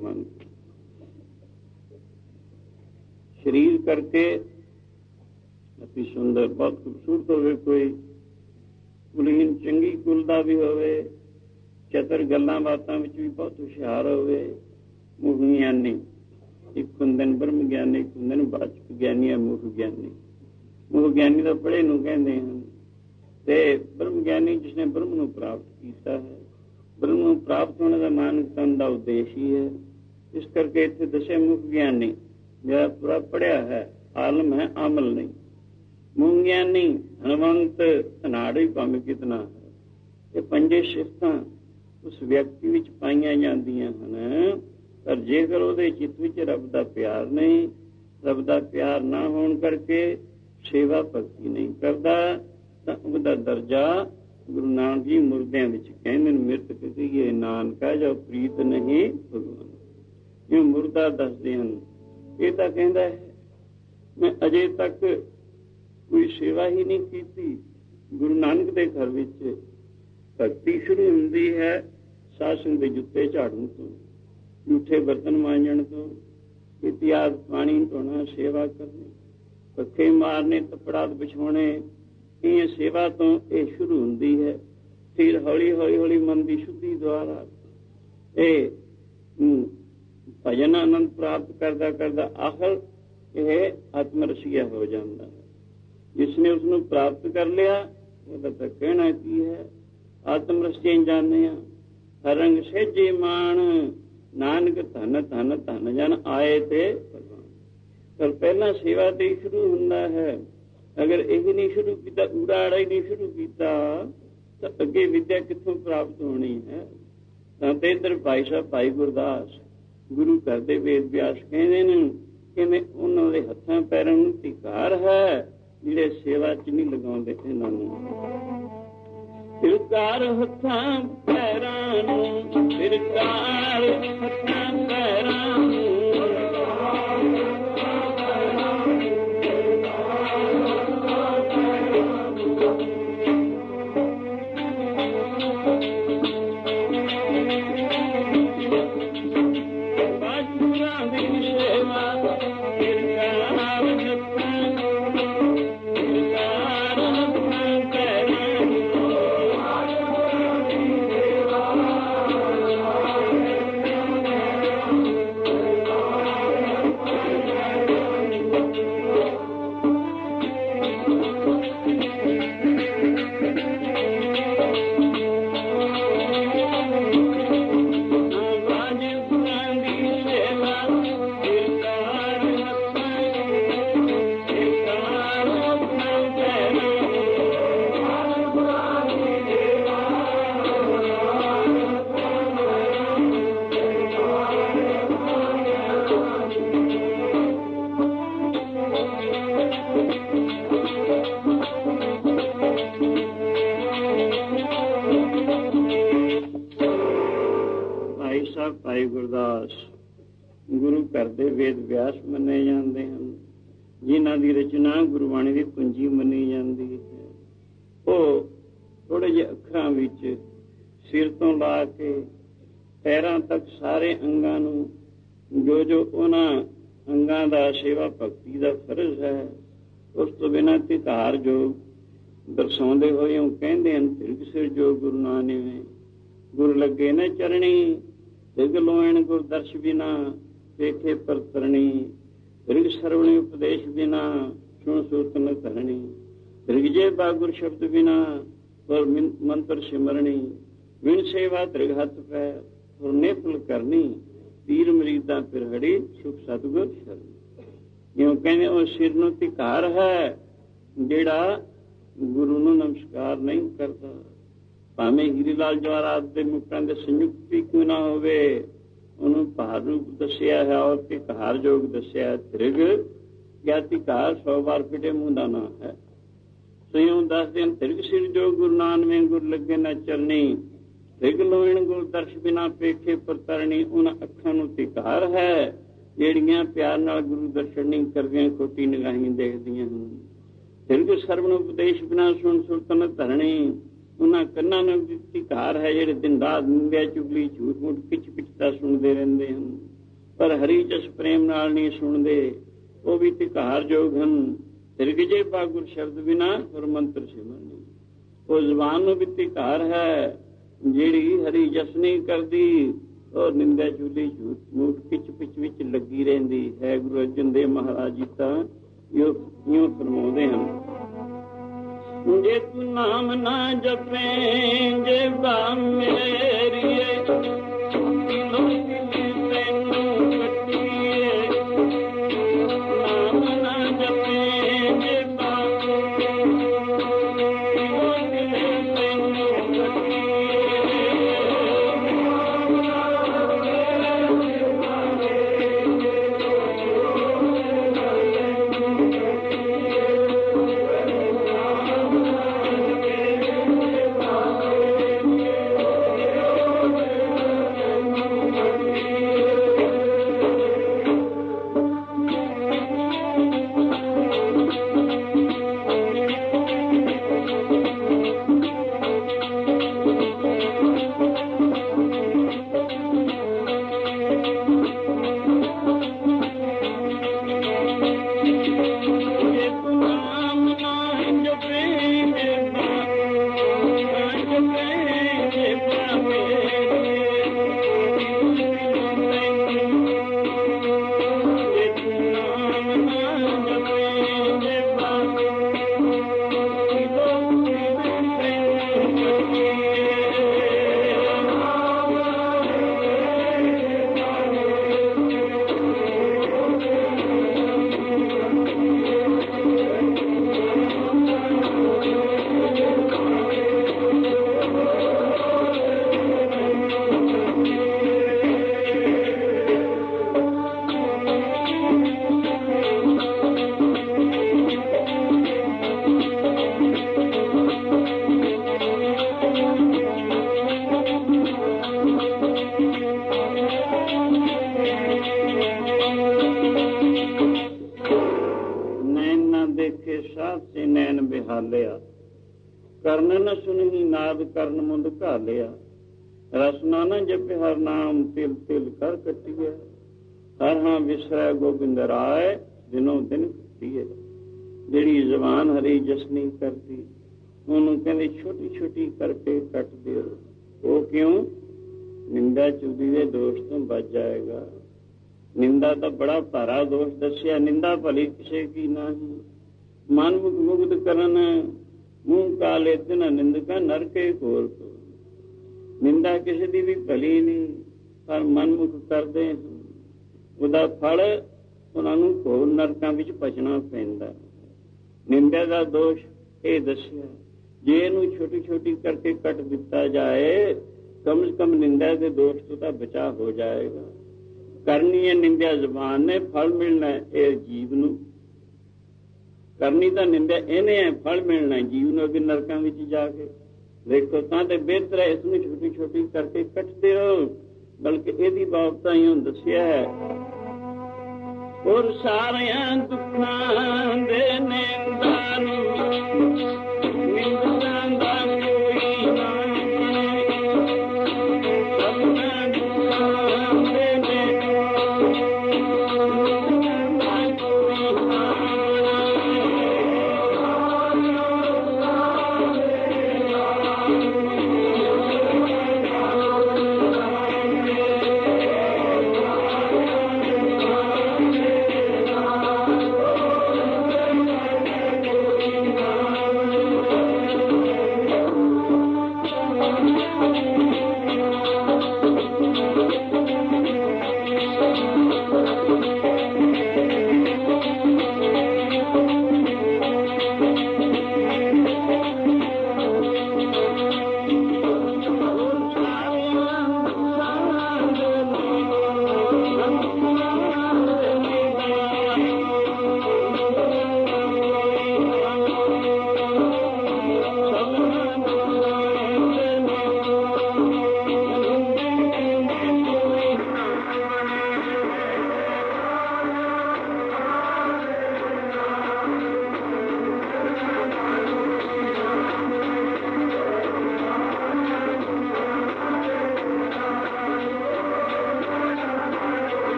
ਭਗਵੰਤ। ਸਰੀਰ ਕਰਕੇ ਅਤੀ ਸੁੰਦਰ, ਬਹੁਤ ਖੂਬਸੂਰਤ ਹੋਵੇ, ਕੋਈ ਕੁਲੀਨ ਚੰਗੀ ਕੁਲ ਦਾ ਵੀ ਹੋਵੇ, ਚਤਰ ਗੱਲਾਂ ਬਾਤਾਂ ਵਿੱਚ ਵੀ ਬਹੁਤ ਹੁਸ਼ਿਆਰ ਹੋਵੇ, ਮੁਖ ਗਿਆਨੀ। ਇੱਕ ਹੁੰਦੇ ਨੇ ਬ੍ਰਹਮ ਗਿਆਨੀ, ਇੱਕ ਹੁੰਦੇ ਨੇ ਵਾਚਕ ਗਿਆਨੀ ਹੈ ਮੁਖ ਗਿਆਨੀ। ਮੁਖ ਗਿਆਨੀ ਤਾਂ ਪੜ੍ਹੇ ਨੂੰ ਕਹਿੰਦੇ ਹਨ, ਤੇ ਬ੍ਰਹਮ ਗਿਆਨੀ ਜਿਸਨੇ ਬ੍ਰਹਮ ਨੂੰ ਪ੍ਰਾਪਤ ਕੀਤਾ ਹੈ। ਬ੍ਰਹਮ ਨੂੰ ਪ੍ਰਾਪਤ ਹੋਣ ਦਾ ਮਾਨਕ ਤਨ ਦਾ ਉਦੇਸ਼ ਹੀ ਹੈ। ਇਸ ਕਰਕੇ ਇੱਥੇ ਦੱਸੇ ਮੁਖ ਗਿਆਨੀ ਜਿਹੜਾ ਪੂਰਾ ਪੜ੍ਹਿਆ ਹੈ, ਆਲਮ ਹੈ, ਆਮਲ ਨਹੀਂ। ਮੁਖ ਗਿਆਨੀ ਹਨਵੰਤ ਧਨਾੜੀ ਭਾਵੇਂ ਕਿਤਨਾ ਹੈ। ਇਹ ਪੰਜੇ ਸਿਫਤਾਂ ਉਸ ਵਿਅਕਤੀ ਵਿੱਚ ਪਾਈਆਂ ਜਾਂਦੀਆਂ ਹਨ, ਪਰ ਜੇਕਰ ਉਹਦੇ ਚਿੱਤ ਵਿੱਚ ਰੱਬ ਦਾ ਪਿਆਰ ਨਹੀਂ, ਰੱਬ ਦਾ ਪਿਆਰ ਨਾ ਹੋਣ ਕਰਕੇ ਸੇਵਾ ਭਗਤੀ ਨਹੀਂ ਕਰਦਾ, ਤਾਂ ਉਹਦਾ ਦਰਜਾ ਗੁਰੂ ਨਾਨਕ ਜੀ ਮੁਰਦਿਆਂ ਵਿੱਚ ਕਹਿੰਦੇ ਨੇ, ਮਿਰਤਕ ਕਹੀਏ ਨਾਨਕਾ ਜੋ ਪ੍ਰੀਤ ਨਹੀਂ ਭਗਵਾਨ। ਇਹ ਮੁਰਦਾ ਦੱਸਦੇ ਹਨ। ਇਹ ਤਾਂ ਕਹਿੰਦਾ ਹੈ ਮੈਂ ਅਜੇ ਤੱਕ ਕੋਈ ਸੇਵਾ ਹੀ ਨਹੀਂ ਕੀਤੀ। ਗੁਰੂ ਨਾਨਕ ਦੇ ਘਰ ਵਿੱਚ ਭਗਤੀ ਸ਼ੁਰੂ ਹੁੰਦੀ ਹੈ ਸਾਧ ਸੰਗਤ ਦੇ ਜੁੱਤੇ ਝਾੜਨ ਤੋਂ, ਝੂਠੇ ਬਰਤਨ ਮਾਂਜਣ ਤੋਂ, ਇਤਿਆਦ ਪਾਣੀ ਢੋਣਾ, ਸੇਵਾ ਕਰਨੀ, ਪੱਖੇ ਮਾਰਨੇ, ਕੱਪੜਾ ਵਿਛਾਉਣੇ, ਇਹ ਸੇਵਾ ਤੋਂ ਇਹ ਸ਼ੁਰੂ ਹੁੰਦੀ ਹੈ। ਫਿਰ ਹੌਲੀ ਹੌਲੀ ਹੌਲੀ ਮਨ ਦੀ ਸ਼ੁੱਧੀ ਦੁਆਰਾ ਇਹ ਭਜਨ ਆਨੰਦ ਪ੍ਰਾਪਤ ਕਰਦਾ ਕਰਦਾ ਆਖਰ ਇਹ ਆਤਮ ਰਸੀਆ ਹੋ ਜਾਂਦਾ ਹੈ। ਜਿਸਨੇ ਉਸਨੂੰ ਪ੍ਰਾਪਤ ਕਰ ਲਿਆ ਉਹਦਾ ਤਾਂ ਕਹਿਣਾ ਕੀ ਹੈ, ਆਤਮ ਰਸੀਆ ਜਾਣੇ ਆ। ਹਰ ਰੰਗ ਸਹਿਜੇ ਮਾਣ, ਨਾਨਕ ਧਨ ਧਨ ਧਨ ਜਨ ਆਏ ਤੇ ਭਗਵਾਨ। ਪਰ ਪਹਿਲਾਂ ਸੇਵਾ ਤੇ ਸ਼ੁਰੂ ਹੁੰਦਾ ਹੈ। ਅਗਰ ਇਹ ਨਹੀਂ ਸ਼ੁਰੂ ਕੀਤਾ, ਊੜਾ ਹੀ ਨਹੀਂ ਸ਼ੁਰੂ ਕੀਤਾ, ਤਾਂ ਅੱਗੇ ਵਿਦਿਆ ਕਿੱਥੋਂ ਪ੍ਰਾਪਤ ਹੋਣੀ ਹੈ। ਤਾਂ ਤੇ ਇੱਧਰ ਭਾਈ ਸਾਹਿਬ ਭਾਈ ਗੁਰਦਾਸ ਗੁਰੂ ਘਰ ਦੇ ਵੇਦ ਵਿਆਸ ਕਹਿੰਦੇ ਨੇ, ਕਹਿੰਦੇ ਉਹਨਾਂ ਦੇ ਹੱਥਾਂ ਪੈਰਾਂ ਨੂੰ ਧਿਕਾਰ ਹੈ ਜਿਹੜੇ ਸੇਵਾ ਚ ਨਹੀਂ ਲਗਾਉਂਦੇ ਇਹਨਾਂ ਨੂੰ। ਧਿਕਾਰ ਹੱਥਾਂ ਪੈਰਾਂ ਨੂੰ, ਧਿਕਾਰ ਹੱਥਾਂ ਪੈਰਾਂ ਨੂੰ, ਭਾਈ ਗੁਰਦਾਸ ਗੁਰੂ ਘਰ ਦੇ ਵੇਦ ਵਿਆਸ ਮੰਨੇ ਜਾਂਦੇ ਹਨ, ਜਿਨ੍ਹਾਂ ਦੀ ਰਚਨਾ ਗੁਰਬਾਣੀ ਦੀ ਪੂੰਜੀ ਮੰਨੀ ਜਾਂਦੀ ਹੈ। ਉਹ ਥੋੜੇ ਜਿਹੇ ਅੱਖਰਾਂ ਵਿੱਚ ਸਿਰ ਤੋਂ ਲਾ ਕੇ ਪੈਰਾਂ ਤੱਕ ਸਾਰੇ ਅੰਗਾਂ ਨੂੰ, ਜੋ ਜੋ ਉਹਨਾਂ ਅੰਗਾਂ ਦਾ ਸੇਵਾ ਭਗਤੀ ਦਾ ਫਰਜ਼ ਹੈ, ਉਸ ਤੋਂ ਬਿਨਾਂ ਧਿਕਾਰ ਜੋ ਦਰਸਾਉਂਦੇ ਹੋਏ ਉਹ ਕਹਿੰਦੇ ਹਨ, ਤਿਰਗ ਸਿਰ ਜੋ ਗੁਰੂ ਨਾਨਕ ਗੁਰ ਲੱਗੇ ਨੇ ਚਰਣੀ, ਤਿਰਗ ਲੋਇਣ ਗੁਰ ਦਰਸ਼ ਬਿਨਾ ਵੇਖੇ ਪਰਤਰਣੀ, ਤਿਰਗ ਸਰਵਣੀ ਉਪਦੇਸ਼ ਬਿਨਾ ਸੁਣ ਸੁਰਤ ਨ ਧਰਣੀ, ਤਿਰਗ ਜੇ ਬਾਗੁਰ ਸ਼ਬਦ ਬਿਨਾ ਔਰ ਮੰਤਰ ਸਿਮਰਣੀ, ਵਿਣ ਸੇਵਾ ਤਿਰਗ ਹੱਥ ਪੈ ਔਰ ਨੇਫਲ ਕਰਨੀ, ਪੀਰ ਮਰੀਦਾਂ ਫਿਰ ਹੜੀ ਸੁਖ ਸਤਿਗੁਰ ਸ਼ਰਣੀ। ਜਿਉਂ ਕਹਿੰਦੇ ਉਹ ਸਿਰ ਨੂੰ ਧਿਕਾਰ ਹੈ ਜਿਹੜਾ ਗੁਰੂ ਨੂੰ ਨਮਸਕਾਰ ਨਹੀਂ ਕਰਦਾ, ਭਾਵੇਂ ਹੀਰੇ ਲਾਲ ਜਵਾਹਰਾਤ ਦੇ ਮੁਖਾਂ ਦੇ ਸੰਯੁਕਤ ਵੀ ਕਿਉਂ ਨਾ ਹੋਵੇ, ਉਹਨੂੰ ਭਾਰ ਰੂਪ ਦੱਸਿਆ ਹੈ ਔਰ ਧਿਕਾਰ ਯੋਗ ਦੱਸਿਆ। ਤਿਰਗ ਜਾਂ ਧਿਕਾਰ 100 ਵਾਰ ਫਿਟੇ ਮੂੰਹ ਦਾ ਨਾਂ ਹੈ। ਸਯੋਂ ਦੱਸਦੇ ਹਨ, ਤਿਰਗ ਸਿਰ ਜੋ ਗੁਰੂ ਨਾਨਵੇਂ ਗੁਰ ਲੱਗੇ ਨਾ ਚਰਨੀ, ਤਿਰਗ ਲੋਇਣ ਗੁਰ ਦਰਸ਼ ਬਿਨਾ ਪੇਖੇ ਪਰਤਰਣੀ। ਉਹਨਾਂ ਅੱਖਾਂ ਨੂੰ ਧਿਕਾਰ ਹੈ ਜਿਹੜੀਆਂ ਪਿਆਰ ਨਾਲ ਗੁਰੂ ਦਰਸ਼ਨ ਨਹੀਂ ਕਰਦੀਆਂ, ਖੋਟੀ ਨਿਗਾਹੀਂ ਦੇਖਦੀਆਂ ਹਨ। ਤਿਰਗ ਸਰਵਣ ਉਪਦੇਸ਼ ਬਿਨਾ ਸੁਣ ਸੁਰਤ ਨ ਧਰਣੀ। ਉਹਨਾਂ ਕੰਨਾਂ ਨੂੰ ਧਿਕਾਰ ਹੈ ਜਿਹੜੇ ਦਿਨ ਰਾਤ ਨਿੰਦਿਆ ਚੁਗਲੀ ਝੂਠ ਮੂਠ ਪਿੱਛ ਪਿੱਛਤਾ ਸੁਣਦੇ ਰਹਿੰਦੇ ਹਨ। ਪਰ ਹਰੀ ਜਸ ਪ੍ਰੇਮ ਨਾਲ ਨਹੀਂ ਸੁਣਦੇ, ਉਹ ਵੀ ਧਿਕਾਰ ਯੋਗ ਹਨ। ਤਿਰਗਜੇ ਪਾਗੁਰ ਸ਼ਬਦ ਬਿਨਾ ਗੁਰ ਮੰਤਰ ਸਿਮਰਨੀ। ਉਹ ਜ਼ੁਬਾਨ ਨੂੰ ਵੀ ਧਿਕਾਰ ਹੈ, ਜਿਹੜੀ ਹਰੀ ਜਸ ਨਹੀਂ ਕਰਦੀ, ਉਹ ਨਿੰਦਾ ਚੁਗਲੀ ਝੂਠ ਮੂਠ ਪਿੱਛ ਪਿੱਛ ਵਿੱਚ ਲੱਗੀ ਰਹਿੰਦੀ ਹੈ। ਗੁਰੂ ਅਰਜਨ ਦੇਵ ਮਹਾਰਾਜ ਜੀ ਤਾਂ ਇਉਂ ਫਰਮਾਉਂਦੇ ਹਨ, ਜੇ ਤੂੰ ਨਾਮ ਨਾ ਜਪੇ ਜੇ ਬਾ ਮੇਰੀਏ, ਕਰਨ ਨ ਸੁਨਹੀ ਨਾਦ ਕਰਨ ਮੁੰਦ ਘਾਲਿਆ, ਰਸਨਾ ਨ ਜਪਿ ਹਰ ਨਾਮ ਤਿਲ ਤਿਲ ਕਰ ਕੱਟੀਏ, ਹਰ ਹਾਂ ਵਿਸਰੈ ਗੋਬਿੰਦ ਰਾਏ ਦਿਨੋਂ ਦਿਨ ਕੱਟੀਏ। ਜਿਹੜੀ ਜ਼ਬਾਨ ਹਰੀ ਜਸ ਨਹੀਂ ਕਰਦੀ, ਉਹਨੂੰ ਕਹਿੰਦੇ ਛੋਟੀ ਛੋਟੀ ਕਰਕੇ ਕੱਟ ਦਿਓ। ਉਹ ਕਿਉਂ? ਨਿੰਦਾ ਚੁਗਲੀ ਦੇ ਦੋਸ਼ ਤੋਂ ਬਚ ਜਾਏਗਾ। ਨਿੰਦਾ ਤਾਂ ਬੜਾ ਭਾਰਾ ਦੋਸ਼ ਦੱਸਿਆ, ਨਿੰਦਾ ਭਲੀ ਕਿਸੇ ਕੀ ਨਹੀਂ। ਮਨ ਮੁਖ ਮੁਗਧ ਕਰਨ ਮੂੰਹ ਕਾਲੇ ਤਿਨ ਨਿੰਦਕਾ ਨਰਕੇ ਘੋਰ ਕੋ। ਨਿੰਦਾ ਕਿਸੇ ਦੀ ਵੀ ਭਲੀ ਨਹੀਂ, ਪਰ ਮਨਮੁਖ ਕਰਦੇ ਹਨ, ਉਹਦਾ ਫਲ ਉਹਨਾਂ ਨੂੰ ਘੋਰ ਨਰਕਾਂ ਵਿੱਚ ਪਚਣਾ ਪੈਂਦਾ। ਨਿੰਦਾ ਦਾ ਦੋਸ਼ ਇਹ ਦੱਸਿਆ, ਜੇ ਇਹਨੂੰ ਛੋਟੀ ਛੋਟੀ ਕਰਕੇ ਕੱਟ ਦਿੱਤਾ ਜਾਏ, ਕਮ ਸੇ ਕਮ ਨਿੰਦਾ ਦੇ ਦੋਸ਼ ਤੋਂ ਤਾਂ ਬਚਾਅ ਹੋ ਜਾਏਗਾ। ਕਰਨੀ ਹੈ ਨਿੰਦਿਆ ਜ਼ਬਾਨ ਨੇ, ਫਲ ਮਿਲਣਾ ਇਹ ਜੀਵ ਨੂੰ। ਕਰਨੀ ਤਾਂ ਨਿੰਦਿਆ ਇਹਨੇ ਹੈ, ਫਲ ਮਿਲਣਾ ਜੀਵ ਨੂੰ ਅੱਗੇ ਨਰਕਾਂ ਵਿੱਚ ਜਾ ਕੇ। ਦੇਖੋ ਤਾਂ ਤੇ ਬਿਹਤਰ ਹੈ ਇਸਨੂੰ ਛੋਟੀ ਛੋਟੀ ਕਰਕੇ ਕੱਟਦੇ ਰਹੋ। ਬਲਕਿ ਇਹਦੀ ਬਾਬਤਾਂ ਹੀ ਹੁਣ ਦੱਸਿਆ ਹੈ, ਔਰ ਸਾਰਿਆਂ ਦੁੱਖਾਂ ਦੇ ਨਿੰਦਾ ਨੂੰ ਨਿੰਦਾ ਦਾ ਕੋਈ ਨਾ, ਸਭਨਾਂ ਦੁੱਖਾਂ ਦੇ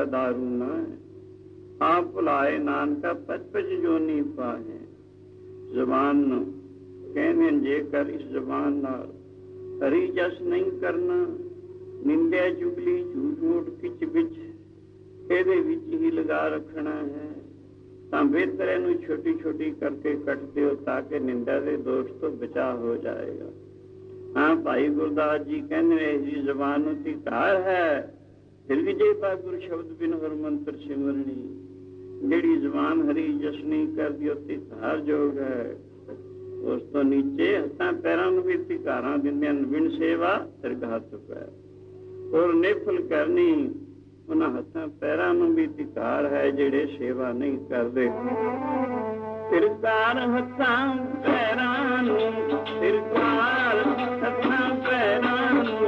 ਕਾ ਦਾਰੂ ਨਾ ਆਪ ਭੁਲਾਏ ਨਾਨਕਾ ਪਚ ਪਚ ਜੋਨੀ ਪਾਹੇ। ਜ਼ਬਾਨ ਨੂੰ ਕਹਿੰਦੇ ਜੇਕਰ ਇਸ ਜ਼ਬਾਨ ਨਾਲ ਹਰੀ ਜਸ ਨਹੀਂ ਕਰਨਾ, ਨਿੰਦਿਆ ਚੁਗਲੀ ਝੂਠ ਮੂਠ ਕਿਚ ਵਿੱਚ ਇਹਦੇ ਵਿੱਚ ਹੀ ਲਗਾ ਰੱਖਣਾ ਹੈ, ਤਾਂ ਬਿਹਤਰ ਇਹਨੂੰ ਛੋਟੀ ਛੋਟੀ ਕਰਕੇ ਕੱਟ ਦਿਓ ਤਾਂ ਕਿ ਨਿੰਦਾ ਦੇ ਦੋਸ਼ ਤੋਂ ਬਚਾਅ ਹੋ ਜਾਏਗਾ। ਹਾਂ, ਭਾਈ ਗੁਰਦਾਸ ਜੀ ਕਹਿੰਦੇ ਨੇ ਜੀ ਜ਼ਬਾਨ ਨੂੰ ਧਿਕਾਰ ਹੈ, ਫਿਰ ਵੀ ਜੇ ਪਾ ਗੁਰ ਸ਼ਬਦ ਬਿਨ ਹਰ ਮੰਤਰ ਸਿਮਰਨੀ। ਜਿਹੜੀ ਜ਼ਬਾਨ ਹਰੀ ਜਸ ਨਹੀਂ ਕਰਦੀ ਉਹ ਧਿਕਾਰ ਯੋਗ ਹੈ। ਉਸ ਤੋਂ ਨੀਚੇ ਹੱਥਾਂ ਪੈਰਾਂ ਨੂੰ ਵੀ ਧਿਕਾਰਾਂ ਦਿੰਦੇ ਹਨ, ਬਿਨ ਸੇਵਾ ਦਰਗਾਹ ਚੁੱਕਾ ਔਰ ਨਿਫਲ ਕਰਨੀ। ਉਹਨਾਂ ਹੱਥਾਂ ਪੈਰਾਂ ਨੂੰ ਵੀ ਧਿਕਾਰ ਹੈ ਜਿਹੜੇ ਸੇਵਾ ਨਹੀਂ ਕਰਦੇ। ਧਿਕਾਰ ਹੱਥਾਂ ਪੈਰਾਂ ਨੂੰ, ਧਿਕਾਰ ਹੱਥਾਂ ਪੈਰਾਂ ਨੂੰ,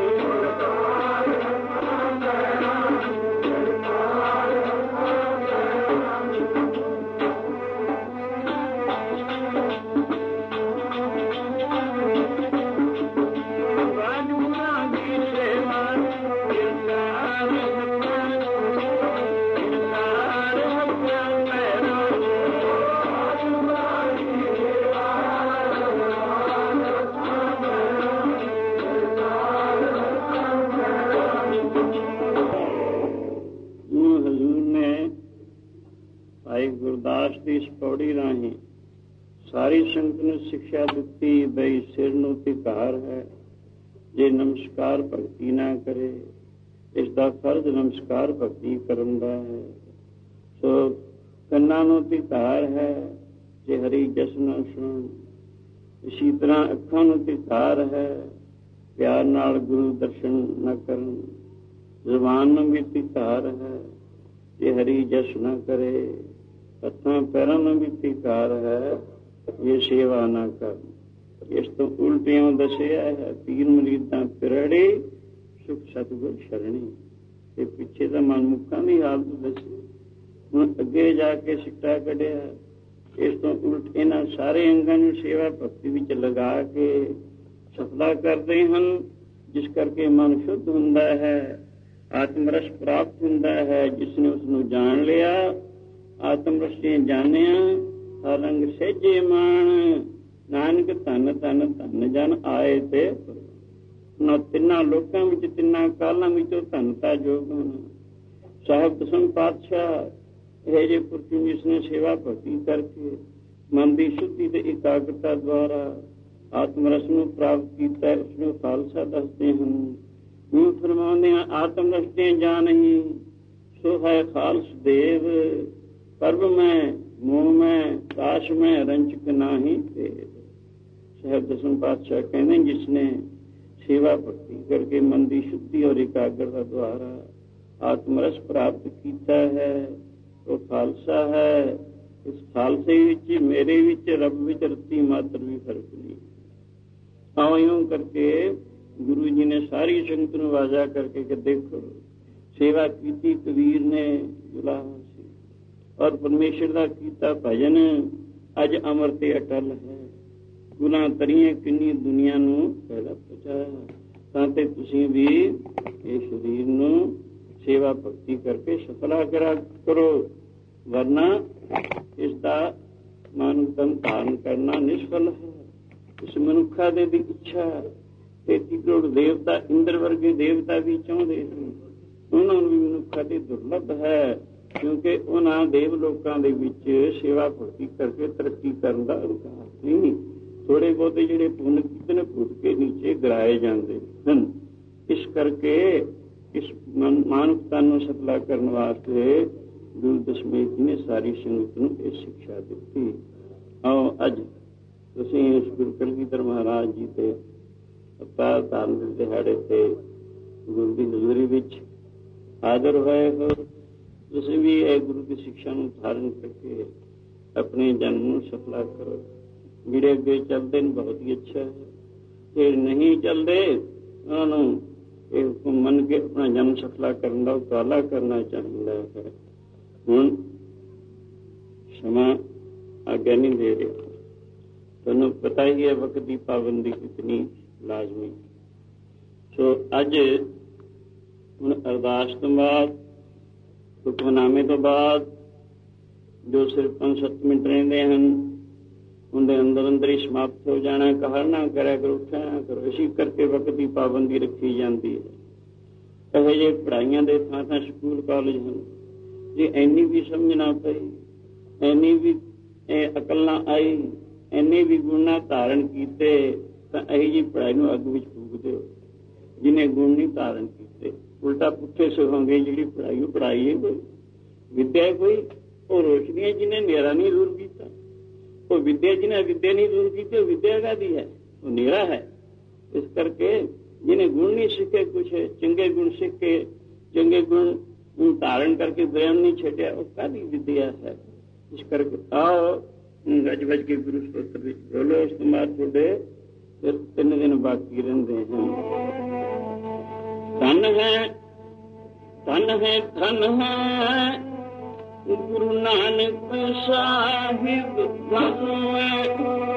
ਗੁਰਦਾਸ ਦੀ ਇਸ ਪੌੜੀ ਰਾਹੀਂ ਸਾਰੀ ਸੰਗਤ ਨੂੰ ਸਿੱਖਿਆ ਦਿੱਤੀ ਬਈ ਸਿਰ ਨੂੰ ਧਿਕਾਰ ਹੈ। ਜੇ ਨਮਸਕਾਰ ਭਗਤੀ ਨਾ ਕਰੇ, ਇਸ ਦਾ ਫਰਜ਼ ਨਮਸਕਾਰ ਭਗਤੀ ਕਰਨ ਦਾ ਹੈ। ਸੋ ਕੰਨਾਂ ਨੂੰ ਧਿਕਾਰ ਹੈ ਜੇ ਹਰੀ ਜਸ ਨਾ ਸੁਣ। ਇਸੀ ਤਰ੍ਹਾਂ ਅੱਖਾਂ ਨੂੰ ਧਿਕਾਰ ਹੈ ਪਿਆਰ ਨਾਲ ਗੁਰੂ ਦਰਸ਼ਨ ਨਾ ਕਰਨ। ਜ਼ੁਬਾਨ ਨੂੰ ਵੀ ਧਿਕਾਰ ਹੈ ਜੇ ਹਰੀ ਜਸ ਨਾ ਕਰੇ। ਹੱਥਾਂ ਪੈਰਾਂ ਨੂੰ ਵੀ ਧਿਕਾਰ ਹੈ ਇਹ ਸੇਵਾ ਨਾ ਕਰ। ਇਸ ਤੋਂ ਉਲਟਿਆਂ ਦੱਸਿਆ ਹੈ ਪੀਰ ਮੁਰੀਦਾਂ ਪਿਰੜੇ ਸੁਖ ਸਤਿਗੁਰ ਸ਼ਰਣੀ। ਤੇ ਪਿੱਛੇ ਦਾ ਮਨਮੁਖਾਂ ਦੀ ਹਾਲਤ ਦੱਸੀ, ਹੁਣ ਅੱਗੇ ਜਾ ਕੇ ਸਿੱਟਾ ਕੱਢਿਆ। ਇਸ ਤੋਂ ਉਲਟ ਇਹਨਾਂ ਸਾਰੇ ਅੰਗਾਂ ਨੂੰ ਸੇਵਾ ਭਗਤੀ ਵਿੱਚ ਲਗਾ ਕੇ ਸਫਲਾ ਕਰਦੇ ਹਨ, ਜਿਸ ਕਰਕੇ ਮਨ ਸ਼ੁੱਧ ਹੁੰਦਾ ਹੈ, ਆਤਮ ਰਸ ਪ੍ਰਾਪਤ ਹੁੰਦਾ ਹੈ। ਜਿਸ ਨੇ ਉਸ ਨੂੰ ਜਾਣ ਲਿਆ, ਆਤਮ ਰਸੇ ਜਾਣਿਆ, ਹਰ ਰੰਗ ਸਹਿਜੇ ਮਾਣ। ਨਾਨਕ ਧੰਨ ਧੰਨ ਧੰਨ ਜਨ ਆਏ ਤੇ ਨਾ ਤਿੰਨਾਂ ਲੋਕਾਂ ਵਿੱਚ ਤਿੰਨਾਂ ਕਾਲਾਂ ਵਿੱਚੋਂ ਧੰਨਤਾ ਯੋਗ ਹਨ। ਸਾਹਿਬ ਦਸਮ ਪਾਤਸ਼ਾਹ ਇਹ ਜੇ ਪੁਰਖ ਜਿਸ ਨੇ ਸੇਵਾ ਭਗਤੀ ਕਰਕੇ ਮਨ ਦੀ ਸ਼ੁੱਧੀ ਤੇ ਇਕਾਗਰਤਾ ਦੁਆਰਾ ਆਤਮ ਰਸ ਨੂੰ ਪ੍ਰਾਪਤ ਕੀਤਾ, ਉਸਨੂੰ ਖਾਲਸਾ ਦੱਸਦੇ ਹਨ। ਉਹ ਫਰਮਾਉਂਦੇ ਹਨ ਆਤਮ ਰਸ ਤੇ ਜਾ ਨਹੀਂ ਸੋ ਹੈ ਖਾਲਸ ਦੇਵ। ਪਰਬ ਮੈਂ ਮੋਹ ਮੈਂ ਕਾਸ਼ ਮੈਂ ਰੰਚਕ ਨਾਹੀ ਭੇਦ। ਸਾਹਿਬ ਦਸਮ ਪਾਤਸ਼ਾਹ ਕਹਿੰਦੇ ਜਿਸ ਨੇ ਸੇਵਾ ਭਗਤੀ ਕਰਕੇ ਮਨ ਦੀ ਸ਼ੁੱਧੀ ਔਰ ਇਕਾਗਰਤਾ ਦੁਆਰਾ ਆਤਮ ਰਸ ਪ੍ਰਾਪਤ ਕੀਤਾ ਹੈ ਉਹ ਖਾਲਸਾ ਹੈ। ਇਸ ਖਾਲਸੇ ਵਿੱਚ ਮੇਰੇ ਵਿੱਚ ਰੱਬ ਵਿੱਚ ਰੱਤੀ ਮਾਤਰ ਵੀ ਫਰਕ ਨਹੀਂ। ਇਉਂ ਕਰਕੇ ਗੁਰੂ ਜੀ ਨੇ ਸਾਰੀ ਸੰਗਤ ਨੂੰ ਵਾਜਾ ਕਰਕੇ ਕਿ ਦੇਖੋ ਸੇਵਾ ਕੀਤੀ ਕਬੀਰ ਨੇ ਗੁਲਾਮ ਸੀ ਔਰ ਪਰਮੇਸ਼ਰ ਦਾ ਕੀਤਾ ਭਜਨ ਅੱਜ ਅਮਰ ਤੇ ਅਟਲ ਹੈ। ਗੁਨਾਹ ਤਰੀਏ ਕਿੰਨੀ ਦੁਨੀਆ ਨੂੰ ਪਹਿਲਾਂ ਪਹੁੰਚਾਇਆ ਤਾਂ ਤੇ ਤੁਸੀਂ ਵੀ ਇਹ ਸਰੀਰ ਨੂੰ ਸੇਵਾ ਭਗਤੀ ਕਰਕੇ ਸਫਲਾ ਕਰੋ, ਵਰਨਾ ਇਸ ਦਾ ਮਨ ਤਨ ਧਾਰਨ ਕਰਨਾ ਨਿਸ਼ਫਲ ਹੈ। ਇਸ ਮਨੁੱਖਾਂ ਦੇ ਦੀ ਇੱਛਾ 33 ਕਰੋੜ ਦੇਵਤਾ ਇੰਦਰ ਵਰਗੇ ਦੇਵਤਾ ਵੀ ਚਾਹੁੰਦੇ ਹਨ, ਉਹਨਾਂ ਨੂੰ ਵੀ ਮਨੁੱਖਾਂ ਦੀ ਦੁਰਲੱਭ ਹੈ ਕਿਉਂਕਿ ਉਹਨਾਂ ਦੇਵ ਲੋਕਾਂ ਦੇ ਵਿੱਚ ਸੇਵਾ ਭਗਤੀ ਕਰਕੇ ਤਰੱਕੀ ਕਰਨ ਦਾ ਅਧਿਕਾਰ ਨਹੀਂ। ਥੋੜੇ ਬਹੁਤੇ ਜਿਹੜੇ ਪੁੰਨ ਕੀਤੇ ਨੇ ਭੁੱਟ ਕੇ ਨੀਚੇ ਗਿਰਾਏ ਜਾਂਦੇ ਹਨ। ਇਸ ਕਰਕੇ ਇਸ ਮਾਨਵਤਾ ਨੂੰ ਸਫਲਾ ਕਰਨ ਵਾਸਤੇ ਗੁਰੂ ਦਸ਼ਮੇਸ਼ ਜੀ ਨੇ ਸਾਰੀ ਸੰਗਤ ਨੂੰ ਇਹ ਸਿੱਖਿਆ ਦਿੱਤੀ। ਆਓ ਅੱਜ ਤੁਸੀਂ ਇਸ ਗੁਰੂ ਕਲਗੀਧਰ ਮਹਾਰਾਜ ਜੀ ਦੇ ਅਵਤਾਰ ਧਾਰਨ ਦੇ ਦਿਹਾੜੇ ਤੇ ਗੁਰੂ ਦੀ ਹਜ਼ੂਰੀ ਵਿੱਚ ਹਾਜ਼ਰ ਹੋਏ ਹੋ। ਤੁਸੀਂ ਵੀ ਇਹ ਗੁਰੂ ਦੀ ਸਿੱਖਿਆ ਨੂੰ ਧਾਰਨ ਕਰਕੇ ਆਪਣੇ ਜਨਮ ਨੂੰ ਸਫਲਾ ਕਰੋ। ਜਿਹੜੇ ਅੱਗੇ ਚੱਲਦੇ ਨੇ ਬਹੁਤ ਹੀ ਅੱਛਾ ਹੈ, ਜਿਹੜੇ ਨਹੀਂ ਚੱਲਦੇ ਉਹਨਾਂ ਨੂੰ ਇਹ ਹੁਕਮ ਮੰਨ ਕੇ ਆਪਣਾ ਜਨਮ ਸਫਲਾ ਕਰਨ ਦਾ ਉਪਰਾਲਾ ਕਰਨਾ ਚਾਹੀਦਾ ਹੈ। ਹੁਣ ਸਮਾਂ ਆਗਿਆ ਨਹੀਂ ਦੇ ਰਿਹਾ, ਤੁਹਾਨੂੰ ਪਤਾ ਹੀ ਹੈ ਵਕਤ ਦੀ ਪਾਬੰਦੀ ਕਿਤਨੀ ਲਾਜ਼ਮੀ। ਸੋ ਅੱਜ ਹੁਣ ਅਰਦਾਸ ਤੋਂ ਬਾਅਦ ਹੁਕਮਨਾਮੇ ਤੋਂ ਬਾਅਦ ਜੋ ਸਿਰਫ 5-7 ਮਿੰਟ ਰਹਿੰਦੇ ਹਨ ਉਹਦੇ ਅੰਦਰ ਅੰਦਰ ਹੀ ਸਮਾਪਤ ਹੋ ਜਾਣਾ। ਕਹਿਰ ਨਾ ਕਰਿਆ ਕਰੋ, ਉੱਠਿਆ ਨਾ ਕਰੋ, ਇਸੇ ਕਰਕੇ ਵਕਤ ਦੀ ਪਾਬੰਦੀ ਰੱਖੀ ਜਾਂਦੀ ਹੈ। ਇਹੋ ਜਿਹੇ ਪੜ੍ਹਾਈਆਂ ਦੇ ਥਾਂ ਥਾਂ ਸਕੂਲ ਕਾਲਜ ਹਨ। ਜੇ ਇੰਨੀ ਵੀ ਸਮਝ ਨਾ ਪਈ, ਇੰਨੀ ਵੀ ਅਕਲ ਨਾ ਆਈ, ਇੰਨੇ ਵੀ ਗੁਣ ਨਾ ਧਾਰਨ ਕੀਤੇ ਤਾਂ ਇਹੋ ਜਿਹੀ ਪੜ੍ਹਾਈ ਨੂੰ ਅੱਗ ਵਿੱਚ ਫੂਕ ਦਿਓ। ਜਿਹਨੇ ਗੁਣ ਨਹੀਂ ਧਾਰਨ ਕੀਤੇ ਉਲਟਾ ਪੁੱਠੇ ਸਿਖਾਉਂਦੇ ਜਿਹੜੀ ਪੜ੍ਹਾਈ ਉਹ ਪੜ੍ਹਾਈ ਹੈ ਕੋਈ ਵਿਦਿਆ ਕੋਈ ਉਹ ਰੋਸ਼ਨੀ ਹੈ ਜਿਹਨੇ ਹਨੇਰਾ ਨਹੀਂ ਦੂਰ ਕੀਤਾ। ਉਹ ਵਿਦਿਆ ਜਿਹਨੇ ਵਿਦਿਆ ਨਹੀਂ ਦੂਰ ਕੀਤੀ ਉਹ ਵਿਦਿਆ ਕਾਹਦੀ ਹੈ? ਉਹ ਹਨੇਰਾ ਹੈ। ਇਸ ਕਰਕੇ ਜਿਹਨੇ ਗੁਣ ਨਹੀਂ ਸਿੱਖੇ, ਕੁਛ ਚੰਗੇ ਗੁਣ ਸਿੱਖ ਕੇ ਚੰਗੇ ਗੁਣ ਧਾਰਨ ਕਰਕੇ ਬ੍ਰਹਮ ਨਹੀਂ ਛੱਡਿਆ, ਉਹ ਕਾਹਦੀ ਵਿਦਿਆ ਹੈ? ਇਸ ਕਰਕੇ ਆਓ ਗੱਜ ਵੱਜ ਕੇ ਗੁਰੂ ਸਤੋਤਰ ਵਿੱਚ ਬੋਲੋ। ਉਸ ਤੋਂ ਬਾਅਦ ਤੁਹਾਡੇ ਫਿਰ 3 ਦਿਨ ਬਾਕੀ ਰਹਿੰਦੇ ਹਨ। ਧਨ ਹੈ, ਧਨ ਹੈ, ਧਨ ਹੈ ਗੁਰੂ ਨਾਨਕ ਸਾਹਿਬ, ਧਨ ਹੈ